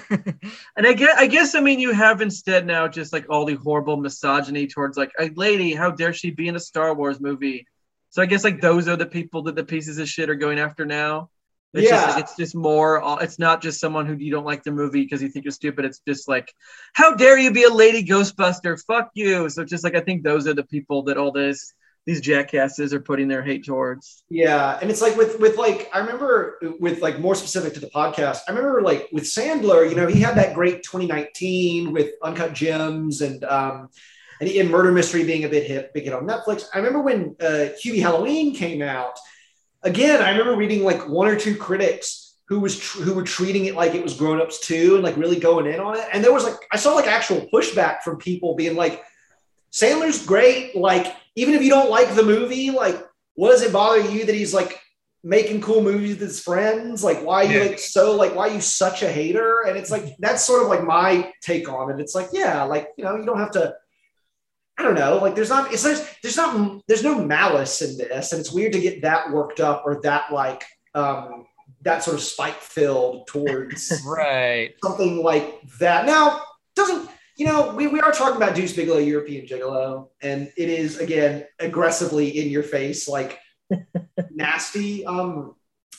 And I guess, I guess, I mean, you have instead now just like all the horrible misogyny towards like a lady, how dare she be in a Star Wars movie? So I guess like those are the people that the pieces of shit are going after now. It's Yeah. just like, it's just more, it's not just someone who you don't like the movie because you think you're stupid. It's just like, how dare you be a lady Ghostbuster? Fuck you. So just like, I think those are the people that all this, these jackasses are putting their hate towards. Yeah, and it's like with with like I remember with like more specific to the podcast. I remember like with Sandler, you know, he had that great twenty nineteen with Uncut Gems and um and, and Murder Mystery being a bit hit, big hit on Netflix. I remember when uh, Hubie Halloween came out. Again, I remember reading like one or two critics who was tr- who were treating it like it was Grown Ups too, and like really going in on it. And there was like I saw like actual pushback from people being like, Sandler's great, like. Even if you don't like the movie, like, what does it bother you that he's like making cool movies with his friends? Like, why are you Yeah. like so like why are you such a hater? And it's like that's sort of like my take on it. It's like, yeah, like you know, you don't have to. I don't know. Like, there's not. It's there's there's not there's no malice in this, and it's weird to get that worked up or that like um that sort of spite filled towards Right. something like that. Now doesn't. You know, we, we are talking about Deuce Bigalow, European Gigolo, and it is, again, aggressively in your face, like nasty. Um,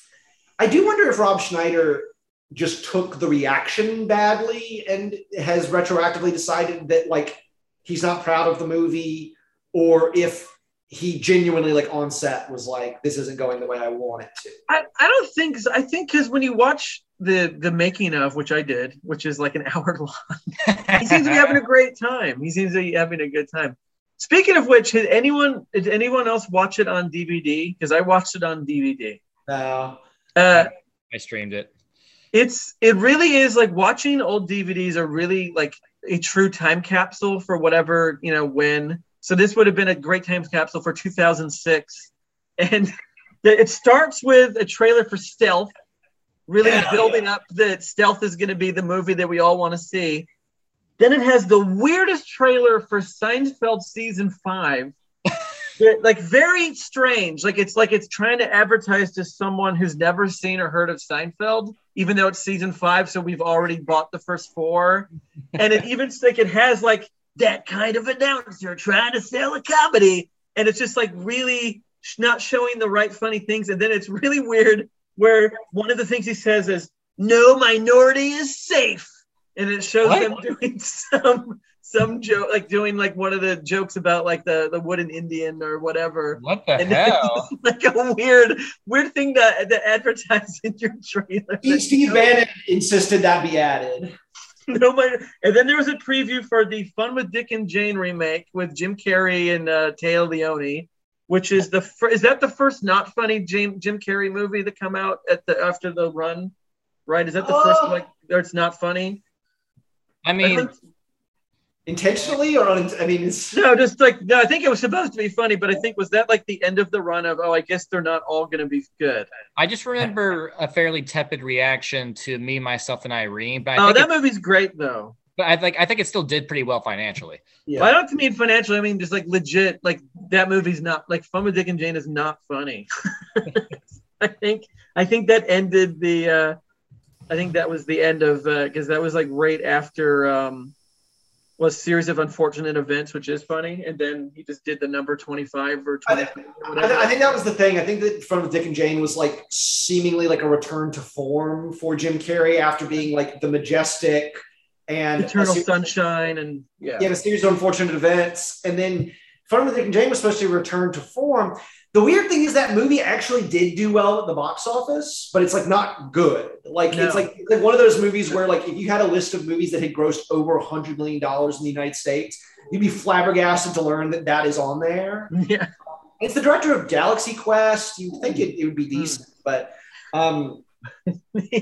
I do wonder if Rob Schneider just took the reaction badly and has retroactively decided that, like, he's not proud of the movie, or if he genuinely, like, on set was like, this isn't going the way I want it to. I, I don't think so. I think because when you watch the the making of, which I did, which is like an hour long, he seems to be having a great time. He seems to be having a good time. Speaking of which, did anyone did anyone else watch it on D V D? Because I watched it on D V D. No. Uh, I streamed it. it's it really is like watching old D V Ds are really like a true time capsule for whatever, you know, when. So this would have been a great time capsule for two thousand six. And it starts with a trailer for Stealth, really Yeah. building up that Stealth is going to be the movie that we all want to see. Then it has the weirdest trailer for Seinfeld season five. that, like very strange. Like it's like it's trying to advertise to someone who's never seen or heard of Seinfeld, even though it's season five, so we've already bought the first four. And it even like it has like that kind of announcer trying to sell a comedy, and it's just like really sh- not showing the right funny things. And then it's really weird where one of the things he says is no minority is safe, and it shows What? them doing some some joke, like doing like one of the jokes about like the the wooden Indian or whatever. What the And hell? it's like a weird weird thing to, to advertise in your trailer. Steve, Steve Bannon insisted that be added. Nobody. And then there was a preview for the Fun with Dick and Jane remake with Jim Carrey and uh, Téa Leoni, which is the fir- is that the first not funny Jim Jim Carrey movie that come out at the after the run, right? Is that the oh. first like or it's not funny? I mean, I think, intentionally or un- I mean, it's no, just like no. I think it was supposed to be funny, but I think was that like the end of the run of oh, I guess they're not all going to be good. I just remember a fairly tepid reaction to Me, Myself, and Irene. But I oh, think that it, movie's great though. But I think I think it still did pretty well financially. Yeah, well, I don't mean financially. I mean just like legit. Like that movie's not like Fun with Dick and Jane is not funny. I think I think that ended the. Uh, I think that was the end of because uh, that was like right after. Um, was Series of Unfortunate Events, which is funny, and then he just did the number twenty-five or twenty. I, th- or I, th- I think that was the thing. I think that Fun with Dick and Jane was like seemingly like a return to form for Jim Carrey after being like the majestic and Eternal Sunshine and yeah, yeah, a series of unfortunate events, and then Fun with Dick and Jane was supposed to return to form. The weird thing is that movie actually did do well at the box office, but it's like not good. Like no. it's like, like one of those movies where like if you had a list of movies that had grossed over a hundred million dollars in the United States, you'd be flabbergasted to learn that that is on there. Yeah, it's the director of Galaxy Quest. You'd think it, it would be decent, mm. but um, but, yeah.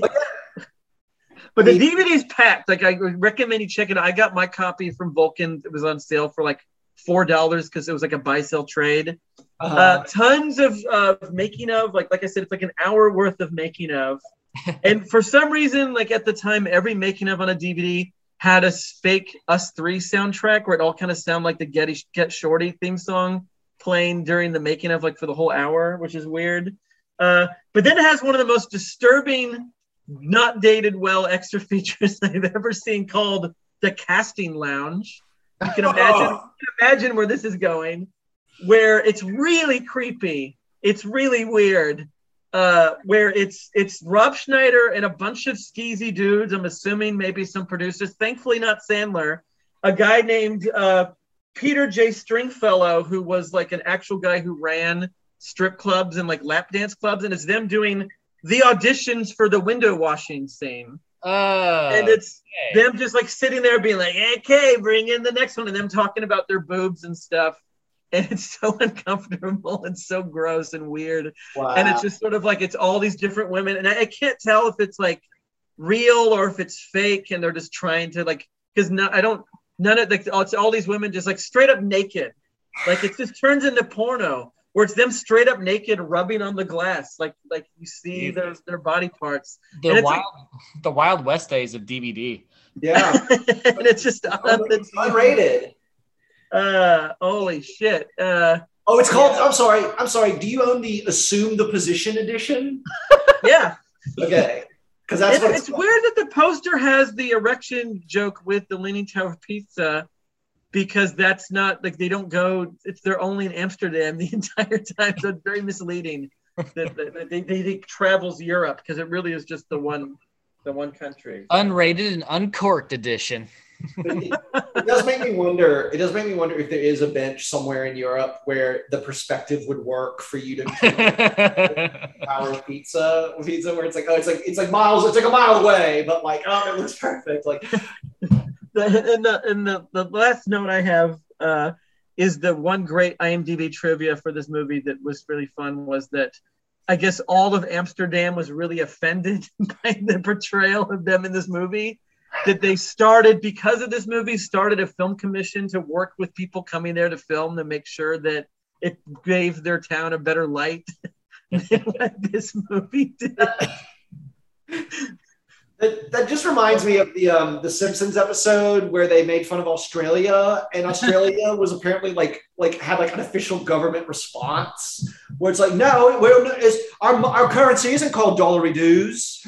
but the D V D's packed. Like I recommend you check it out. I got my copy from Vulcan. It was on sale for like four dollars because it was like a buy sell trade. Uh-huh. Uh, tons of uh, making of, like like I said, it's like an hour worth of making of. And for some reason, like at the time, every making of on a D V D had a fake Us Three soundtrack where it all kind of sounded like the Get, Get Shorty theme song playing during the making of, like for the whole hour, which is weird. Uh, but then it has one of the most disturbing, not dated well extra features I've ever seen called The Casting Lounge. You can imagine, you can imagine where this is going. Where it's really creepy, it's really weird. Uh, where it's it's Rob Schneider and a bunch of skeezy dudes. I'm assuming maybe some producers. Thankfully, not Sandler. A guy named uh, Peter J. Stringfellow, who was like an actual guy who ran strip clubs and like lap dance clubs, and it's them doing the auditions for the window washing scene. Uh, and it's okay. them just like sitting there being like, "Okay, bring in the next one," and them talking about their boobs and stuff. And it's so uncomfortable and so gross and weird. Wow. And it's just sort of like, it's all these different women. And I, I can't tell if it's like real or if it's fake. And they're just trying to like, because no, I don't, none of like, it's all these women just like straight up naked. Like it just turns into porno where it's them straight up naked rubbing on the glass. Like, like you see their, their body parts. The wild, like, the Wild West days of D V D. Yeah. And it's just on it's unrated. Uh, holy shit. Uh, oh, it's called, yeah. I'm sorry. I'm sorry. Do you own the Assume the Position edition? Yeah. Okay. Because that's it, what it's, it's weird that the poster has the erection joke with the Leaning Tower Pizza because that's not like they don't go, it's they're only in Amsterdam the entire time. So it's very misleading that, that they, they think travels Europe because it really is just the one, the one country. Unrated and uncorked edition. it, it does make me wonder. It does make me wonder if there is a bench somewhere in Europe where the perspective would work for you to power pizza, pizza, where it's like, oh, it's like it's like miles, it's like a mile away, but like, oh, it looks perfect. Like, the, and the and the, the last note I have uh, is the one great IMDb trivia for this movie that was really fun was that I guess all of Amsterdam was really offended by the portrayal of them in this movie. That they started, because of this movie, started a film commission to work with people coming there to film to make sure that it gave their town a better light than what this movie did. That, that just reminds me of the um, the Simpsons episode where they made fun of Australia, and Australia was apparently like like had like an official government response where it's like, no, we're not, it's, our our currency isn't called dollary dues.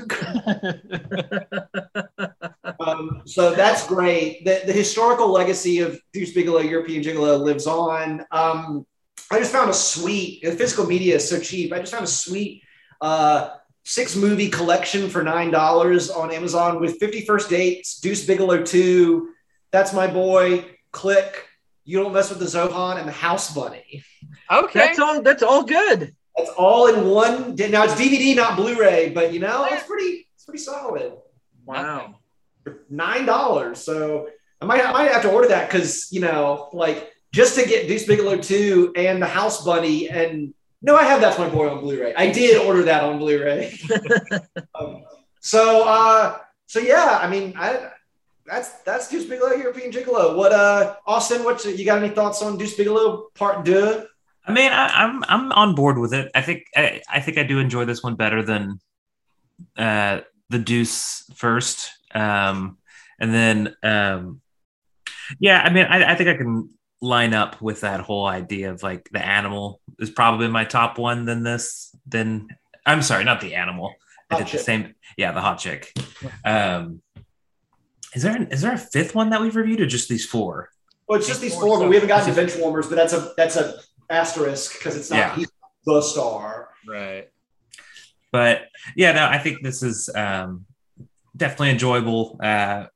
um, so that's great. The the historical legacy of Deuce Bigalow, European Gigolo lives on. Um, I just found a sweet. The physical media is so cheap. I just found a sweet. Uh, Six movie collection for nine dollars on Amazon with fifty First Dates, Deuce Bigalow two, That's My Boy, Click, You Don't Mess with the Zohan, and the House Bunny. Okay, that's all. That's all good. That's all in one. Now it's D V D, not Blu-ray, but you know it's pretty. It's pretty solid. Wow. for nine dollars. So I might I might have to order that because you know like just to get Deuce Bigelow two and the House Bunny and no, I have That's My Boy on Blu-ray. I did order that on Blu-ray. um, so uh, so yeah, I mean I. That's that's Deuce Bigelow, European Gigolo. What uh, Austin? What's you got any thoughts on Deuce Bigelow Part Deux? I mean, I, I'm I'm on board with it. I think I, I think I do enjoy this one better than uh, the Deuce first, um, and then um, yeah. I mean, I, I think I can line up with that whole idea of like the animal is probably my top one than this. Then I'm sorry, not the animal. I did the same. Yeah, the hot chick. Um, Is there an, is there a fifth one that we've reviewed or just these four? Well, it's just these four, but we haven't gotten to Bench Warmers, but that's a that's a asterisk because it's not Yeah. he's the star. Right. But yeah, no, I think this is um, definitely enjoyable. Uh,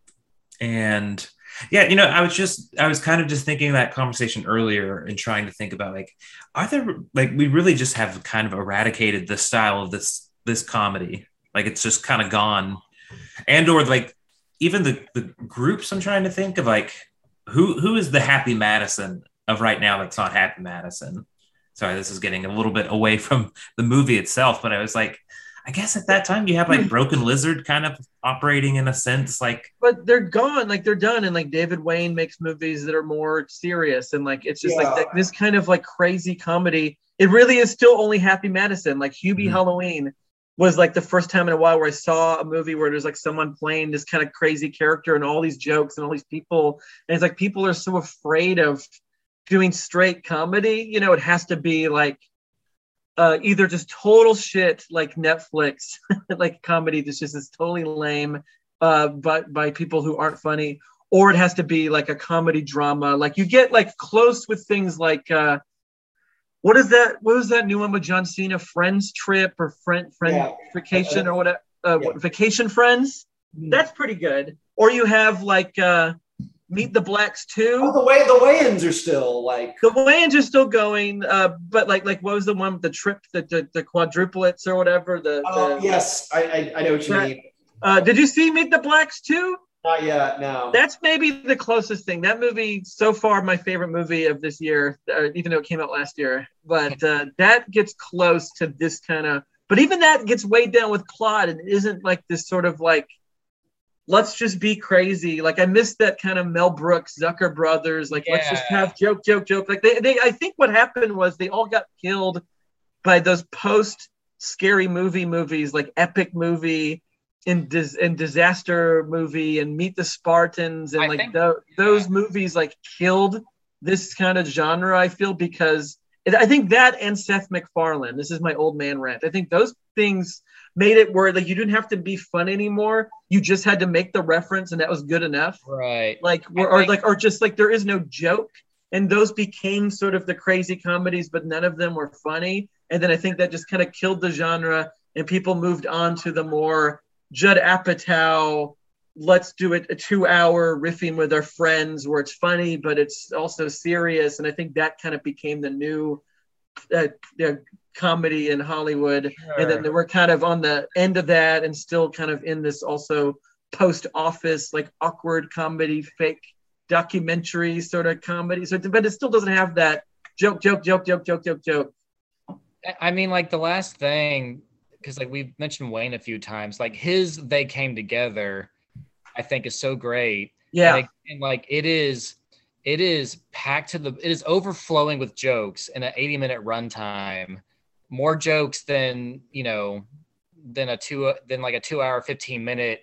and yeah, you know, I was just I was kind of just thinking that conversation earlier and trying to think about like, are there like we really just have kind of eradicated the style of this this comedy? Like it's just kind of gone, and or like. Even the, the groups I'm trying to think of, like, who who is the Happy Madison of right now that's not Happy Madison? Sorry, this is getting a little bit away from the movie itself, but I was like, I guess at that time you have, like, Broken Lizard kind of operating in a sense, like... But they're gone, like, they're done, and, like, David Wayne makes movies that are more serious, and, like, it's just, Yeah. like, th- this kind of, like, crazy comedy. It really is still only Happy Madison. Like, Hubie Mhm. Halloween was like the first time in a while where I saw a movie where there's like someone playing this kind of crazy character and all these jokes and all these people. And it's like people are so afraid of doing straight comedy. You know, it has to be like uh, either just total shit like Netflix, like comedy that's just is totally lame, uh, but by people who aren't funny, or it has to be like a comedy drama. Like you get like close with things like, uh, What is that? What was that new one with John Cena? Friends Trip or Friend Friend Yeah. Vacation or whatever? Uh, Yeah. Vacation Friends. Mhm. That's pretty good. Or you have like uh, Meet the Blacks Oh, too. the way the weigh-ins are still like The Wayans are still going, uh, but like like what was the one with the trip, the the, the quadruplets or whatever? The, oh the yes, I, I I know what you That- mean. uh, did you see Meet the Blacks too? Not yet, no. That's maybe the closest thing. That movie, so far, my favorite movie of this year, uh, even though it came out last year. But uh, that gets close to this kind of. But even that gets weighed down with plot and isn't like this sort of like, let's just be crazy. Like I missed that kind of Mel Brooks, Zucker Brothers. Like let's just Yeah. have joke, joke, joke. Like they, they, I think what happened was they all got killed by those post scary movie movies, like Epic Movie. In, dis- in disaster movie and Meet the Spartans and I like think- tho- those movies like killed this kind of genre. I feel because it, I think that and Seth MacFarlane. This is my old man rant. I think those things made it where like you didn't have to be fun anymore. You just had to make the reference and that was good enough. Right. Like I or, or think- like or just like there is no joke. And those became sort of the crazy comedies, but none of them were funny. And then I think that just kind of killed the genre and people moved on to the more Judd Apatow, let's do it a two hour riffing with our friends where it's funny, but it's also serious. And I think that kind of became the new uh, uh, comedy in Hollywood. Sure. And then we're kind of on the end of that and still kind of in this also post office, like awkward comedy, fake documentary sort of comedy. So, but it still doesn't have that joke, joke, joke, joke, joke, joke, joke. I mean, like the last thing, because like we've mentioned Wayne a few times, like his They Came Together, I think is so great. Yeah. And, it, and like it is, it is packed to the, it is overflowing with jokes in an eighty minute runtime, more jokes than, you know, than a two, than like a two hour, fifteen minute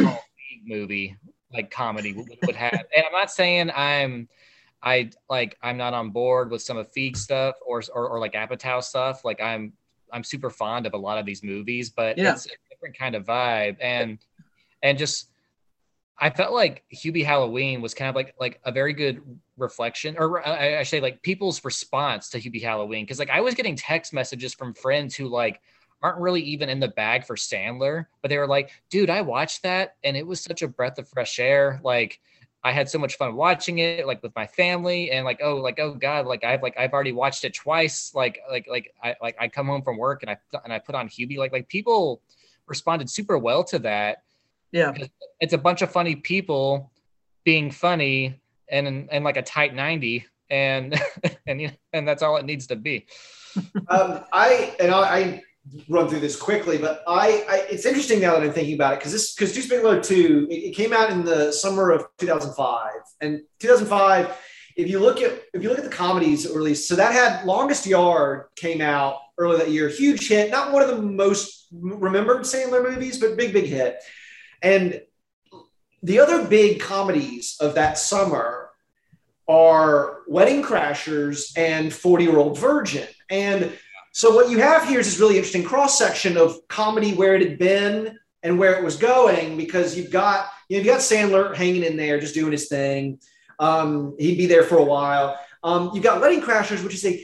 movie, like comedy would, would have. And I'm not saying I'm, I like, I'm not on board with some of Feig stuff or, or, or like Apatow stuff. Like I'm, I'm super fond of a lot of these movies, but Yeah. it's a different kind of vibe. And, and just, I felt like Hubie Halloween was kind of like, like a very good reflection, or I, I say like people's response to Hubie Halloween. Cause like I was getting text messages from friends who like aren't really even in the bag for Sandler, but they were like, dude, I watched that and it was such a breath of fresh air. Like, I had so much fun watching it, like with my family, and like, oh, like, oh God, like I've like I've already watched it twice. Like, like, like I like I come home from work and I and I put on Hubie. Like, like people responded super well to that, Yeah. It's a bunch of funny people being funny and and like a tight ninety, and and and that's all it needs to be. um, I and I, I run through this quickly, but I, I it's interesting now that I'm thinking about it because this because Deuce Bigalow two it, it came out in the summer of two thousand five, and two thousand five. If you look at if you look at the comedies released, so that had Longest Yard came out early that year, huge hit, not one of the most remembered Sandler movies, but big big hit. And the other big comedies of that summer are Wedding Crashers and forty Year Old Virgin. And so what you have here is this really interesting cross section of comedy, where it had been and where it was going, because you've got you know, you've got Sandler hanging in there, just doing his thing. Um, he'd be there for a while. Um, you've got Wedding Crashers, which is a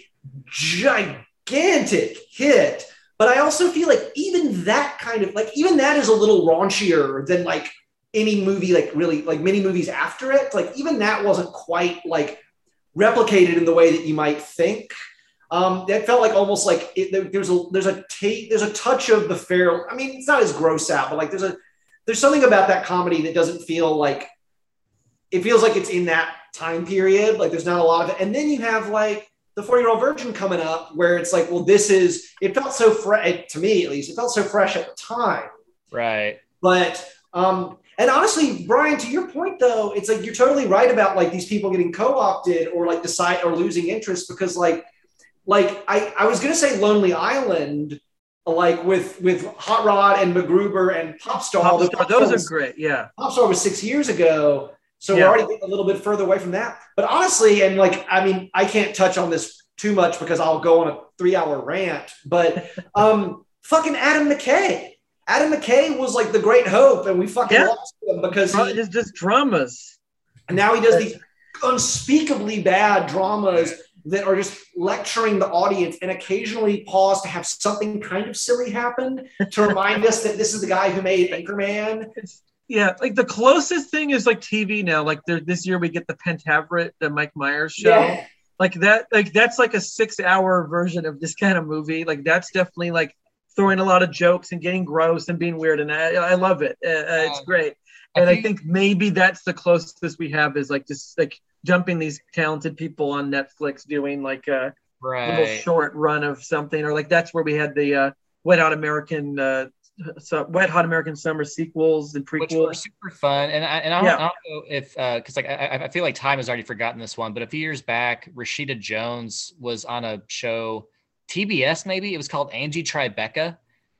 gigantic hit. But I also feel like even that kind of, like, even that is a little raunchier than, like, any movie, like, really, like, many movies after it. Like, even that wasn't quite, like, replicated in the way that you might think. Um, that felt like almost like it, there, there's a there's a ta- there's a touch of the fair. I mean, it's not as gross out, but, like, there's a there's something about that comedy that doesn't feel like, it feels like it's in that time period. Like, there's not a lot of it. And then you have, like, the forty Year Old Virgin coming up, where it's like, well, this is, it felt so fresh, to me at least, it felt so fresh at the time. Right. But, um, and honestly, Brian, to your point though, it's like, you're totally right about, like, these people getting co-opted or, like, decide or losing interest, because, like, like I, I was going to say Lonely Island, like with, with Hot Rod and MacGruber and Popstar. Popstar, Pop those was, are great. Yeah. Popstar was six years ago. So Yeah. we're already getting a little bit further away from that. But honestly, and like, I mean, I can't touch on this too much because I'll go on a three hour rant, but um, fucking Adam McKay. Adam McKay was like the great hope, and we fucking Yeah. lost him because he, It's just dramas. and now he does these unspeakably bad dramas that are just lecturing the audience, and occasionally pause to have something kind of silly happen to remind us that this is the guy who made Anchorman. It's, yeah, like the closest thing is like T V now. Like there, this year we get the Pentaveret, the Mike Myers show. Yeah. Like that, like that's like a six-hour version of this kind of movie. Like that's definitely like throwing a lot of jokes and getting gross and being weird, and I, I love it. Uh, uh, it's Um, great, I and I think- think maybe that's the closest we have is like just like jumping these talented people on Netflix doing like a little Right. short run of something, or like that's where we had the uh, Wet Hot American, uh, so Wet Hot American Summer sequels and Which were prequels. super fun. And I, and I don't, Yeah. I don't know if, uh, cause like, I, I feel like time has already forgotten this one, but a few years back, Rashida Jones was on a show, T B S, maybe it was called Angie Tribeca.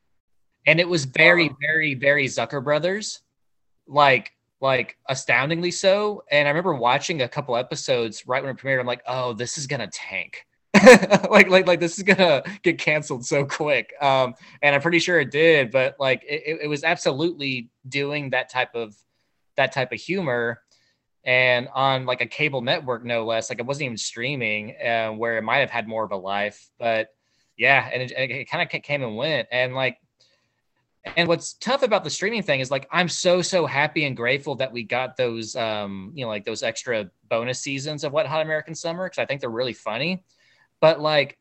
And it was very, very, very Zucker Brothers, like, like astoundingly so. And I remember watching a couple episodes right when it premiered. I'm like, oh, this is going to tank. like, like, like this is gonna get canceled so quick. Um, and I'm pretty sure it did, but like, it, it was absolutely doing that type of, that type of humor, and on like a cable network, no less. Like it wasn't even streaming, uh, where it might have had more of a life. But yeah, and it, it kind of came and went. And like, and what's tough about the streaming thing is like, I'm so, so happy and grateful that we got those, um, you know, like those extra bonus seasons of Wet Hot American Summer, because I think they're really funny. But like,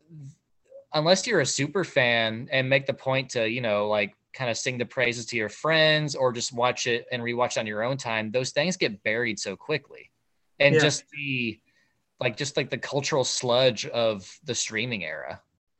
unless you're a super fan and make the point to, you know, like kind of sing the praises to your friends or just watch it and rewatch it on your own time, those things get buried so quickly. And Yeah. just the, like, just like the cultural sludge of the streaming era.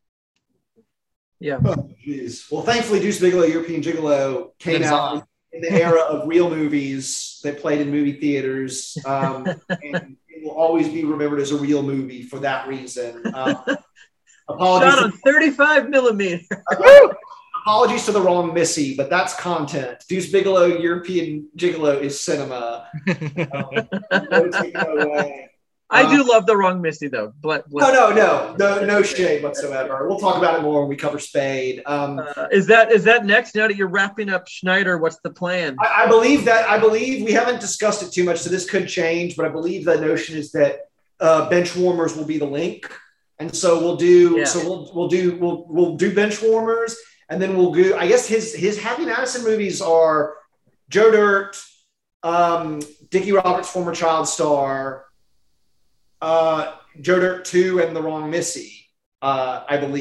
Yeah. Oh, geez. Well, thankfully, Deuce Bigalow, European Gigolo came Lives out on. in the era of real movies that played in movie theaters. Um, and it will always be remembered as a real movie for that reason. Um, apologies, Shot on to, thirty-five millimeter. apologies to the wrong Missy, but that's content. Deuce Bigalow, European Gigolo is cinema. Um, no taking it away. I Um, do love the wrong Misty though. But No, no, no, no, no shade whatsoever. We'll talk about it more when we cover Spade. Um, Uh, is that is that next? Now that you're wrapping up Schneider, what's the plan? I, I believe that I believe we haven't discussed it too much, so this could change. But I believe the notion is that uh, bench warmers will be the link, and so we'll do. Yeah. So we'll we'll do we'll we'll do bench warmers, and then we'll do. I guess his his Happy Madison movies are Joe Dirt, um, Dickie Roberts, former child star, uh, Joe Dirt two, and The Wrong Missy. Uh, I believe.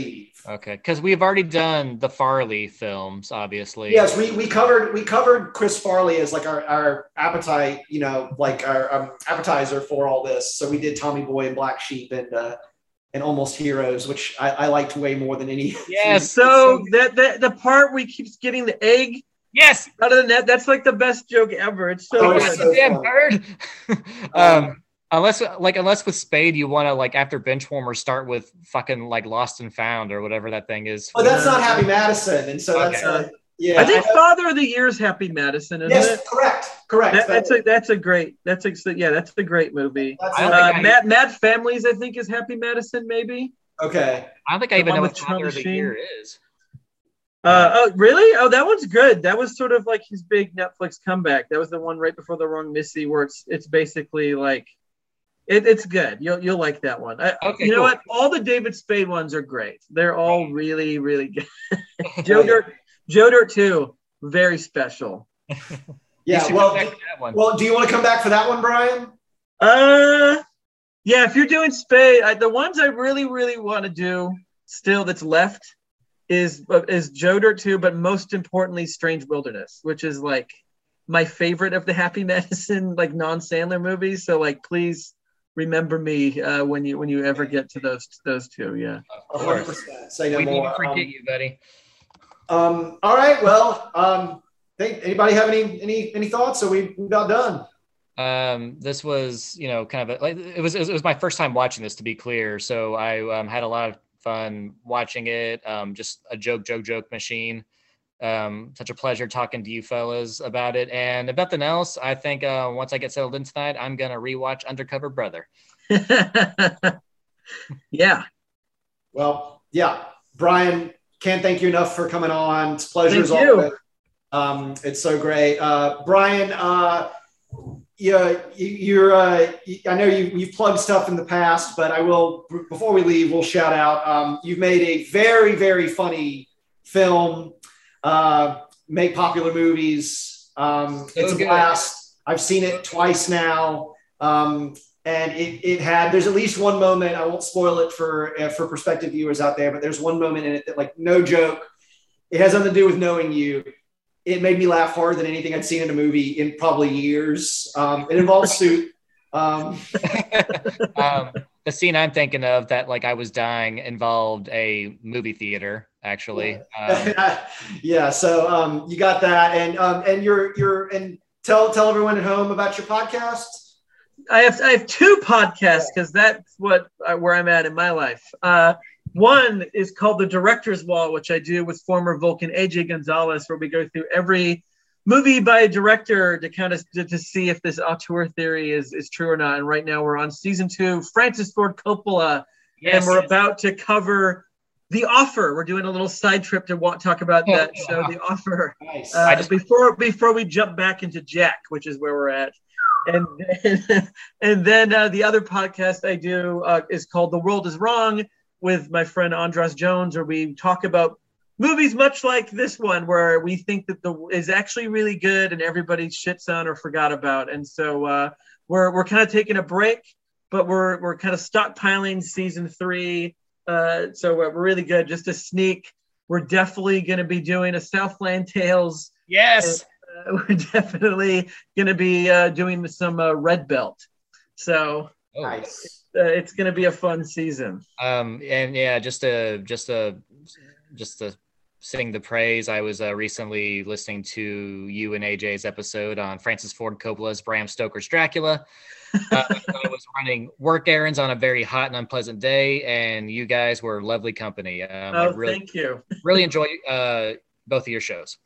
Okay, because we've already done the Farley films, obviously. Yes, we, we covered we covered Chris Farley as like our, our appetite, you know, like our um, appetizer for all this. So we did Tommy Boy and Black Sheep and uh, and Almost Heroes, which I, I liked way more than any. Yes. So that, that the part where he keeps getting the egg. Yes. Out of the net, that's like the best joke ever. It's so Oh, good. it's so Damn funny. bird. um, unless like unless with Spade you want to like after Benchwarmer start with fucking like Lost and Found or whatever that thing is. But that's not Happy Madison, and so that's Okay. uh, yeah. I think Father of the Year is Happy Madison, isn't yes, it? correct, correct. That, that's a that's a great that's a yeah that's a great movie. That's I don't Uh, think I- Mad Mad Families I think is Happy Madison maybe. okay. I don't think I The even one know with what Father of the Charlie Year is. Uh, oh really? Oh, that one's good. That was sort of like his big Netflix comeback. That was the one right before The Wrong Missy, where it's it's basically like it, it's good. You'll you'll like that one. I, Okay, you know cool. what? All the David Spade ones are great. They're all really really good. Joe Dirt Joe Dirt too, very special. You Yeah. should Well, go back to that one. well, do you want to come back for that one, Brian? Uh, yeah. If you're doing Spade, I, the ones I really, really want to do still that's left is is Joe Dirt two, but most importantly, Strange Wilderness, which is like my favorite of the Happy Madison like non-Sandler movies. So like, please remember me uh, when you when you ever get to those those two. Yeah. Of one hundred course. percent. Say no We more. won't forget Um, you, buddy. um, all right. Well, um, think anybody have any any any thoughts? So we we about done. Um, this was, you know, kind of a, like it was it was my first time watching this, to be clear. So I um, had a lot of fun watching it. Um, just a joke, joke, joke machine. Um, such a pleasure talking to you fellas about it. And if nothing else, I think uh, once I get settled in tonight, I'm gonna rewatch Undercover Brother. Yeah. Well, yeah, Brian, can't thank you enough for coming on. It's a pleasure Thank as you. always. Um, it's so great, uh, Brian. Uh, yeah, you, you're. Uh, you, I know you, you've plugged stuff in the past, but I will. Before we leave, we'll shout out. Um, you've made a very, very funny film. Uh, make popular movies. Um, it's a good. blast. I've seen it twice now. Um, And it, it had, there's at least one moment, I won't spoil it for uh, for prospective viewers out there, but there's one moment in it that, like, no joke, it has nothing to do with knowing you. It made me laugh harder than anything I'd seen in a movie in probably years. Um, it involves Suit. Um, um, the scene I'm thinking of that, like, I was dying involved a movie theater, actually. Um, yeah, so um, you got that. And um, and you're, you're, and tell, tell everyone at home about your podcast. I have I have two podcasts because that's what uh, where I'm at in my life. Uh, one is called The Director's Wall, which I do with former Vulcan A J Gonzalez, where we go through every movie by a director to kind of to, to see if this auteur theory is is true or not. And right now we're on season two, Francis Ford Coppola, yes, and we're yes. about to cover The Offer. We're doing a little side trip to walk, talk about that Oh, show, wow. The Offer. Nice. Uh, I just- before before we jump back into Jack, which is where we're at. And then, and then uh, the other podcast I do uh, is called The World is Wrong with my friend Andras Jones, where we talk about movies much like this one, where we think that the is actually really good and everybody shits on or forgot about. And so uh, we're we're kind of taking a break, but we're we're kind of stockpiling season three. Uh, so we're really good. Just a sneak. We're definitely going to be doing a Southland Tales. yes. Uh, we're definitely going to be uh, doing some uh, Red Belt. So Oh. Nice. uh, it's going to be a fun season. Um, and yeah, just to just to just to sing the praise. I was uh, recently listening to you and A J's episode on Francis Ford Coppola's Bram Stoker's Dracula. Uh, I was running work errands on a very hot and unpleasant day, and you guys were lovely company. Um, I Oh, really, thank you. really enjoy uh, both of your shows.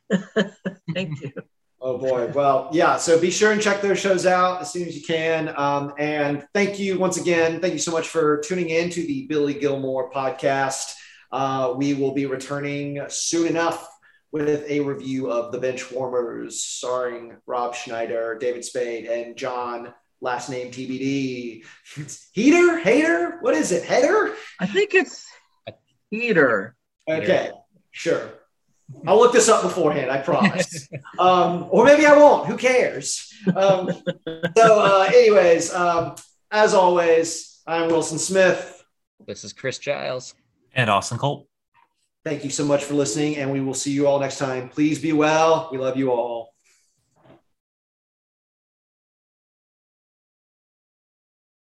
Thank you. Oh boy. Well, yeah. So be sure and check those shows out as soon as you can. Um, and thank you once again. Thank you so much for tuning in to the Billy Gilmore podcast. Uh, we will be returning soon enough with a review of The Benchwarmers, starring Rob Schneider, David Spade, and John, last name T B D. Heater? Hater? What is it? Header? I think it's Peter. Okay, sure. I'll look this up beforehand, I promise. um, or maybe I won't. Who cares? Um, so, uh, anyways, um, as always, I'm Wilson Smith. This is Chris Giles. And Austin Colt. Thank you so much for listening, and we will see you all next time. Please be well. We love you all.